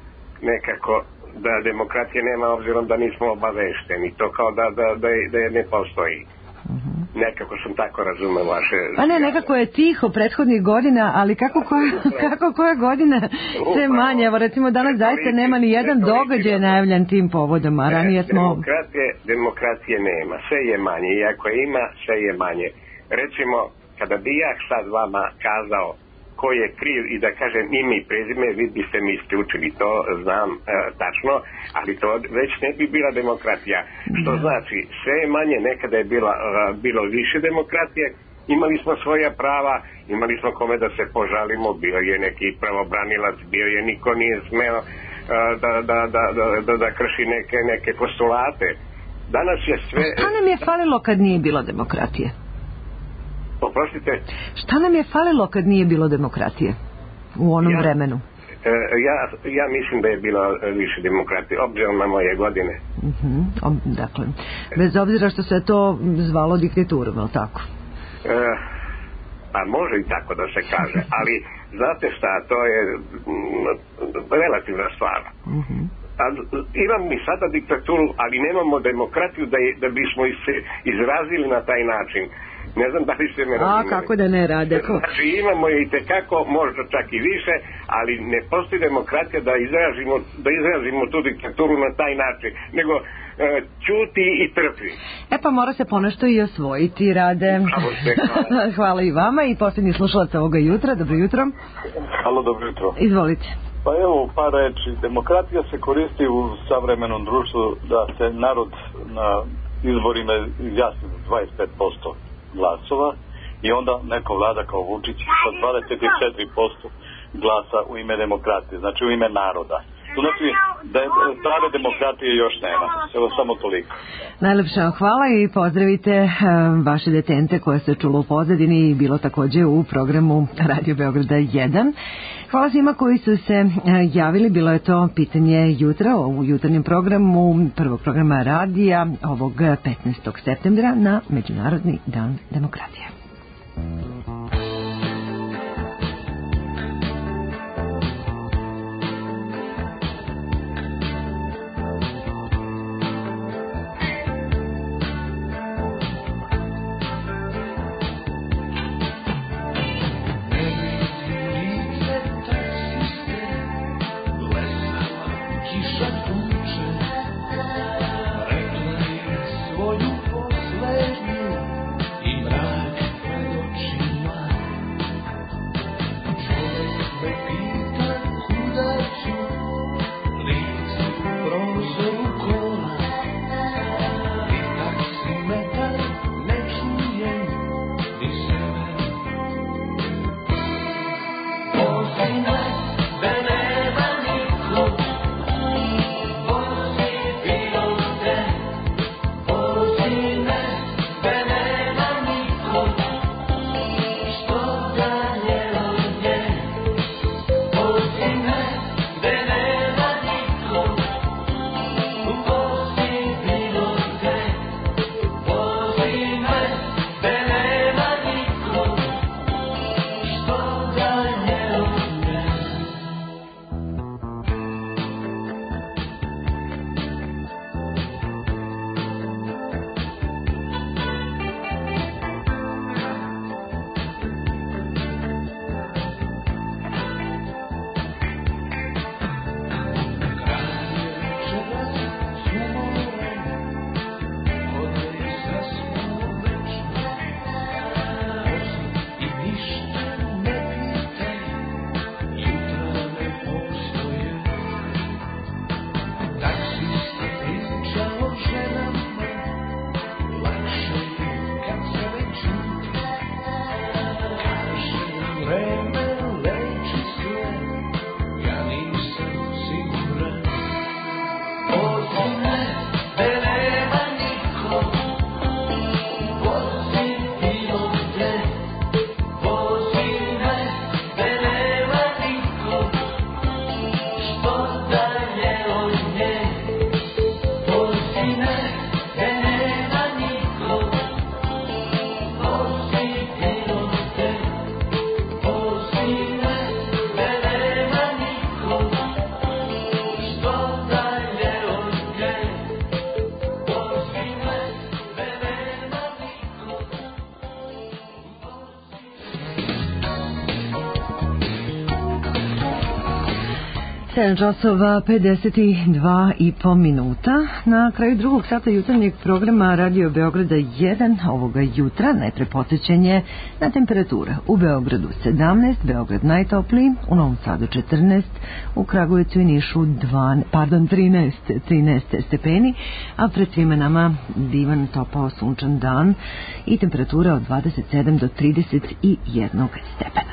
nekako da demokratije nema obzirom da nismo obavešteni. To kao da, da, da, je, da je ne postoji. Uh-huh. Nekako sam tako razumeo vaše... Pa ne, nekako je tiho prethodnih godina, ali kako koja, kako koja godina sve manje. Evo recimo danas zaista nema ni jedan događaj najavljan tim povodom, a ranije smo... Demokratije, demokratije nema, sve je manje. I ako je ima, sve je manje. Recimo, kada bi ja sad vama kazao ko je kriv i da kažem ime i prezime, vi biste mi isključili, to znam e, tačno, ali to već ne bi bila demokratija. Što znači, sve je manje, nekada je bila, e, bilo više demokratije, imali smo svoja prava, imali smo kome da se požalimo, bio je neki pravobranilac, bio je, niko nije smeo e, da, da, da, da, da, da krši neke, neke postulate. Danas je sve... Šta nam je falilo kad nije bilo demokratije? Oprostite? Šta nam je falilo kad nije bilo demokratije u onom ja, vremenu? E, ja, ja mislim da je bilo više demokratije, obzirom na moje godine. Uh-huh. Dakle, bez obzira što se to zvalo diktaturom, je li tako? E, pa može i tako da se kaže, ali znate šta, to je m, relativna stvar. Uh-huh. A, imam mi sada diktaturu, ali nemamo demokratiju da, je, da bismo se izrazili na taj način. Ne znam da li ste me razumeli. A kako da ne rade? Znači imamo je i tekako, možda čak i više, ali ne postoji demokratija da izrazimo, da izrazimo tu diktaturu na taj način, nego e, ćuti i trpi. E pa mora se ponešto i osvojiti, Rade. Ste, hvala. Hvala i vama i posljednji slušalac ovoga jutra. Dobro jutro. Halo, dobro jutro. Izvolite. Pa evo par reči. Demokratija se koristi u savremenom društvu da se narod na izborima izjasni za dvadeset pet posto glasova i onda neko vlada kao Vučić sa dvadeset četiri posto glasa u ime demokratije, znači u ime naroda. To znači da je prave demokratije još nema. Evo samo toliko. Najlepša vam hvala i pozdravite uh, vaše detente koje se čulo u pozadini i bilo takođe u programu Radio Beograda jedan. Hvala svima koji su se uh, javili, bilo je to pitanje jutra u jutarnjem programu prvog programa radija ovog petnaestog septembra na Međunarodni dan demokratije. Rekla je svoju poslednju i mrak sedam časova pedeset dva i po minuta. Na kraju drugog sata jutarnjeg programa Radio Beograda jedan ovoga jutra najpre podsjećanje na temperatura. U Beogradu sedamnaest, Beograd najtopliji, u Novom Sadu četrnaest, u Kragujevcu i Nišu dvanaest, pardon, trinaest, trinaest stepeni, a pred svima nama divan, topao, sunčan dan i temperatura od dvadeset sedam do trideset jedan stepena.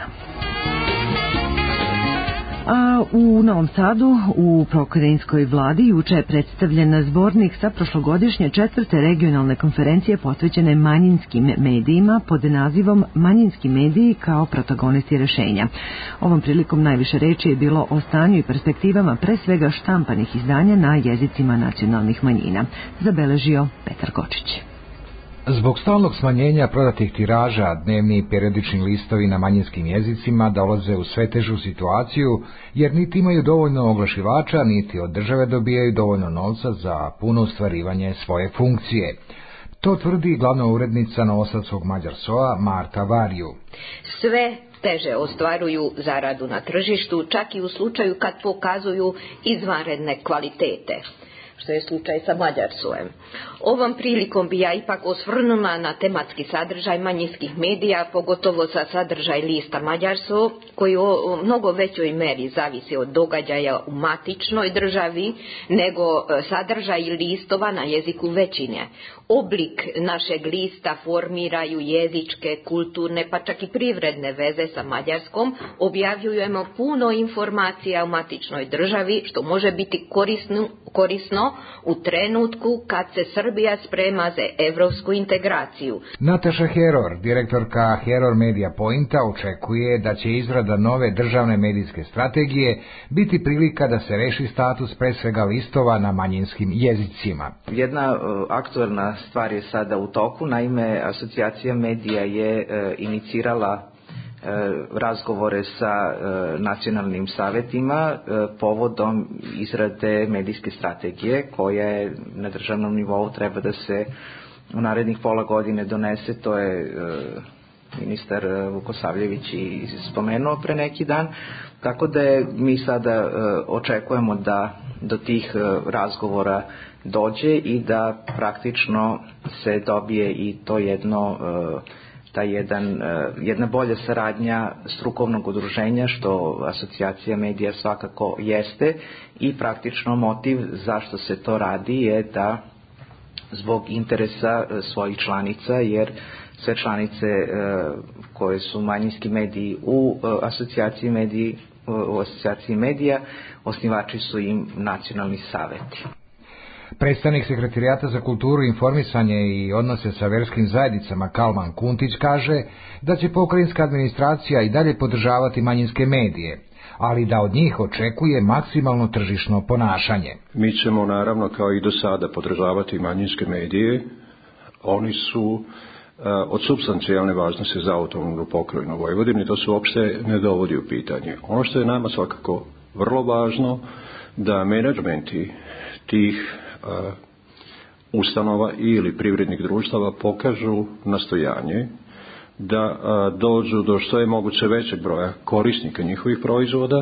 A u Novom Sadu u pokrajinskoj vladi juče je predstavljen zbornik sa prošlogodišnje četvrte regionalne konferencije posvećene manjinskim medijima pod nazivom Manjinski mediji kao protagonisti rešenja. Ovom prilikom najviše reči je bilo o stanju i perspektivama pre svega štampanih izdanja na jezicima nacionalnih manjina, zabeležio Petar Kočić. Zbog stalnog smanjenja prodatih tiraža, dnevni i periodični listovi na manjinskim jezicima dolaze u sve težu situaciju, jer niti imaju dovoljno oglašivača, niti od države dobijaju dovoljno novca za puno ostvarivanje svoje funkcije. To tvrdi glavna urednica novosadskog Mađar S O A Marta Variju. Sve teže ostvaruju zaradu na tržištu, čak i u slučaju kad pokazuju izvanredne kvalitete, što je slučaj sa Mađarsojem. Ovom prilikom bi ja ipak osvrnula na tematski sadržaj manjinskih medija, pogotovo sa sadržaj lista Mađarso, koji u mnogo većoj meri zavisi od događaja u matičnoj državi, nego sadržaj listova na jeziku većine. Oblik našeg lista formiraju jezičke, kulturne, pa čak i privredne veze sa Mađarskom, objavljujemo puno informacija o matičnoj državi, što može biti korisno, korisno u trenutku kad se Srbija sprema za evropsku integraciju. Nataša Heror, direktorka Heror Media Pointa, očekuje da će izrada nove državne medijske strategije biti prilika da se reši status pre svega listova na manjinskim jezicima. Jedna uh, aktuelna stvar je sada u toku, naime asocijacija medija je uh, inicirala razgovore sa e, nacionalnim savetima e, povodom izrade medijske strategije koja je na državnom nivou treba da se u narednih pola godine donese. To je e, ministar Vukosavljević i spomenuo pre neki dan, tako da je, mi sada e, očekujemo da do tih e, razgovora dođe i da praktično se dobije i to jedno e, ta jedan, jedna bolja saradnja strukovnog udruženja, što asocijacija medija svakako jeste, i praktično motiv zašto se to radi je da zbog interesa svojih članica, jer sve članice koje su manjinski mediji u asocijaciji mediji, u asocijaciji medija, osnivači su im nacionalni saveti. Predstavnik Sekretarijata za kulturu, informisanje i odnose sa verskim zajednicama Kalman Kuntić kaže da će pokrajinska administracija i dalje podržavati manjinske medije, ali da od njih očekuje maksimalno tržišno ponašanje. Mi ćemo naravno kao i do sada podržavati manjinske medije. Oni su uh, od supstancijalne važnosti za autonomnu pokrajinu Vojvodine, to se uopšte ne dovodi u pitanje. Ono što je nama svakako vrlo važno, da menadžmenti tih Uh, ustanova ili privrednih društava pokažu nastojanje da uh, dođu do što je moguće većeg broja korisnika njihovih proizvoda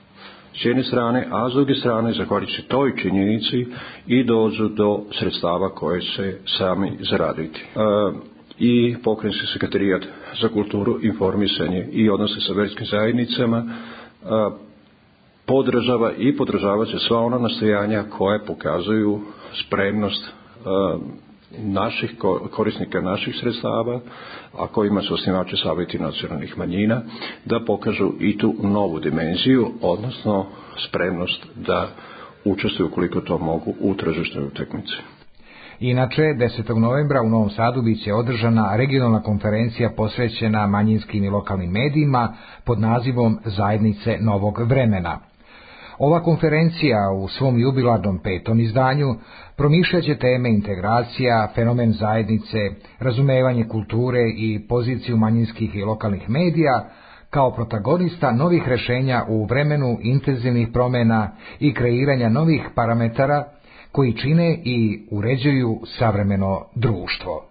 s jedne strane, a s druge strane zahvaljujući toj činjenici i dođu do sredstava koje će sami zaraditi. Uh, I pokrajinski sekretarijat za kulturu, informisanje i odnose sa verskim zajednicama uh, podržava i podržavat će sva ona nastojanja koje pokazuju spremnost uh, naših korisnika naših sredstava, a kojima su osnivači saveti nacionalnih manjina, da pokažu i tu novu dimenziju, odnosno spremnost da učestvuju koliko to mogu u tržišnoj utakmici. Inače, desetog novembra u Novom Sadu biće održana regionalna konferencija posvećena manjinskim i lokalnim medijima pod nazivom Zajednice novog vremena. Ova konferencija u svom jubilarnom petom izdanju promišljaće teme integracija, fenomen zajednice, razumevanje kulture i poziciju manjinskih i lokalnih medija kao protagonista novih rešenja u vremenu intenzivnih promjena i kreiranja novih parametara koji čine i uređuju savremeno društvo.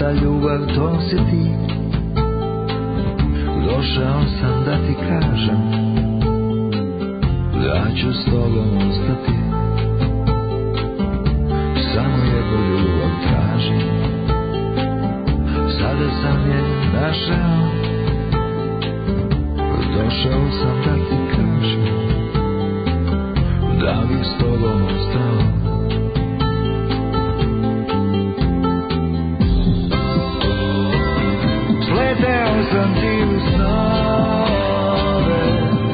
ta ljubav to si ti. Došao sam da ti kažem da ću s tobom ostati. Samo jednu ljubav tražim, sada sam je našao. Došao sam da ti kažem da bih s tobom ostao. Sleteo sam ti u snove,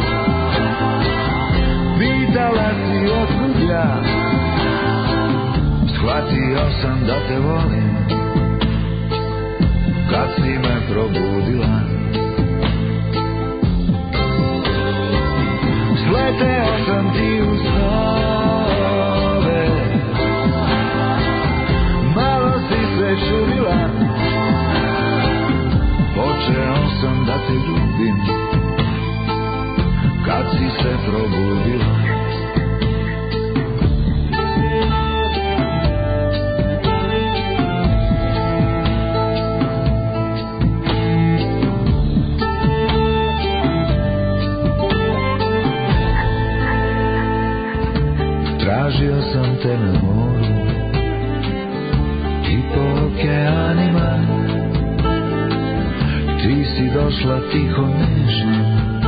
pitala si otkud ja, shvatio sam da te volim kad si me probudila. Sleteo sam ti u snove, malo si se čudila. Počeo sam da te ljubim kad si se probudila. Tražio sam te na moru i po okeanima. Ti si došla tiho nežno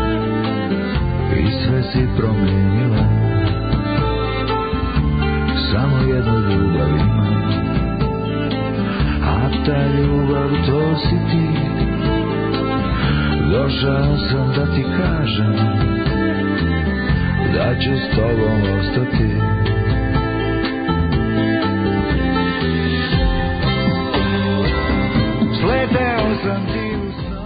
i sve si promijenila. Samo jednu ljubav imam, a ta ljubav to si ti. Došao sam da ti kažem da ću s tobom ostati. Sleteo sam ti u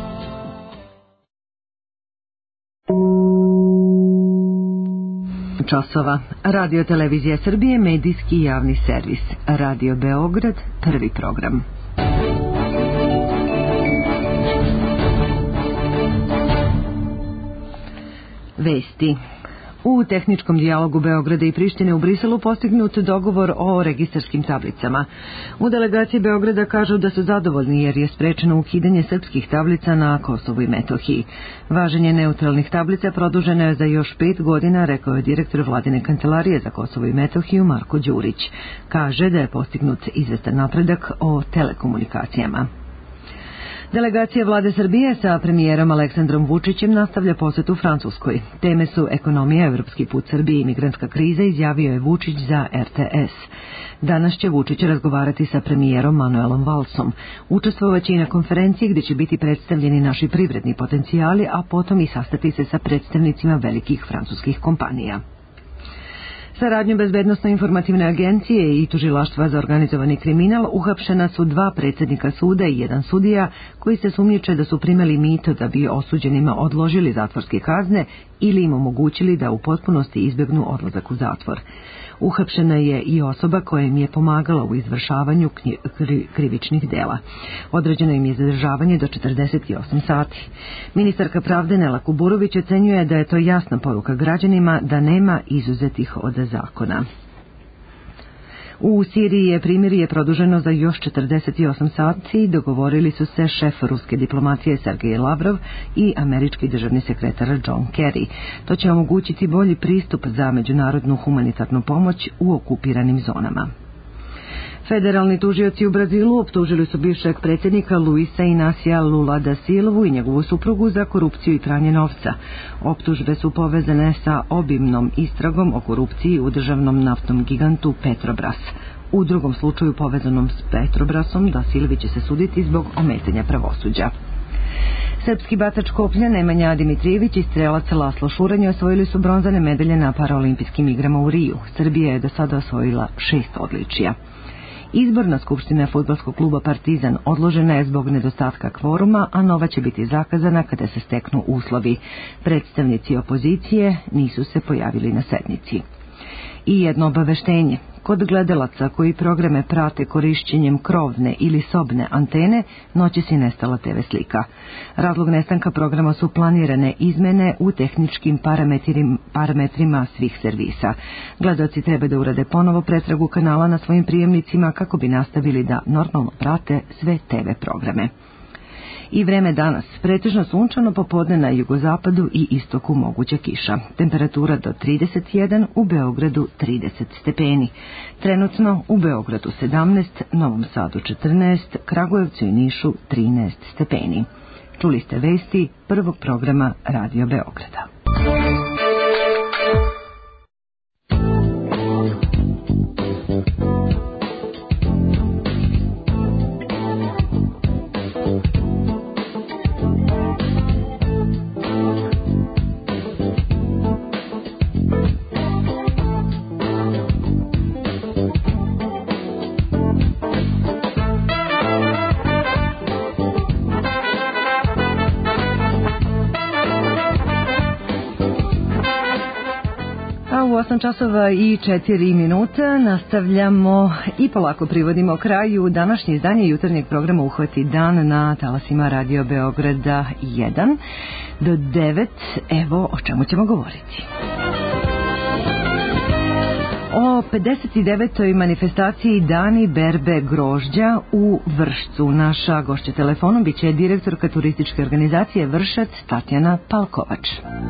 časova. Radio Televizija Srbije, medijski javni servis. Radio Beograd, prvi program. Vesti. U tehničkom dijalogu Beograda i Prištine u Briselu postignut dogovor o registarskim tablicama. U delegaciji Beograda kažu da su zadovoljni jer je sprečeno ukidanje srpskih tablica na Kosovu i Metohiji. Važenje neutralnih tablica produženo je za još pet godina, rekao je direktor vladine kancelarije za Kosovo i Metohiju Marko Đurić. Kaže da je postignut izvestan napredak o telekomunikacijama. Delegacija vlade Srbije sa premijerom Aleksandrom Vučićem nastavlja posetu Francuskoj. Teme su ekonomija, evropski put Srbije i migrantska kriza, izjavio je Vučić za R T S. Danas će Vučić razgovarati sa premijerom Manuelom Valsom. Učestvovaće i na konferenciji gdje će biti predstavljeni naši privredni potencijali, a potom i sastati se sa predstavnicima velikih francuskih kompanija. Saradnju Bezbednosno-informativne agencije i tužilaštva za organizovani kriminal uhapšena su dva predsjednika suda i jedan sudija koji se sumnjiče da su primali mito da bi osuđenima odložili zatvorske kazne ili im omogućili da u potpunosti izbjegnu odlazak u zatvor. Uhapšena je i osoba koja im je pomagala u izvršavanju krivičnih dela. Određeno im je zadržavanje do četrdeset osam sati. Ministarka pravde Nela Kuburović ocenjuje da je to jasna poruka građanima da nema izuzetih od zakona. U Siriji je primirje produženo za još četrdeset osam sati, dogovorili su se šef ruske diplomacije Sergej Lavrov i američki državni sekretar John Kerry. To će omogućiti bolji pristup za međunarodnu humanitarnu pomoć u okupiranim zonama. Federalni tužioci u Brazilu optužili su bivšeg predsjednika Luisa Inacia Lula da Silvu i njegovu suprugu za korupciju i pranje novca. Optužbe su povezane sa obimnom istragom o korupciji u državnom naftnom gigantu Petrobras. U drugom slučaju povezanom s Petrobrasom da Silvi će se suditi zbog ometanja pravosuđa. Srpski bacač koplja Nemanja Dimitrijević i strelac Laslo Šuranj osvojili su bronzane medalje na paraolimpijskim igrama u Riju. Srbija je do sada osvojila šest odličija. Izborna skupština fudbalskog kluba Partizan odložena je zbog nedostatka kvoruma, a nova će biti zakazana kada se steknu uslovi. Predstavnici opozicije nisu se pojavili na sednici. I jedno obaveštenje. Kod gledalaca koji programe prate korišćenjem krovne ili sobne antene, noćas je nestala te ve slika. Razlog nestanka programa su planirane izmene u tehničkim parametrima, parametrima svih servisa. Gledaoci treba da urade ponovo pretragu kanala na svojim prijemnicima kako bi nastavili da normalno prate sve te ve programe. I vreme danas, pretežno sunčano, popodne na jugozapadu i istoku moguća kiša. Temperatura do trideset jedan, u Beogradu trideset stepeni. Trenutno u Beogradu sedamnaest, Novom Sadu četrnaest, Kragujevcu i Nišu trinaest stepeni. Čuli ste vesti prvog programa Radio Beograda. osam časova i četiri minuta nastavljamo i polako privodimo kraju današnje izdanje jutarnjeg programa Uhvati dan na talasima Radio Beograda jedan do devet. Evo o čemu ćemo govoriti. O pedeset devetoj manifestaciji Dani berbe grožđa u Vršcu. Naša gošća telefonom biće direktorka turističke organizacije Vršac Tatjana Palkovač.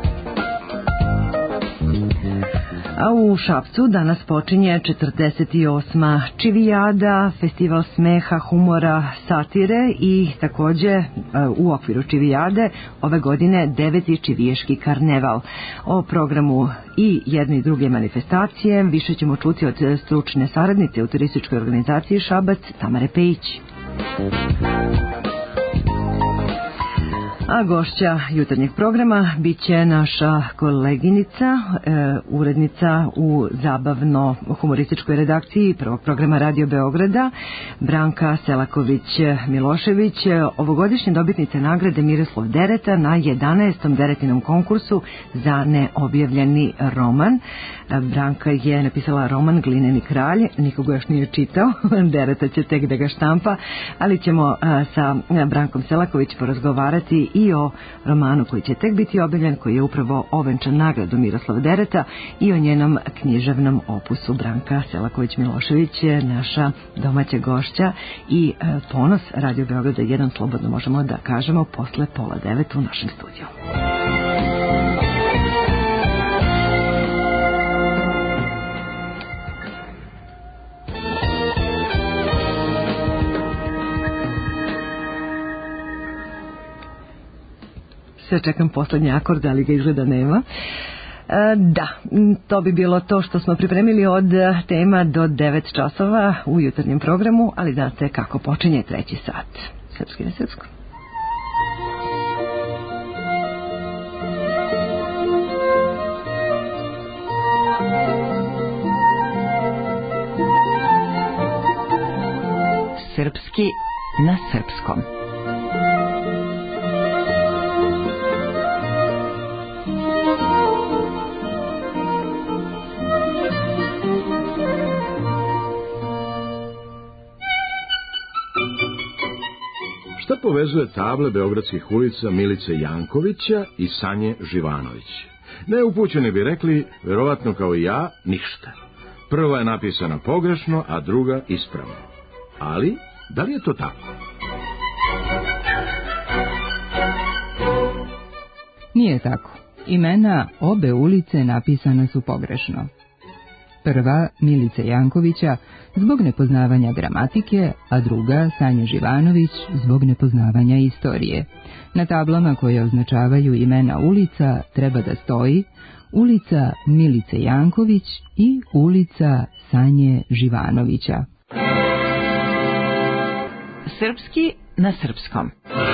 A u Šapcu danas počinje četrdeset osma Čivijada, festival smeha, humora, satire i takođe u okviru Čivijade ove godine deveti Čiviješki karneval. O programu i jedne i druge manifestacije više ćemo čuti od stručne saradnice u turističkoj organizaciji Šabac Tamare Pejić. A gošća jutarnjeg programa biće naša koleginica, e, urednica u zabavno-humorističkoj redakciji prvog programa Radio Beograda, Branka Selaković-Milošević, ovogodišnje dobitnice nagrade Miroslav Dereta na jedanaestom Deretinom konkursu za neobjavljeni roman. Branka je napisala roman Glineni kralj, nikoga još nije čitao, Dereta će tek da ga štampa, ali ćemo a, sa Brankom Selaković porazgovarati i o romanu koji će tek biti objavljen, koji je upravo ovenčan nagradu Miroslava Dereta, i o njenom književnom opusu. Branka Selaković-Milošević je naša domaća gošća i e, ponos Radio Beograda jedan, slobodno možemo da kažemo, posle pola devet u našem studiju. Sve čekam poslednji akord, ali ga izgleda nema. E, da, to bi bilo to što smo pripremili od tema do devet časova u jutarnjem programu, ali znate kako počinje treći sat. Srpski na srpskom. Srpski na srpskom. Šta povezuje table beogradskih ulica Milice Jankovića i Sanje Živanović? Neupućeni bi rekli, verovatno kao i ja, ništa. Prva je napisana pogrešno, a druga ispravno. Ali, da li je to tako? Nije tako. Imena obe ulice napisana su pogrešno. Prva, Milice Jankovića, zbog nepoznavanja gramatike, a druga, Sanja Živanović, zbog nepoznavanja istorije. Na tablama koje označavaju imena ulica treba da stoji ulica Milice Janković i ulica Sanje Živanovića. Srpski na srpskom.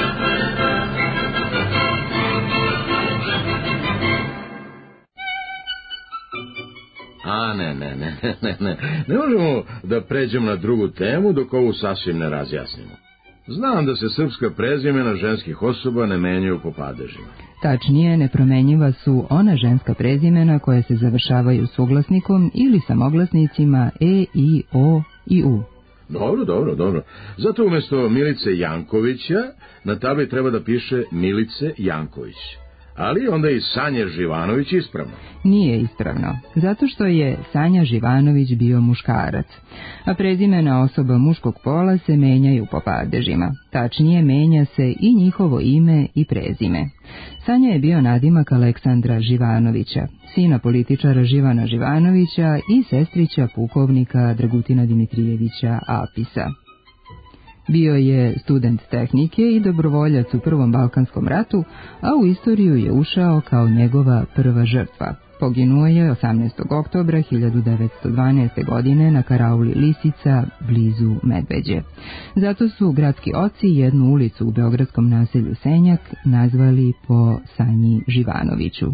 A ne, ne, ne, ne, ne, ne. Ne možemo da pređemo na drugu temu dok ovu sasvim ne razjasnimo. Znam da se srpska prezimena ženskih osoba ne menjaju po padežima. Tačnije, nepromenjiva su ona ženska prezimena koja se završavaju suglasnikom ili samoglasnicima e, i, o i u. Dobro, dobro, dobro. Zato umjesto Milice Jankovića na tabli treba da piše Milice Janković. Ali onda i Sanje Živanović ispravno. Nije ispravno, zato što je Sanja Živanović bio muškarac, a prezimena osoba muškog pola se menjaju po padežima. Tačnije, menja se i njihovo ime i prezime. Sanja je bio nadimak Aleksandra Živanovića, sina političara Živana Živanovića i sestrića pukovnika Dragutina Dimitrijevića Apisa. Bio je student tehnike i dobrovoljac u Prvom Balkanskom ratu, a u istoriju je ušao kao njegova prva žrtva. Poginuo je osamnaestog oktobra hiljadu devetsto dvanaeste. godine na karauli Lisica, blizu Medveđe. Zato su gradski oci jednu ulicu u beogradskom naselju Senjak nazvali po Sanji Živanoviću.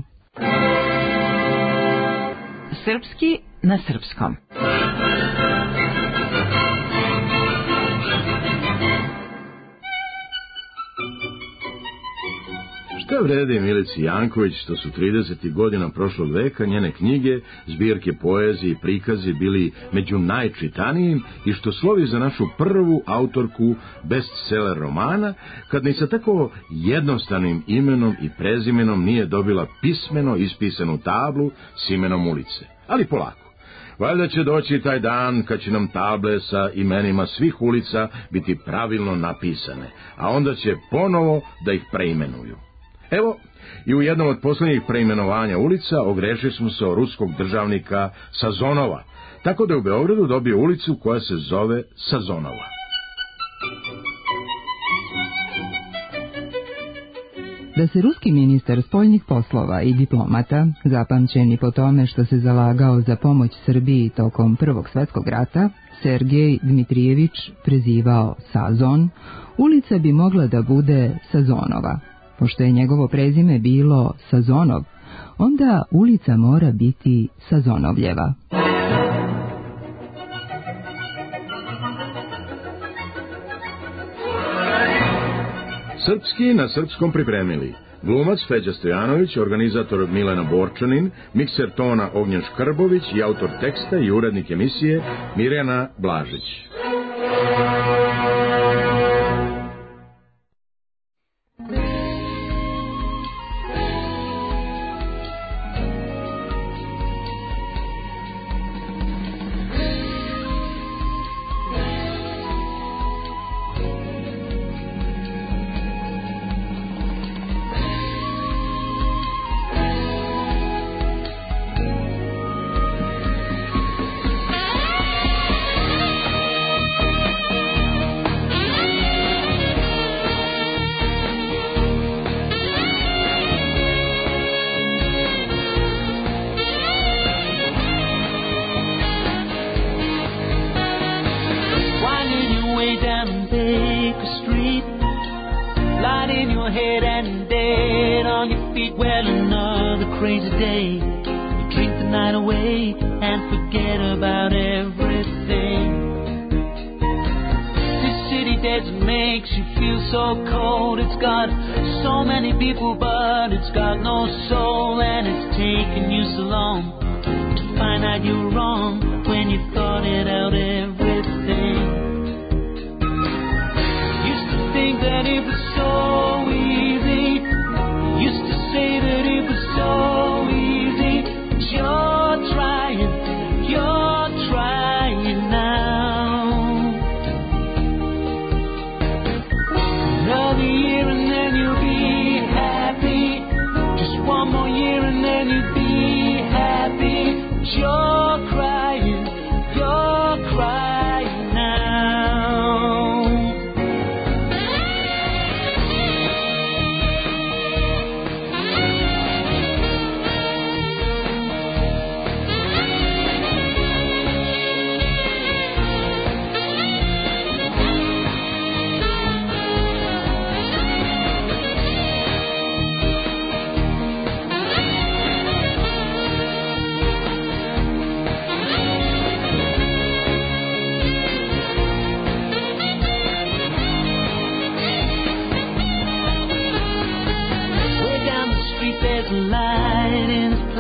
Srpski na srpskom. Šta vredi Milici Janković što su tridesetih godina prošlog veka njene knjige, zbirke poezije i prikazi bili među najčitanijim i što slovi za našu prvu autorku bestseller romana, kad ni sa tako jednostavnim imenom i prezimenom nije dobila pismeno ispisanu tablu s imenom ulice. Ali polako. Valjda će doći taj dan kad će nam table sa imenima svih ulica biti pravilno napisane, a onda će ponovo da ih preimenuju. Evo, i u jednom od posljednjih preimenovanja ulica ogrešili smo se o ruskog državnika Sazonova, tako da je u Beogradu dobio ulicu koja se zove Sazonova. Da se ruski ministar spoljnih poslova i diplomata, zapamćeni po tome što se zalagao za pomoć Srbiji tokom Prvog svjetskog rata, Sergej Dmitrijević prezivao Sazon, ulica bi mogla da bude Sazonova. Pošto je njegovo prezime bilo Sazonov, onda ulica mora biti Sazonovljeva. Srpski na srpskom pripremili glumac Feđa Stojanović, organizator Milena Borčanin, mikser tona Ognjen Škrbović i autor teksta i urednik emisije Mirjana Blažić.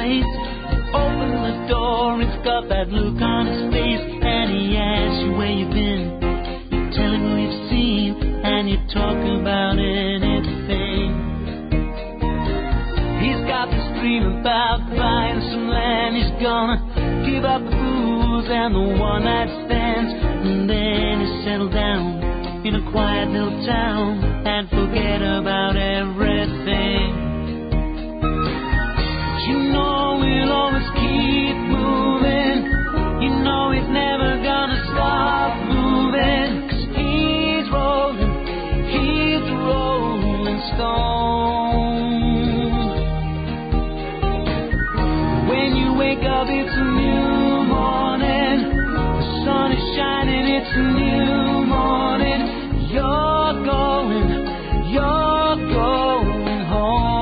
place. Open the door, it's got that look on his face, and he asks you where you've been. You tell him who you've seen, and you talk about anything. He's got this dream about buying some land. He's gonna give up the booze and the one night stands, and then he settle down in a quiet little town and forget about everything. But you know we'll always keep moving. You know he's never gonna stop moving, 'cause he's rolling, he's the rolling stone. When you wake up, it's a new morning. The sun is shining, it's a new morning. You're going, you're going home.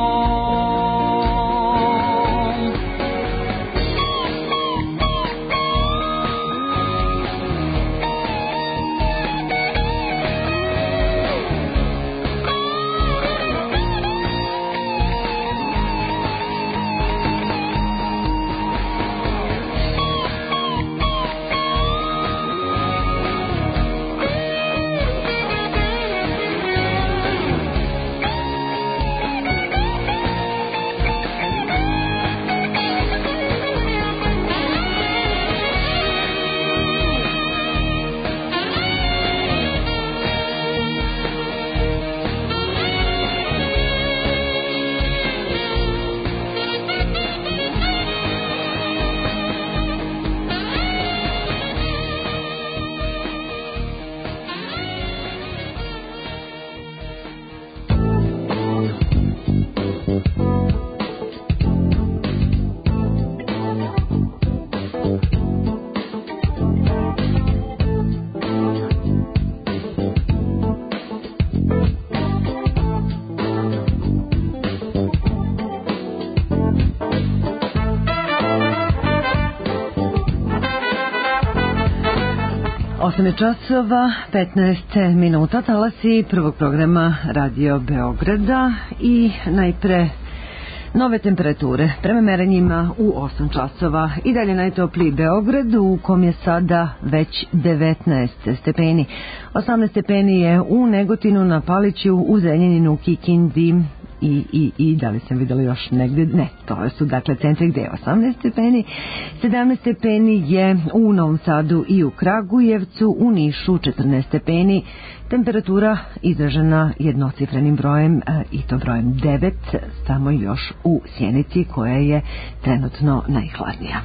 osam časova, petnaest minuta, talasi prvog programa Radio Beograda i najpre nove temperature. Prema merenjima u osam časova i dalje najtopliji Beograd u kom je sada već devetnaest stepeni. osamnaest stepeni je u Negotinu, na Paliću, u Zrenjaninu, Kikindi i, i, i da li sam vidjela još negdje? Ne, to su dakle centri gdje je osamnaest stepeni. sedamnaest stepeni je u Novom Sadu i u Kragujevcu, u Nišu četrnaest stepeni. Temperatura izražena jednocifrenim brojem i to brojem devet, samo još u Sjenici koja je trenutno najhladnija.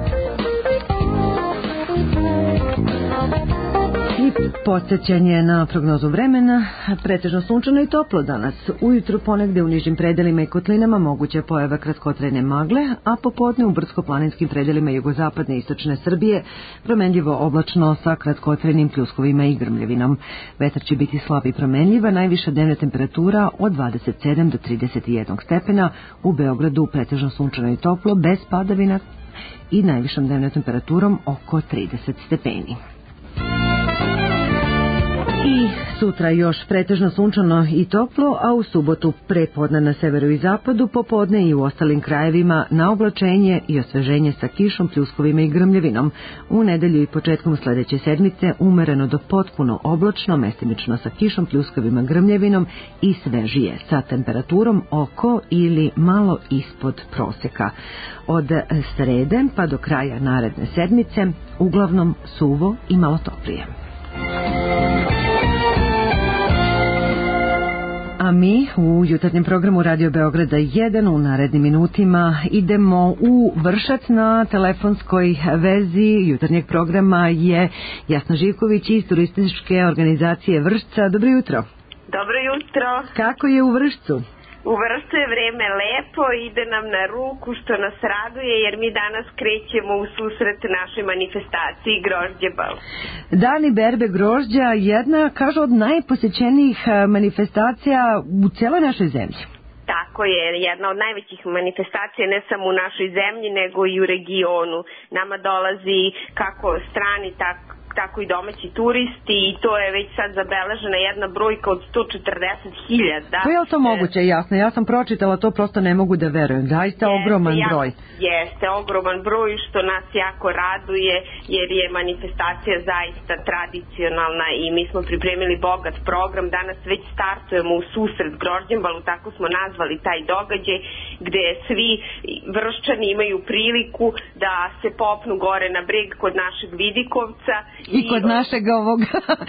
I podsjećanje na prognozu vremena, pretežno sunčano i toplo danas. Ujutru ponegdje u nižim predelima i kotlinama moguće pojava kratkotrajne magle, a popodne u brdsko-planinskim predelima jugozapadne i istočne Srbije promenljivo oblačno sa kratkotrajnim pljuskovima i grmljevinom. Vetar će biti slab i promenljiva, najviša dnevna temperatura od dvadeset sedam do trideset jedan stepena, u Beogradu pretežno sunčano i toplo, bez padavina i najvišom dnevnom temperaturom oko trideset stepeni. I sutra još pretežno sunčano i toplo, a u subotu prepodne na severu i zapadu, popodne i u ostalim krajevima na oblačenje i osveženje sa kišom, pljuskovima i grmljevinom. U nedelju i početkom sledeće sedmice umereno do potpuno oblačno, mestimično sa kišom, pljuskovima, grmljevinom i svežije sa temperaturom oko ili malo ispod proseka. Od srede pa do kraja naredne sedmice uglavnom suvo i malo toplije. A mi u jutarnjem programu Radio Beograda jedan u narednim minutima idemo u Vršac. Na telefonskoj vezi jutarnjeg programa je Jasna Živković iz turističke organizacije Vršca. Dobro jutro. Dobro jutro. Kako je u Vršcu? U Vršcu je vreme lepo, ide nam na ruku što nas raduje jer mi danas krećemo u susret našoj manifestaciji Grožđebal. Dani berbe grožđa, jedna, kažu, od najposećenijih manifestacija u cijeloj našoj zemlji. Tako je, jedna od najvećih manifestacija ne samo u našoj zemlji nego i u regionu. Nama dolazi kako strani, tako tako i domaći turisti i to je već sad zabeležena jedna brojka od sto četrdeset hiljada. Pa je li to moguće, jasno? Ja sam pročitala, to prosto ne mogu da verujem. Zaista ogroman broj. Jeste, ogroman broj što nas jako raduje jer je manifestacija zaista tradicionalna i mi smo pripremili bogat program. Danas već startujemo u susret Grožđenbalu, tako smo nazvali taj događaj gde svi Vrščani imaju priliku da se popnu gore na breg kod našeg Vidikovca. I, I kod našeg ovog,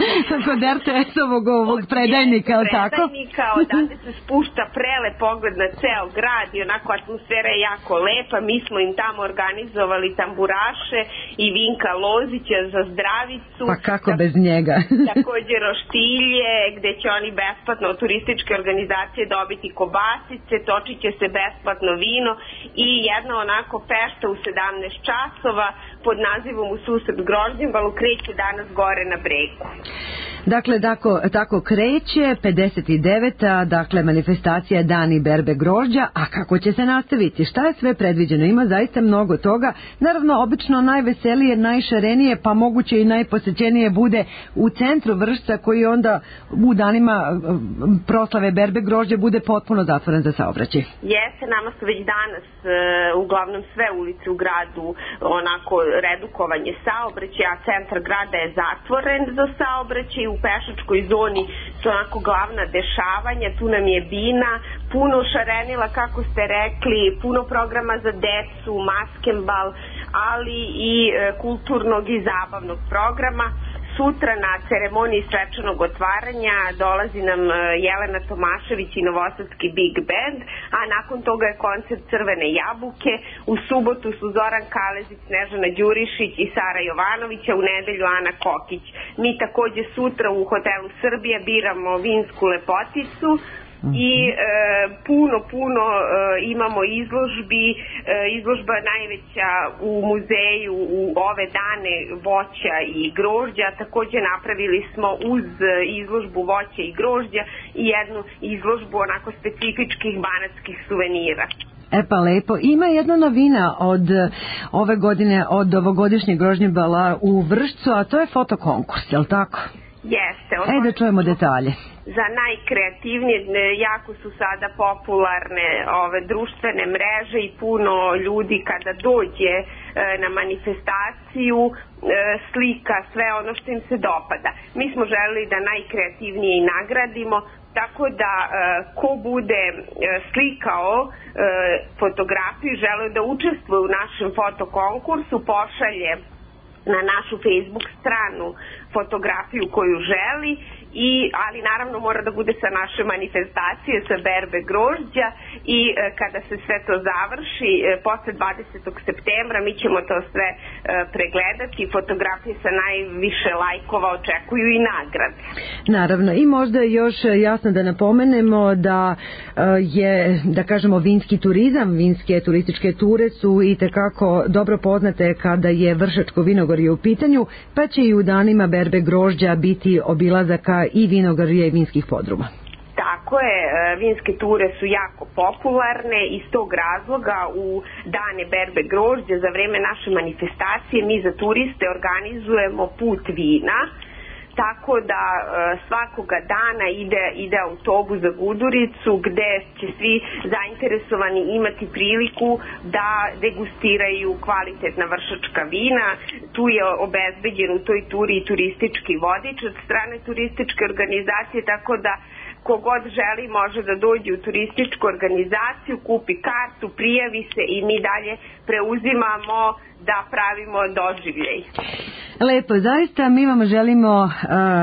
kod er te es-ovog ovog predajnika, ali tako? Predajnika, odavde se spušta prelep pogled na ceo grad i onako atmosfera je jako lepa. Mi smo im tamo organizovali tamburaše i Vinka Lozića za zdravicu. Pa kako bez njega? Takođe roštilje, gde će oni besplatno od turističke organizacije dobiti kobasice, točit će se besplatno vino i jedna onako fešta u sedamnaest časova pod nazivom U susret Grožđenbalu kreće danas gore na bregu. Dakle, tako, tako kreće pedeset deveta dakle, manifestacija Dani berbe grožđa, a kako će se nastaviti? Šta je sve predviđeno? Ima zaista mnogo toga. Naravno, obično najveselije, najšarenije, pa moguće i najposećenije bude u centru Vršca, koji onda u danima proslave berbe grožđa bude potpuno zatvoren za saobraćaj. Jeste, nama su već danas uh, uglavnom sve ulice u gradu onako redukovanje saobraćaja, a centar grada je zatvoren za saobraćaj. U pešačkoj zoni su onako glavna dešavanja, tu nam je bina, puno šarenila, kako ste rekli, puno programa za decu, maskembal, ali i e, kulturnog i zabavnog programa. Sutra na ceremoniji svečanog otvaranja dolazi nam Jelena Tomašević i Novosadski Big Band, a nakon toga je koncert Crvene jabuke. U subotu su Zoran Kalezić, Snežana Đurišić i Sara Jovanovića, u nedelju Ana Kokić. Mi takođe sutra u hotelu Srbija biramo vinsku lepoticu i e, puno, puno e, imamo izložbi, e, izložba najveća u muzeju u ove dane voća i grožđa. Takođe napravili smo uz izložbu voća i grožđa i jednu izložbu onako specifičkih banatskih suvenira. E pa lepo. Ima jedna novina od ove godine, od ovogodišnjeg Grožđenbala u Vršcu, a to je fotokonkurs, je li tako? Jeste. E da čujemo detalje. Za najkreativnije, jako su sada popularne ove društvene mreže i puno ljudi kada dođe e, na manifestaciju e, slika sve ono što im se dopada. Mi smo želeli da najkreativnije i nagradimo, tako da e, ko bude e, slikao e, fotografiju, želeo da učestvuje u našem fotokonkursu, pošalje na našu Facebook stranu fotografiju koju želi, i, ali naravno mora da bude sa naše manifestacije, sa berbe grožđa i e, kada se sve to završi, e, posle dvadesetog septembra mi ćemo to sve e, pregledati. Fotografije sa najviše lajkova očekuju i nagrade. Naravno, i možda još jasno da napomenemo da e, je, da kažemo, vinski turizam, vinske turističke ture su i tekako dobro poznate kada je Vršačko vinogorje u pitanju, pa će i u danima berbe grožđa biti obilazaka i vinogorja i vinskih podruma. Tako je, vinske ture su jako popularne i iz tog razloga u dane berbe grožđa za vreme naše manifestacije mi za turiste organizujemo put vina, tako da e, svakoga dana ide, ide autobus za Guduricu gde će svi zainteresovani imati priliku da degustiraju kvalitetna vršačka vina. Tu je obezbeđen u toj turi i turistički vodič od strane turističke organizacije, tako da kogod želi može da dođe u turističku organizaciju, kupi kartu, prijavi se i mi dalje preuzimamo da pravimo doživljaj. Lepo, zaista mi vam želimo uh,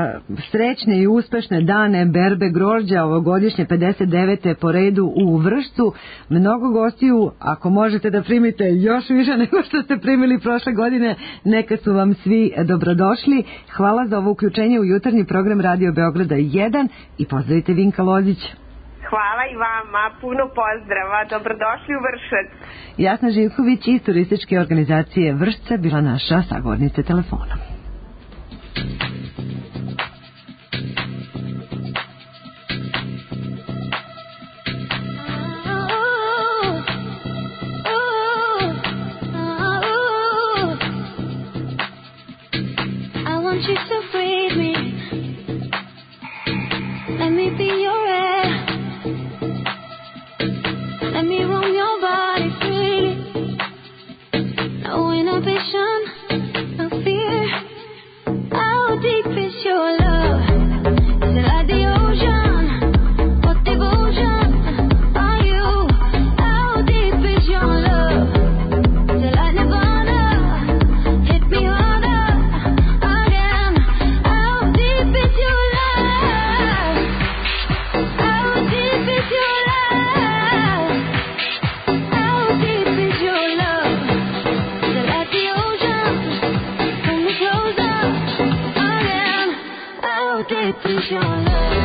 srećne i uspešne dane berbe grožđa ovogodišnje pedeset devete po redu u Vršcu. Mnogo gostiju, ako možete da primite još više nego što ste primili prošle godine, neka su vam svi dobrodošli. Hvala za ovo uključenje u jutarnji program Radio Beograda jedan i pozdravite Vinka Lozića. Hvala i vama, puno pozdrava, dobrodošli u Vršac. Jasna Živković iz turističke organizacije Vršca bila naša sagovornica telefonom. I want be your air. Let me roam your body free. No inhibition, no fear. How deep is your love? Is it like the ocean? What devotion are you? How deep is your love? Is it like Nirvana? Hit me harder again. How deep is your love? How deep is your love? How deep is your love? Is it like the ocean? Pull me closer again. How deep is your love?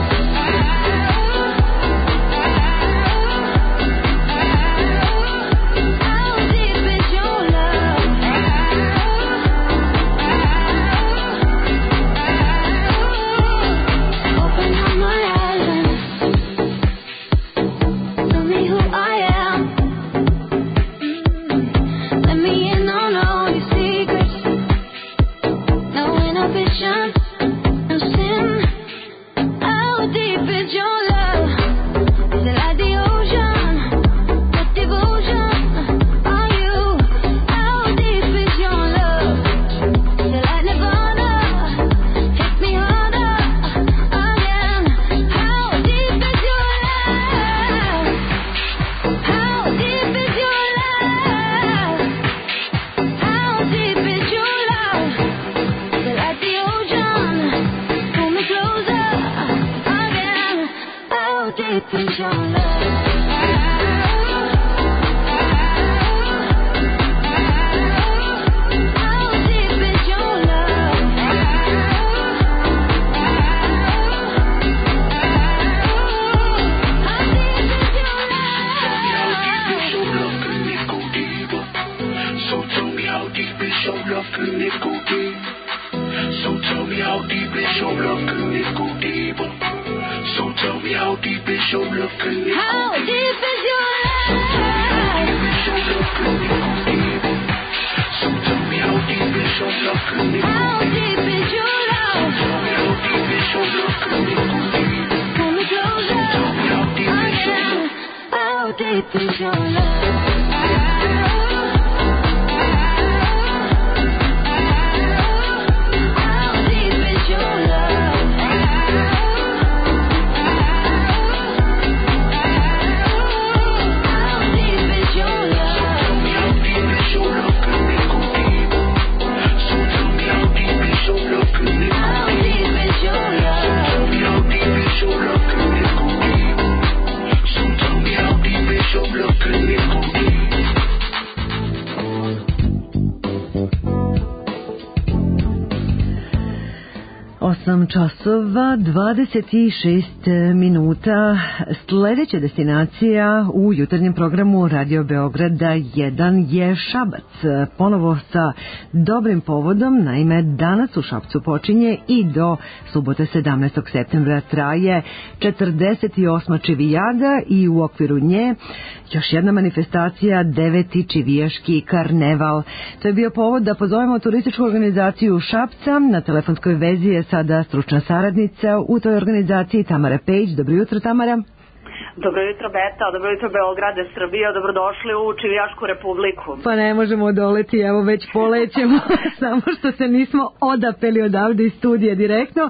osam časova dvadeset šest minuta. Sljedeća destinacija u jutarnjem programu Radio Beograda jedan je Šabac. Ponovo sa dobrim povodom, naime danas u Šapcu počinje i do subote sedamnaestog septembra traje četrdeset osma čivijada i u okviru nje još jedna manifestacija, deveti čivijaški karneval. To je bio povod da pozovemo turističku organizaciju Šapca. Na telefonskoj vezi je sada stručna saradnica u toj organizaciji Tamara Pejić. Dobro jutro, Tamara. Dobro jutro, Beta, dobro jutro, Beograde, Srbija, dobrodošli u Čivijašku republiku. Pa ne možemo odoleti, evo već polećemo, samo što se nismo odapeli odavde iz studija direktno.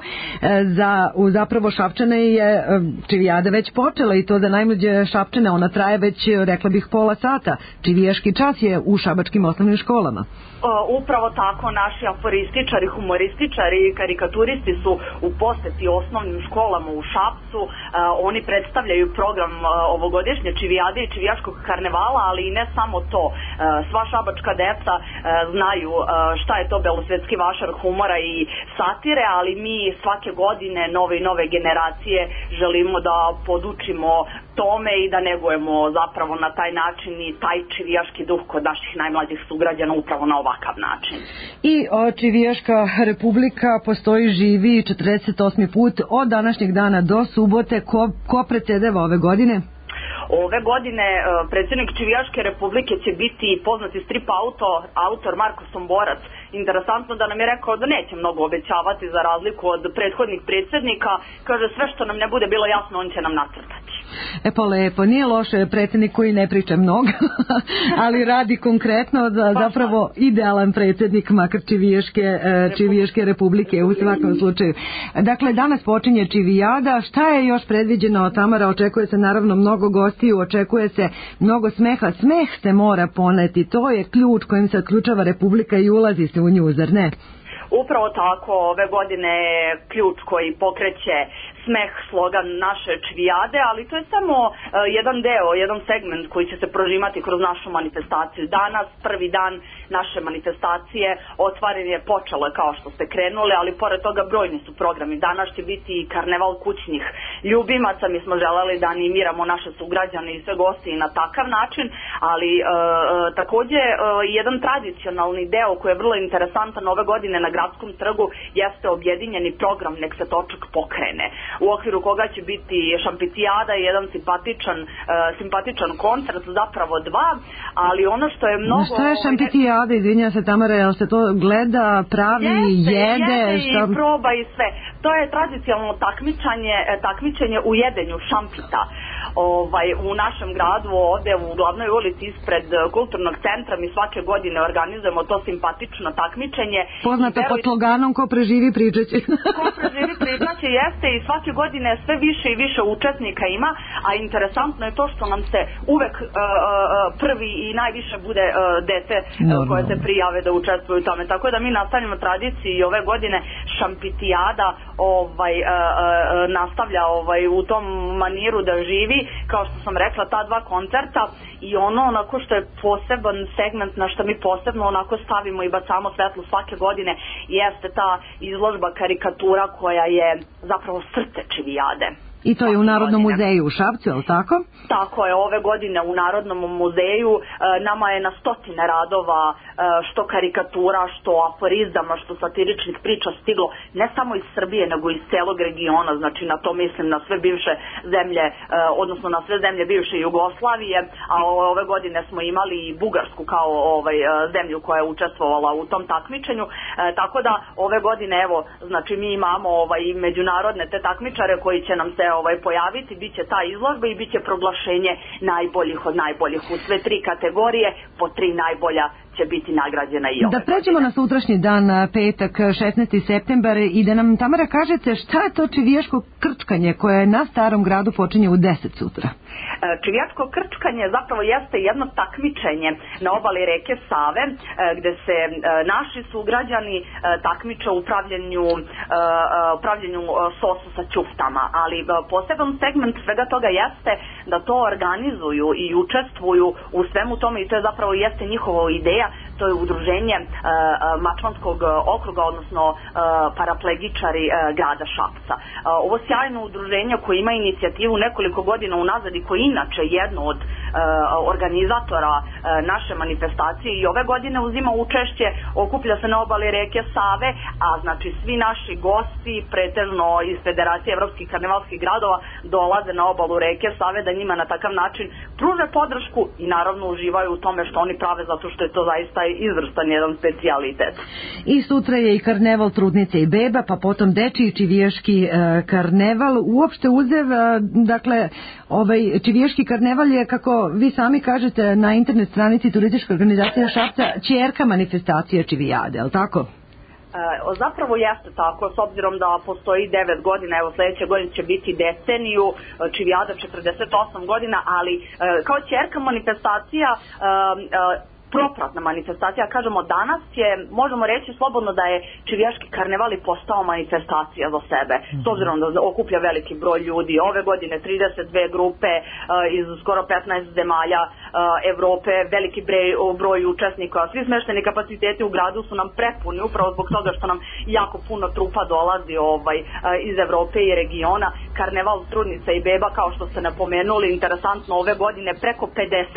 Za, u zapravo Šapčane je Čivijada već počela i to za najmlađe Šapčane, ona traje već, rekla bih, pola sata. Čivijaški čas je u šabačkim osnovnim školama. Upravo tako, naši aforističari, humorističari i karikaturisti su u poseti osnovnim školama u Šapcu. Oni predstavljaju program ovogodišnje Čivijade i Čivijaškog karnevala, ali i ne samo to. Sva šabačka deca znaju šta je to belosvetski vašar humora i satire, ali mi svake godine nove i nove generacije želimo da podučimo tome i da negujemo zapravo na taj način i taj čivijaški duh kod naših najmlađih sugrađana upravo na ovakav način. I o, Čivijaška republika postoji, živi četrdeset osmi put od današnjeg dana do subote. Ko, ko predsjedava ove godine? Ove godine predsjednik Čivijaške republike će biti poznati strip autor, autor Marko Somborac. Interesantno da nam je rekao da neće mnogo obećavati za razliku od prethodnih predsjednika. Kaže, sve što nam ne bude bilo jasno, on će nam nacrtati. E pa lepo, nije loše predsjednik koji ne priča mnogo, ali radi konkretno, da zapravo idealan predsjednik makar Čiviješke, Čiviješke republike u svakom slučaju. Dakle, danas počinje Čivijada, šta je još predviđeno, Tamara? Očekuje se naravno mnogo gostiju, očekuje se mnogo smeha, smeh se mora poneti, to je ključ kojim se otključava republika i ulazi se u nju, zar ne? Upravo tako, ove godine je ključ koji pokreće smeh, slogan naše Čivijade, ali to je samo uh, jedan deo, jedan segment koji će se prožimati kroz našu manifestaciju. Danas, prvi dan naše manifestacije, otvoren je počelo kao što ste krenuli, ali pored toga brojni su programi. Danas će biti i karneval kućnih ljubimaca, mi smo želeli da animiramo naše sugrađane i sve goste i na takav način, ali uh, takođe uh, jedan tradicionalni deo koji je vrlo interesantan ove godine na Gradskom trgu jeste objedinjeni program Nek se točak pokrene, u okviru koga će biti šampitijada i jedan simpatičan, uh, simpatičan koncert, zapravo dva, ali ono što je mnogo... Šta je šampitijada, izvinja se Tamara, jel se to gleda, pravi, jeste, jede? Jede šta... i proba i sve. To je tradicionalno takmičenje, takmičenje u jedenju šampita. Ovaj, u našem gradu ovde u glavnoj ulici ispred kulturnog centra mi svake godine organizujemo to simpatično takmičenje. Poznato pod sloganom ko preživi pričaće. Ko preživi pričaće jeste i svake godine sve više i više učesnika ima, a interesantno je to što nam se uvek uh, prvi i najviše bude uh, dete uh, koje se prijave da učestvuju u tome. Tako da mi nastavljamo tradiciju i ove godine šampitijada ovaj, uh, uh, nastavlja ovaj, u tom maniru da živi, kao što sam rekla, ta dva koncerta i ono onako što je poseban segment na što mi posebno onako stavimo i bacamo svetlo svake godine jeste ta izložba karikatura koja je zapravo srce Čivijade. I to je u Narodnom muzeju u Šapcu, je li tako? Tako je, ove godine u Narodnom muzeju nama je na stotine radova što karikatura, što aforizama, što satiričnih priča stiglo ne samo iz Srbije nego iz celog regiona, znači na to mislim na sve bivše zemlje, odnosno na sve zemlje bivše Jugoslavije, a ove godine smo imali i Bugarsku kao ovaj, zemlju koja je učestvovala u tom takmičenju, tako da ove godine evo, znači mi imamo ovaj, međunarodne te takmičare koji će nam se ovaj pojaviti, biće ta izložba i biće proglašenje najboljih od najboljih u sve tri kategorije, po tri najbolja će biti nagrađena i ove. Da pređemo na sutrašnji dan, petak, šesnaesti septembar, i da nam Tamara kažete šta je to čivijaško krčkanje koje na Starom gradu počinje u deset sutra. Čivijačko krčkanje zapravo jeste jedno takmičenje na obali reke Save gde se naši sugrađani takmiče u pravljenju, pravljenju sosu sa ćuftama, ali poseban segment svega toga jeste da to organizuju i učestvuju u svemu tome i to je zapravo jeste njihova ideja, to je udruženje uh, Mačvanskog okruga, odnosno uh, paraplegičari uh, grada Šapca. Uh, ovo sjajno udruženje koje ima inicijativu nekoliko godina unazad i koje inače jedno od uh, organizatora uh, naše manifestacije i ove godine uzima učešće, okuplja se na obali reke Save, a znači svi naši gosti, pretežno iz Federacije evropskih karnevalskih gradova, dolaze na obalu reke Save da njima na takav način pruže podršku i naravno uživaju u tome što oni prave, zato što je to zaista izvrstan jedan specijalitet. I sutra je i karneval trudnice i beba, pa potom dečiji čivijaški e, karneval. Uopšte uzev, e, dakle, ovaj čivijaški karneval je, kako vi sami kažete na internet stranici Turističke organizacije Šapca, ćerka manifestacije Čivijade, je li tako? E, zapravo jeste tako, s obzirom da postoji devet godina, evo sljedeće godine će biti deceniju, Čivijada četrdeset osam godina, ali e, kao ćerka manifestacija e, e, propratna manifestacija, kažemo danas je, možemo reći slobodno da je čivijaški karneval i postao manifestacija za sebe, s obzirom da okuplja veliki broj ljudi. Ove godine trideset dve grupe uh, iz skoro petnaest zemalja uh, Evrope, veliki broj, broj učesnika, svi smešteni kapaciteti u gradu su nam prepuni upravo zbog toga što nam jako puno trupa dolazi ovaj, uh, iz Evrope i regiona. Karneval trudnica i beba, kao što ste napomenuli, interesantno ove godine preko pedeset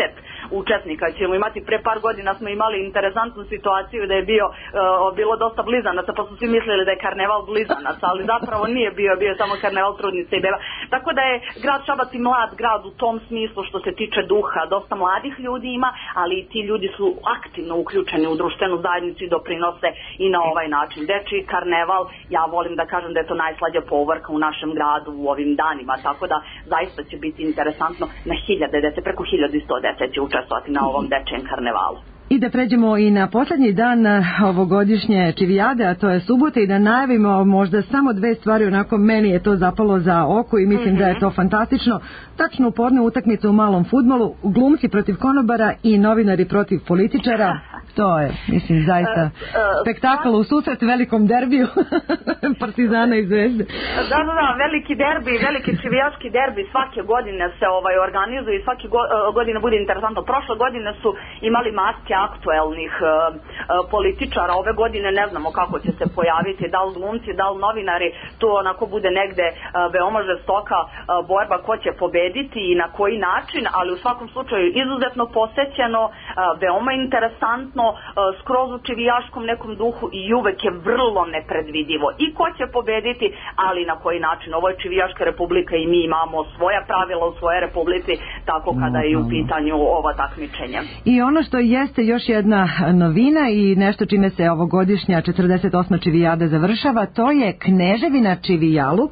učesnika ćemo imati. Pre par godina smo imali interesantnu situaciju da je bio, uh, bilo dosta blizanaca, pa su svi mislili da je karneval blizanaca, ali zapravo nije bio, bio je samo karneval trudnice i beba. Tako da je grad Šabac i mlad grad u tom smislu što se tiče duha. Dosta mladih ljudi ima, ali i ti ljudi su aktivno uključeni u društvenu zajednicu i doprinose i na ovaj način. Dečiji karneval, ja volim da kažem da je to najslađa povorka u našem gradu u ovim danima, tako da zaista će biti interesantno. Na hiljade dece, preko hiljadu i sto dece će učestvovati na ovom dečijem karnevalu. I da pređemo i na posljednji dan ovogodišnje čivijade, a to je subota, i da najavimo možda samo dve stvari, onako meni je to zapalo za oko i mislim mm-hmm. da je to fantastično. Tačno u podne utakmicu u malom fudbalu, glumci protiv konobara i novinari protiv političara. To je, mislim, zaista uh, uh, spektakl u susret velikom derbiju Partizana i Zvezde. Da, da, da, veliki derbi, veliki čivijaški derbi svake godine se ovaj organizuje i svake go, uh, godine bude interesantno. Prošle godine su imali maske aktuelnih uh, uh, političara, ove godine ne znamo kako će se pojaviti, da li glumci, da li novinari, tu onako bude negde uh, veoma žestoka uh, borba ko će pobediti i na koji način, ali u svakom slučaju izuzetno posećeno, uh, veoma interesantno, uh, skroz u čivijaškom nekom duhu i uvek je vrlo nepredvidivo i ko će pobediti, ali na koji način. Ovo je Čivijaška republika i mi imamo svoja pravila u svojoj republici, tako kada je u pitanju ovo takmičenje. I ono što jeste još jedna novina i nešto čime se ovogodišnja četrdeset osma čivijada završava, to je Kneževina Čivijaluk,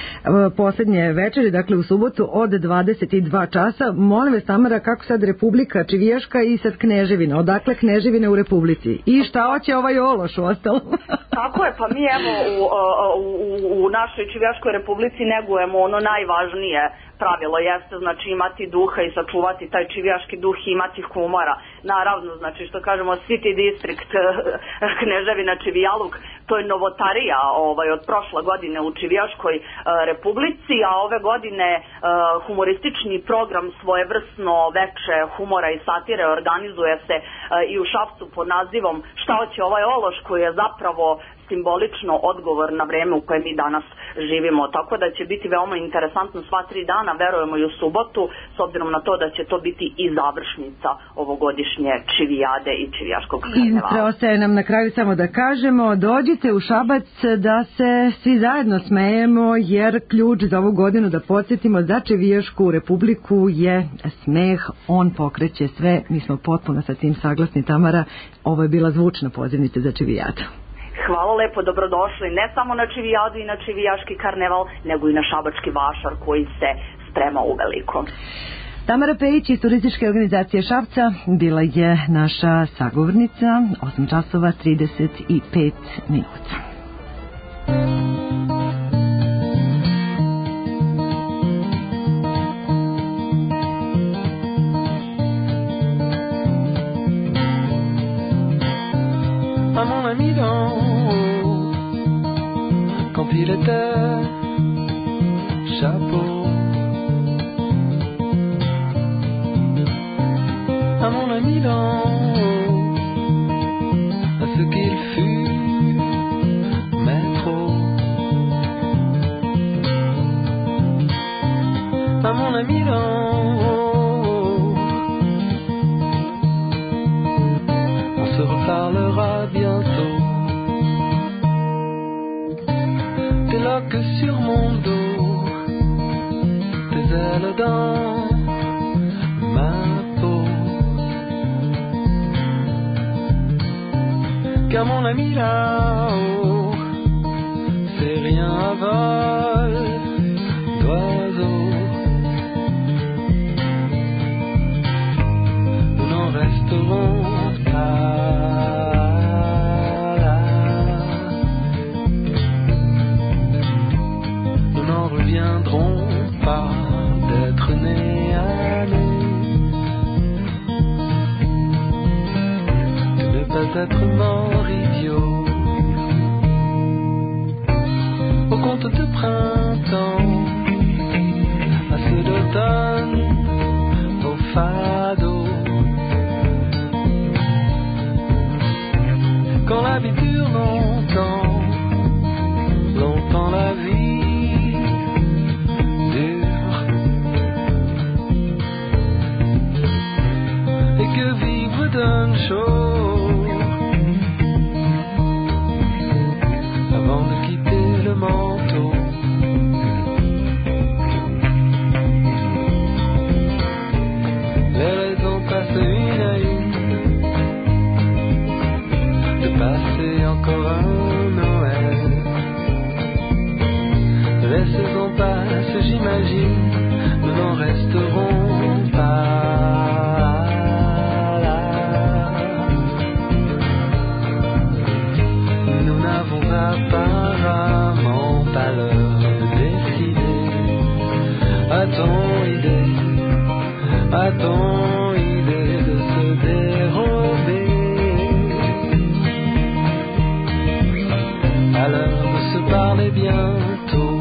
posljednje večeri, dakle u subotu od dvadeset dva časa. Molim vas, Tamara, kako sad Republika Čivijaška i sad Kneževina, odakle Kneževine u Republici i šta hoće ovaj ološ u ostalom? Tako je, pa mi evo u, u, u našoj Čivijaškoj republici negujemo ono najvažnije pravilo, jeste znači imati duha i sačuvati taj čivijaški duh i imati humora. Naravno, znači što kažemo City District Kneževina Čivijaluk, to je novotarija ovaj, od prošle godine u Čivijaškoj uh, republici, a ove godine uh, humoristični program svojevrsno veče humora i satire organizuje se uh, i u Šapcu pod nazivom Šta hoće ovaj ološ, koji je zapravo simbolično odgovor na vreme u kojem mi danas živimo. Tako da će biti veoma interesantno sva tri dana, verujemo i u subotu, s obzirom na to da će to biti i završnica ovogodišnje čivijade i čivijaškog karnevala. I preostaje nam na kraju samo da kažemo, dođite u Šabac da se svi zajedno smejemo, jer ključ za ovu godinu, da podsjetimo, za Čivijašku republiku je smeh, on pokreće sve. Mi smo potpuno sa tim saglasni, Tamara. Ovo je bila zvučna pozivnica za čivijadu. Hvala lepo, dobrodošli ne samo na čivijadu i na čivijaški karneval, nego i na šabački vašar koji se sprema uveliko. Tamara Pejić iz turističke organizacije Šapca bila je naša sagovornica. osam časova trideset pet minuta. À mon ami d'en haut, quand il était chapeau. À mon ami d'en haut, à ce qu'il fut, mais trop. À mon ami d'en haut, on se reparlera bientôt. Tes loques sur mon dos, tes ailes dans ma peau. Car mon ami là-haut, c'est rien à vol d'oiseau. Nous n'en resterons pas là. Nous n'en reviendrons pas d'être nés à nous. De ne pas être mort idiot. Au conte de printemps, à ceux d'automne, au fado. Quand la vie dure longtemps, longtemps la vie dure. donne chaud avant de quitter le manteau. Les raisons passent une à une de passer encore un Noël. Les saisons passent, j'imagine, nous n'en resterons pas là. Nous n'avons apparemment pas l'heure de décider. A-t-on idée, a-t-on idée de se dérober à l'heure de se parler bientôt?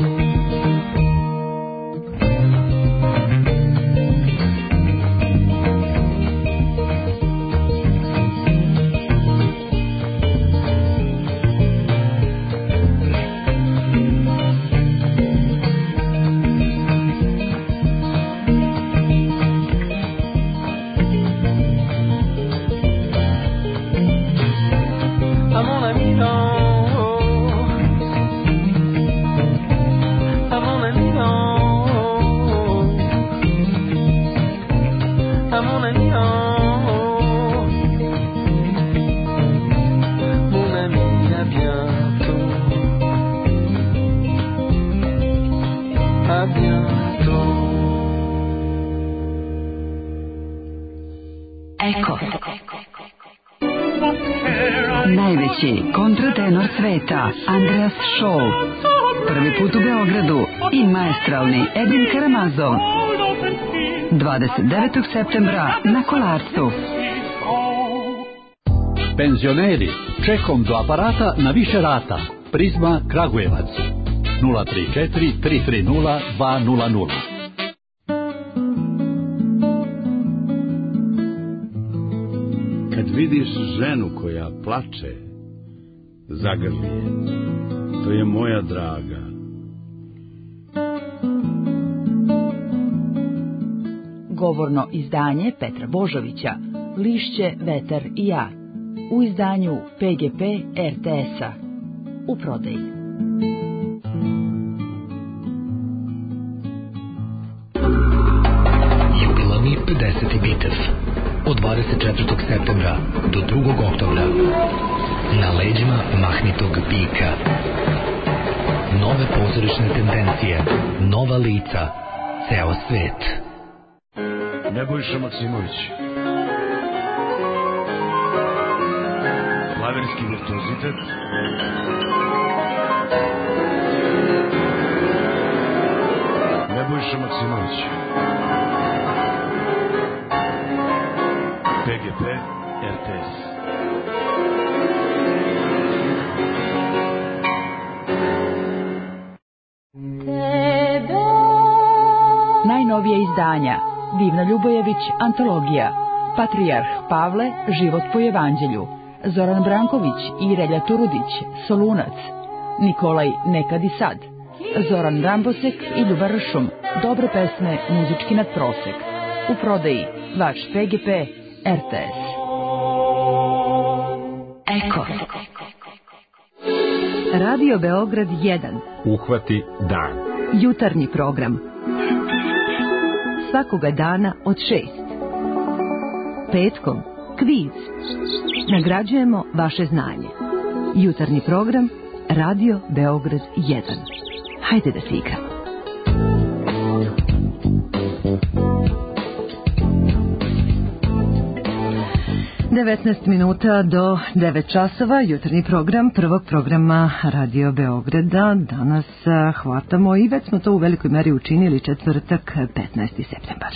Najveći kontratenor sveta Andreas Scholl prvi put u Beogradu i maestralni Edin Karamazov dvadeset devetog septembra na Kolarcu. Penzioneri, čekom do aparata na više rata. Prizma Kragujevac nula tri četiri tri tri nula dva nula nula. Kad vidiš ženu koja plače, zagrli je. To je moja draga. Govorno izdanje Petra Božovića, Lišće, vetar i ja. U izdanju P G P R T S-a. U prodaji. Jubilarni pedeseti Bitev od dvadeset četvrtog septembra do drugog oktobra na leđima mahnitog bika. Nove pozorišne tendencije, nova lica, ceo svet. Nebojša Maksimović. Klavirski virtuozitet. Nebojša Maksimović. P G P R T S. Najnovije izdanja Divna Ljubojević, antologija, Patrijarh Pavle, život po evanđelju, Zoran Branković i Relja Turudić, Solunac, Nikolaj Nekad i sad, Zoran Rambosek i Ljubar Ršum, dobre pesme, muzički nadprosek. U prodaji vaš P G P R T S. Eko. Radio Beograd jedan. Uhvati dan. Jutarnji program. Svakoga dana od šest. Petkom kviz. Nagrađujemo vaše znanje. Jutarnji program Radio Beograd jedan. Hajde da se igramo. devetnaest minuta do devet časova, jutarnji program prvog programa Radio Beograda. Danas hvatamo i već smo to u velikoj meri učinili, četvrtak, petnaesti septembar.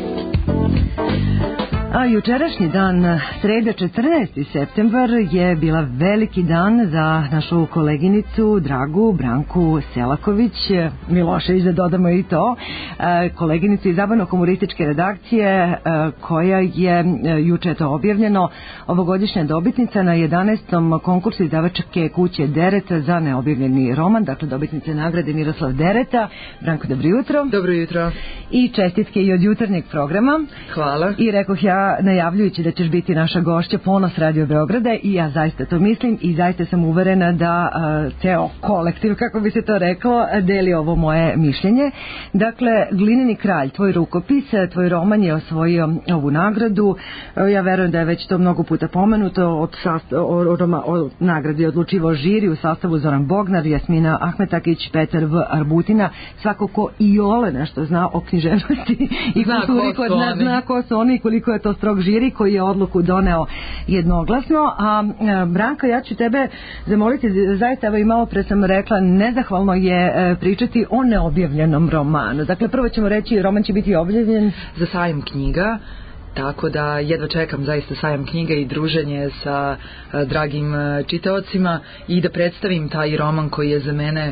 A jučerašnji dan, sreda četrnaesti septembar, je bila veliki dan za našu koleginicu, dragu Branku Selaković, Milošević da dodamo i to, koleginicu iz zabavno-humorističke redakcije, koja je, juče je to objavljeno, ovogodišnja dobitnica na jedanaestom konkursu izdavačke kuće Dereta za neobjavljeni roman, dakle dobitnice nagrade Miroslav Dereta. Branko, dobro jutro. Dobro jutro. I čestitke i od jutarnjeg programa. Hvala. I rekoh ja, da najavljujući da ćeš biti naša gošća, ponos Radio Beograda, i ja zaista to mislim i zaista sam uverena da a, ceo kolektiv, kako bi se to reklo, deli ovo moje mišljenje. Dakle, Glineni kralj, tvoj rukopis, tvoj roman je osvojio ovu nagradu. Ja verujem da je već to mnogo puta pomenuto. Od sastav, o, o, o nagradi odlučivao žiri u sastavu Zoran Bognar, Jasmina Ahmetakić, Petar V. Arbutina. Svako ko i ole nešto zna o književnosti i zna kulturi kod nas, zna ko su oni i koliko je to strog žiri koji je odluku doneo jednoglasno. A Branka, ja ću tebe zamoliti, zaista, evo i malo pre sam rekla, nezahvalno je pričati o neobjavljenom romanu. Dakle, prvo ćemo reći, roman će biti objavljen za sajam knjiga, tako da jedva čekam zaista sajam knjiga i druženje sa a, dragim a, čitaocima i da predstavim taj roman koji je za mene...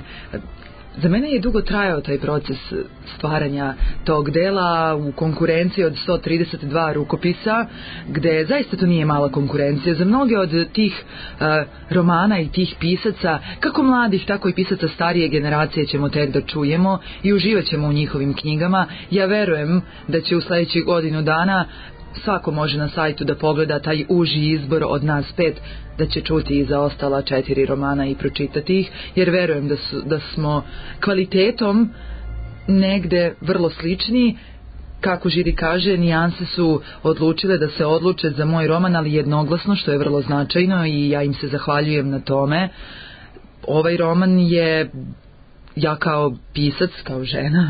Za mene je dugo trajao taj proces stvaranja tog dela u konkurenciji od sto trideset dva rukopisa, gde zaista to nije mala konkurencija. Za mnoge od tih uh, romana i tih pisaca, kako mladih, tako i pisaca starije generacije, ćemo tek da čujemo i uživat ćemo u njihovim knjigama. Ja verujem da će u sledećih godinu dana svako može na sajtu da pogleda taj uži izbor od nas pet, da će čuti i za ostala četiri romana i pročitati ih, jer verujem da, su, da smo kvalitetom negde vrlo slični. Kako žiri kaže, nijanse su odlučile da se odluče za moj roman, ali jednoglasno, što je vrlo značajno i ja im se zahvaljujem na tome. Ovaj roman je... Ja kao pisac, kao žena,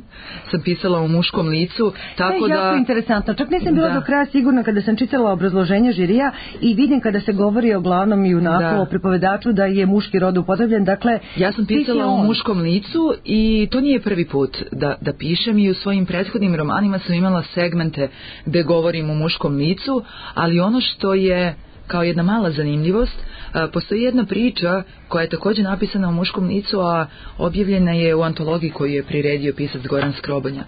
sam pisala u muškom licu, tako da... To je jako interesantno. Čak nisam bila da. do kraja sigurna kada sam čitala obrazloženje žirija i vidim kada se govori o glavnom junaku, da. o pripovedaču, da je muški rod upotrebljen. Dakle, ja sam pisala u muškom licu i to nije prvi put da, da pišem, i u svojim prethodnim romanima sam imala segmente gde govorim u muškom licu, ali ono što je kao jedna mala zanimljivost, postoji jedna priča koja je također napisana u muškom licu, a objavljena je u antologiji koju je priredio pisac Goran Skrobanja.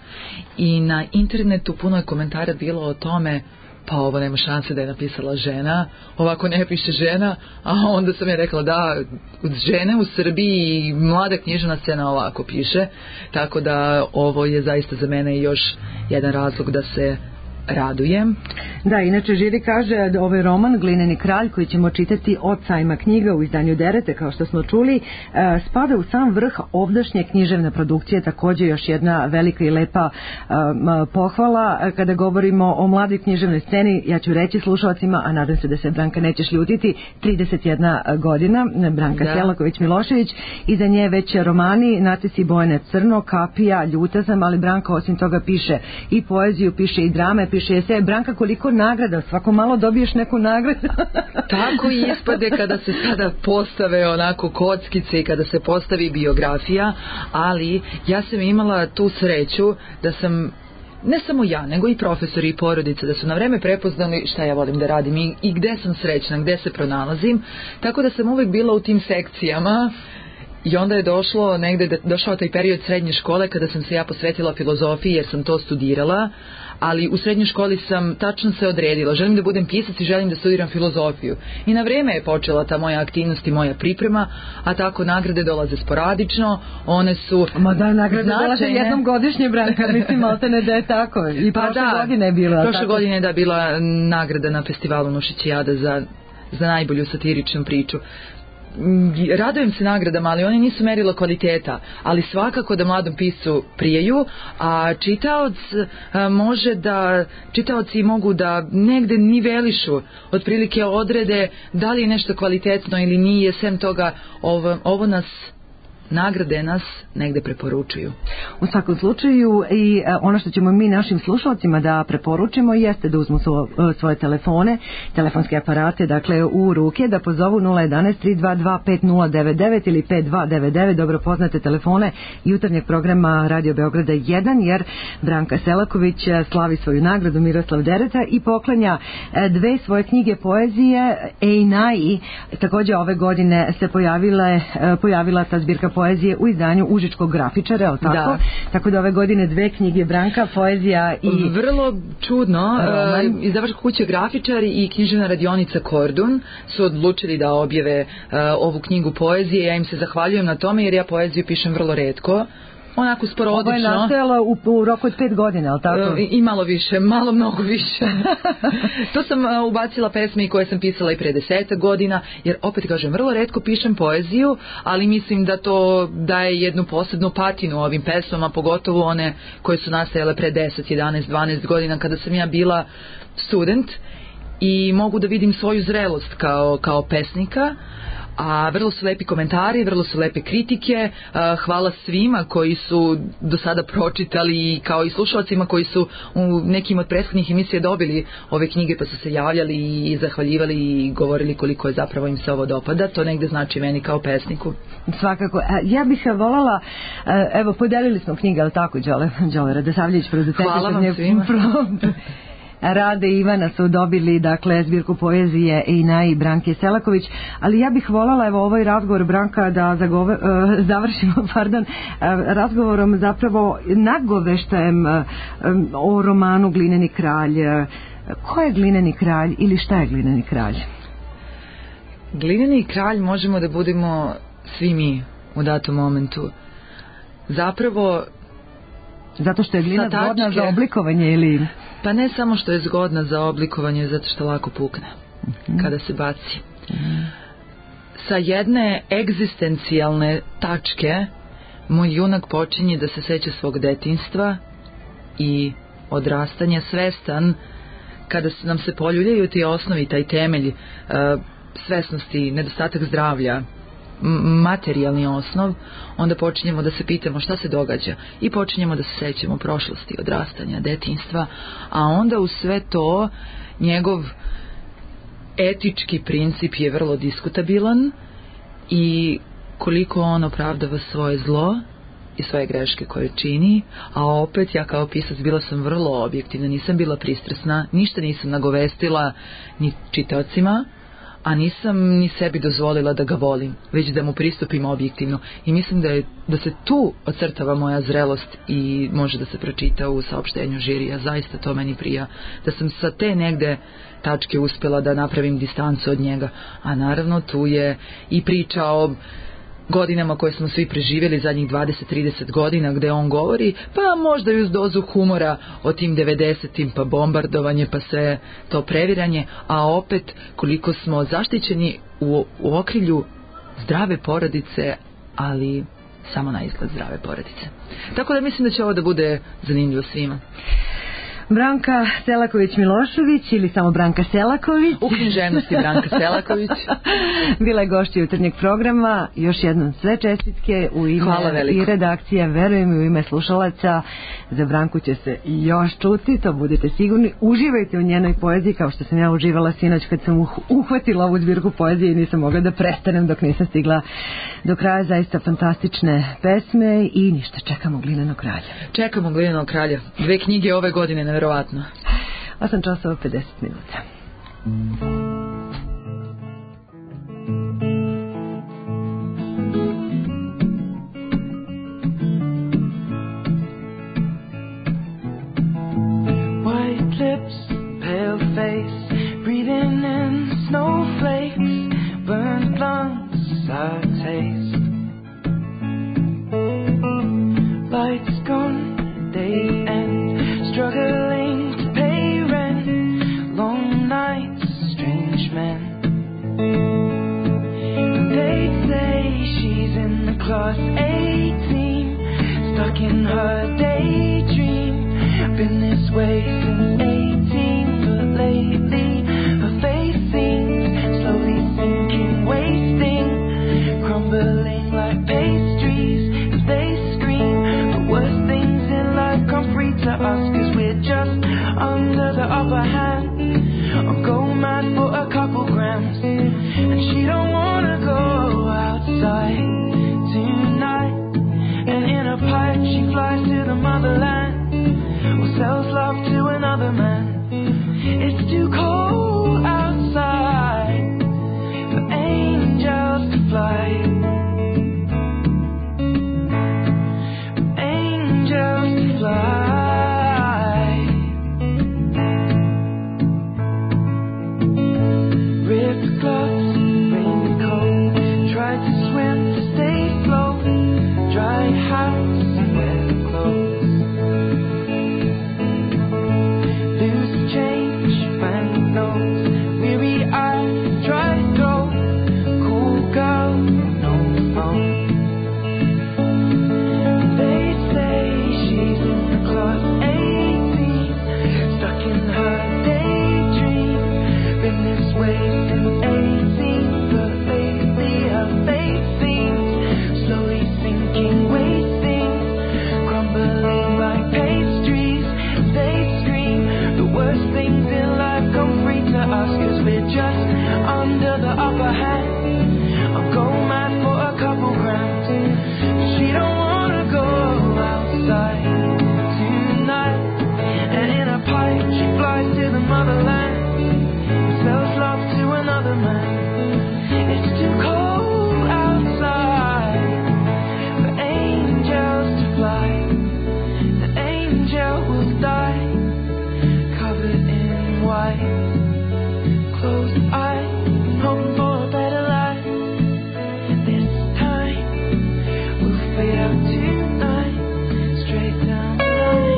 I na internetu puno je komentara bilo o tome, pa ovo nema šanse da je napisala žena, ovako ne piše žena, a onda sam je rekla da, žene u Srbiji i mlada književna scena ovako piše, tako da ovo je zaista za mene još jedan razlog da se radujem. Da, inače žiri kaže da ovaj roman Glineni kralj, koji ćemo čitati od sajma knjiga u izdanju Derete, kao što smo čuli, spada u sam vrh ovdašnje književne produkcije. Također još jedna velika i lepa um, pohvala. Kada govorimo o mladoj književnoj sceni, ja ću reći slušalcima, a nadam se da se Branka nećeš ljutiti, trideset jedna godina, Branka da. Selaković-Milošević, iza nje već romani Natisi Bojane Crno, Kapija, Ljuta sam, ali Branka osim toga piše i poeziju, piše i drame, piše eseje. Branka, koliko nagrada, svako malo dobiješ neku nagradu. Tako i ispade kada se sada postave onako kockice i kada se postavi biografija, ali ja sam imala tu sreću da sam, ne samo ja, nego i profesori i porodice, da su na vreme prepoznali šta ja volim da radim i, i gde sam srećna, gde se pronalazim, tako da sam uvek bila u tim sekcijama. I onda je došlo negde, došao taj period srednje škole kada sam se ja posvetila filozofiji, jer sam to studirala, ali u srednjoj školi sam tačno se odredila, želim da budem pisac i želim da studiram filozofiju. I na vreme je počela ta moja aktivnost i moja priprema, a tako nagrade dolaze sporadično, one su Ma da, nagrade značajne. Dolaze jednom godišnje, Branka, mislim, maltene da je tako. I pa prošle da, godine je bila. Prošle tako. godine je da bila nagrada na festivalu Nušićijada za, za najbolju satiričnu priču. Radujem se nagradama, ali one nisu merila kvaliteta, ali svakako da mladom piscu prijeju, a čitaoc a, može da, čitaoci mogu da negde nivelišu, otprilike odrede da li je nešto kvalitetno ili nije, sem toga ovo, ovo nas, nagrade nas negde preporučuju. U svakom slučaju, i ono što ćemo mi našim slušalcima da preporučimo jeste da uzmu svo, svoje telefone, telefonske aparate, dakle u ruke, da pozovu nula jedanaest tri dva dva pet nula devet devet ili pet dva devet devet, dobro poznate telefone jutarnjeg programa Radio Beograda jedan, jer Branka Selaković slavi svoju nagradu Miroslav Dereta i poklanja dve svoje knjige poezije Ejnai. Također ove godine se pojavile, pojavila ta zbirka poezije u izdanju Užičkog grafičara, je li tako? Da. Tako da ove godine dve knjige, Branka, poezija i... Vrlo čudno, uh, izdavačka kuća Grafičari i književna radionica Kordun su odlučili da objave uh, ovu knjigu poezije. Ja im se zahvaljujem na tome, jer ja poeziju pišem vrlo retko. onako sporodično. Ovo je nastajalo u, u roku od pet godina, ali tako? I, i malo više, malo mnogo više. To sam uh, ubacila pesme koje sam pisala i pre desetak godina, jer opet kažem, vrlo retko pišem poeziju, ali mislim da to daje jednu posebnu patinu ovim pesmama, pogotovo one koje su nastajale pre deset, jedanaest, dvanaest godina, kada sam ja bila student i mogu da vidim svoju zrelost kao, kao pesnika. A vrlo su lepi komentari, vrlo su lepe kritike. Hvala svima koji su do sada pročitali, kao i slušalcima koji su u nekim od prethodnih emisija dobili ove knjige pa su se javljali i zahvaljivali i govorili koliko je zapravo im se ovo dopada. To negde znači meni kao pesniku. Svakako. Ja bih voljela, evo podelili smo knjige, ali tako, Đole, Đole Radosavljević, producent. Hvala vam svima. Rade i Ivana su dobili, dakle, zbirku poezije Ina i Branke Selaković, ali ja bih voljela, evo, ovaj razgovor, Branka, da zagove, uh, završimo, pardon, uh, razgovorom zapravo nagoveštajem uh, um, o romanu Glineni kralj. Ko je Glineni kralj ili šta je Glineni kralj? Glineni kralj možemo da budemo svi mi u datom momentu. Zapravo, zato što je glina zgodna za oblikovanje ili... Pa ne samo što je zgodna za oblikovanje, zato što lako pukne mm-hmm. kada se baci. Mm-hmm. Sa jedne egzistencijalne tačke moj junak počinje da se seća svog detinjstva i odrastanja, svestan kada nam se poljuljaju ti osnovi, taj temelj uh, svesnosti, nedostatak zdravlja, materijalni osnov, onda počinjemo da se pitamo šta se događa i počinjemo da se sećamo prošlosti, odrastanja, detinjstva, a onda u sve to njegov etički princip je vrlo diskutabilan i koliko on opravdava svoje zlo i svoje greške koje čini, a opet ja kao pisac bila sam vrlo objektivna, nisam bila pristrasna, ništa nisam nagovestila ni čitaocima, a nisam ni sebi dozvolila da ga volim, već da mu pristupim objektivno. I mislim da, je, da se tu ocrtava moja zrelost i može da se pročita u saopštenju žirija. Zaista to meni prija. Da sam sa te negde tačke uspela da napravim distancu od njega. A naravno tu je i priča o godinama koje smo svi preživjeli zadnjih dvadeset trideset godina, gde on govori, pa možda i uz dozu humora o tim devedesetim, pa bombardovanje, pa sve to previranje, a opet koliko smo zaštićeni u, u okrilju zdrave porodice, ali samo na izgled zdrave porodice. Tako da mislim da će ovo da bude zanimljivo svima. Branka Selaković-Milošević ili samo Branka Selaković. U književnosti Branka Selaković. Bila je gošća jutarnjeg programa. Još jednom sve čestitke u ime i redakcije, verujem i u ime slušalaca. Za Branku će se još čuti, to budete sigurni. Uživajte u njenoj poeziji kao što sam ja uživala sinoć kad sam uhvatila ovu zbirku poezije i nisam mogla da prestanem dok nisam stigla do kraja. Zaista fantastične pesme i ništa, čekamo Glinenog kralja. Čekamo Glinenog kralja. Dve knjige ove godine, nevjerovatno. osam časova pedeset minuta. White lips, pale face, breathing in snowflakes, burned lungs, sour taste. Lights gone, day end, struggling to pay rent, long nights, strange men. And they say she's in the class A team, stuck in her daydream. Been this way since eighteen, but lately her face seems slowly sinking, wasting, crumbling like pastries as they scream. The worst things in life come free to us, cause we're just under the upper hand. I'll go mad for a couple grams, and she don't wanna go outside tonight. And in a pipe she flies to the motherland, or sells love to another man. It's too cold outside for angels to fly, for angels to fly. Ripped gloves, raincoat, tried to swim to stay afloat, dry house and us, cause we're just under the upper hand. I'll go mad for a couple grams. She don't wanna go outside tonight. And in a pipe she flies to the motherland, sells love to another man. It's too cold outside for angels to fly. The angel will die covered in white. Closed eyes, hoping for a better life. This time we'll fade out tonight, straight down the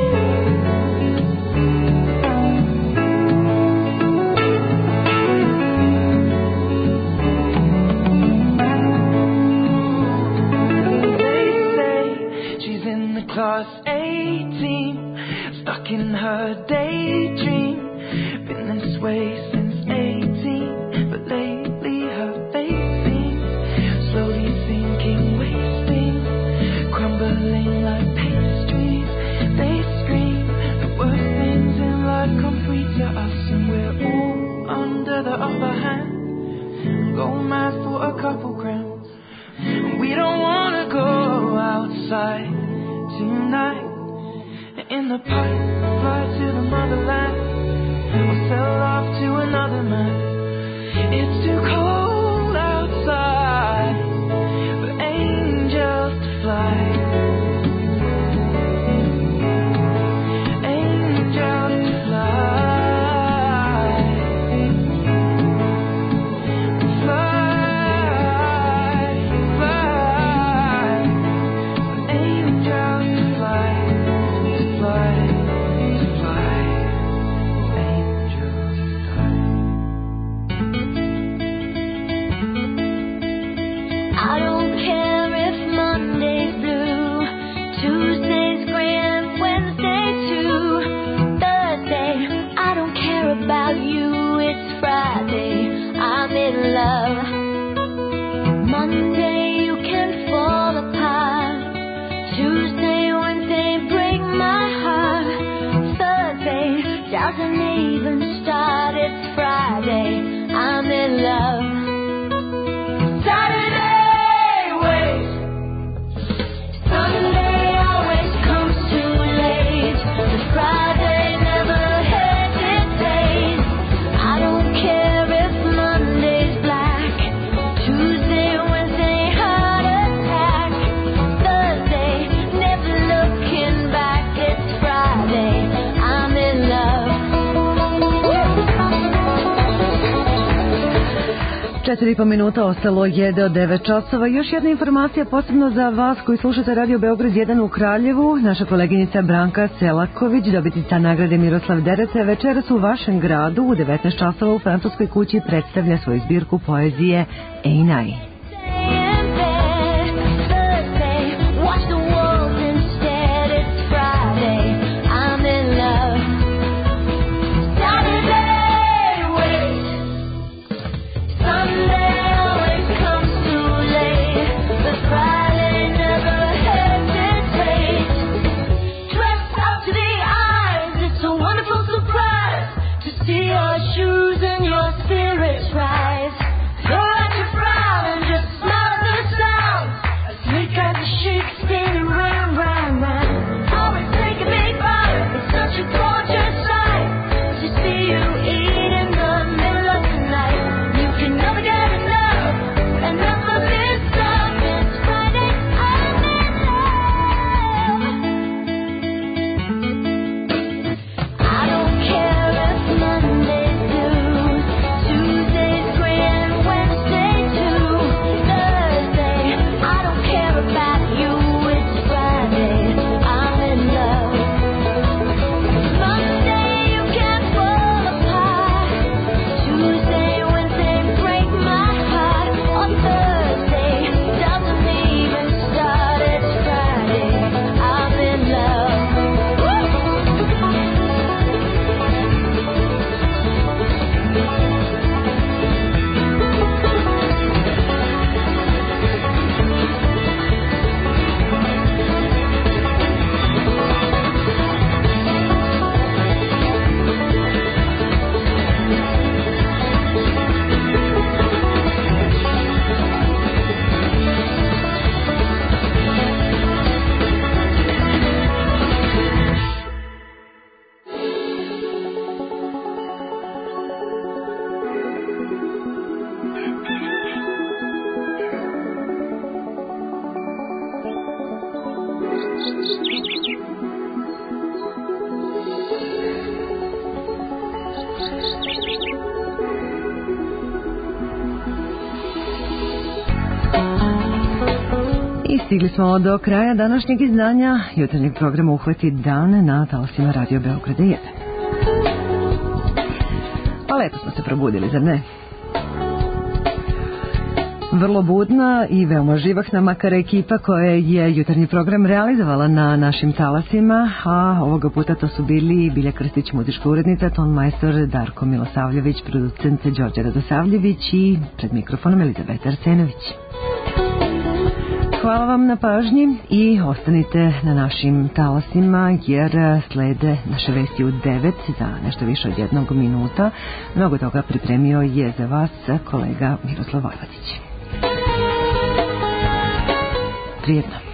class eighteen, stuck in her daydream. Been this way since eighteen, but lately her face seems slowly sinking, wasting, crumbling like pastries. They scream the worst things in life come free to us, and we're all under the upper hand. Go mad for a couple grams. We don't wanna go outside tonight. In the pipe, fly to the motherland, or sell off to another man. It's too cold outside for angels to fly. Angels to fly. About you, it's Friday, I'm in love. Monday you can fall apart. Tuesday, Wednesday break my heart. Thursday doesn't even start, it's Friday, I'm in love. Saturday, wait. Sunday always comes too late. The Friday never Četiri i po minuta ostalo je do devet časova. Još jedna informacija posebno za vas koji slušate Radio Beograd jedan u Kraljevu. Naša koleginica Branka Selaković, dobitnica nagrade Miroslav Derece, večeras u vašem gradu u devetnaest časova u Francuskoj kući predstavlja svoju zbirku poezije Einai. See your shoes and your spirits rise. Throw out your frown and I stigli smo do kraja današnjeg izdanja jutarnjeg programa Uhvati dan na talasima Radio Beograda jedan. Pa lepo smo se probudili, zar ne? Vrlo budna i veoma živahna makar ekipa koja je jutarnji program realizovala na našim talasima, a ovoga puta to su bili Bilja Krstić, muzička urednica, tonmajstor Darko Milosavljević, producent Đorđe Radosavljević i pred mikrofonom Elizaveta Arsenović. Hvala vam na pažnji i ostanite na našim talasima jer slede naše vesti u devet za nešto više od jednog minuta. Mnogo toga pripremio je za vas kolega Miroslav Vojvodić. Prijetno.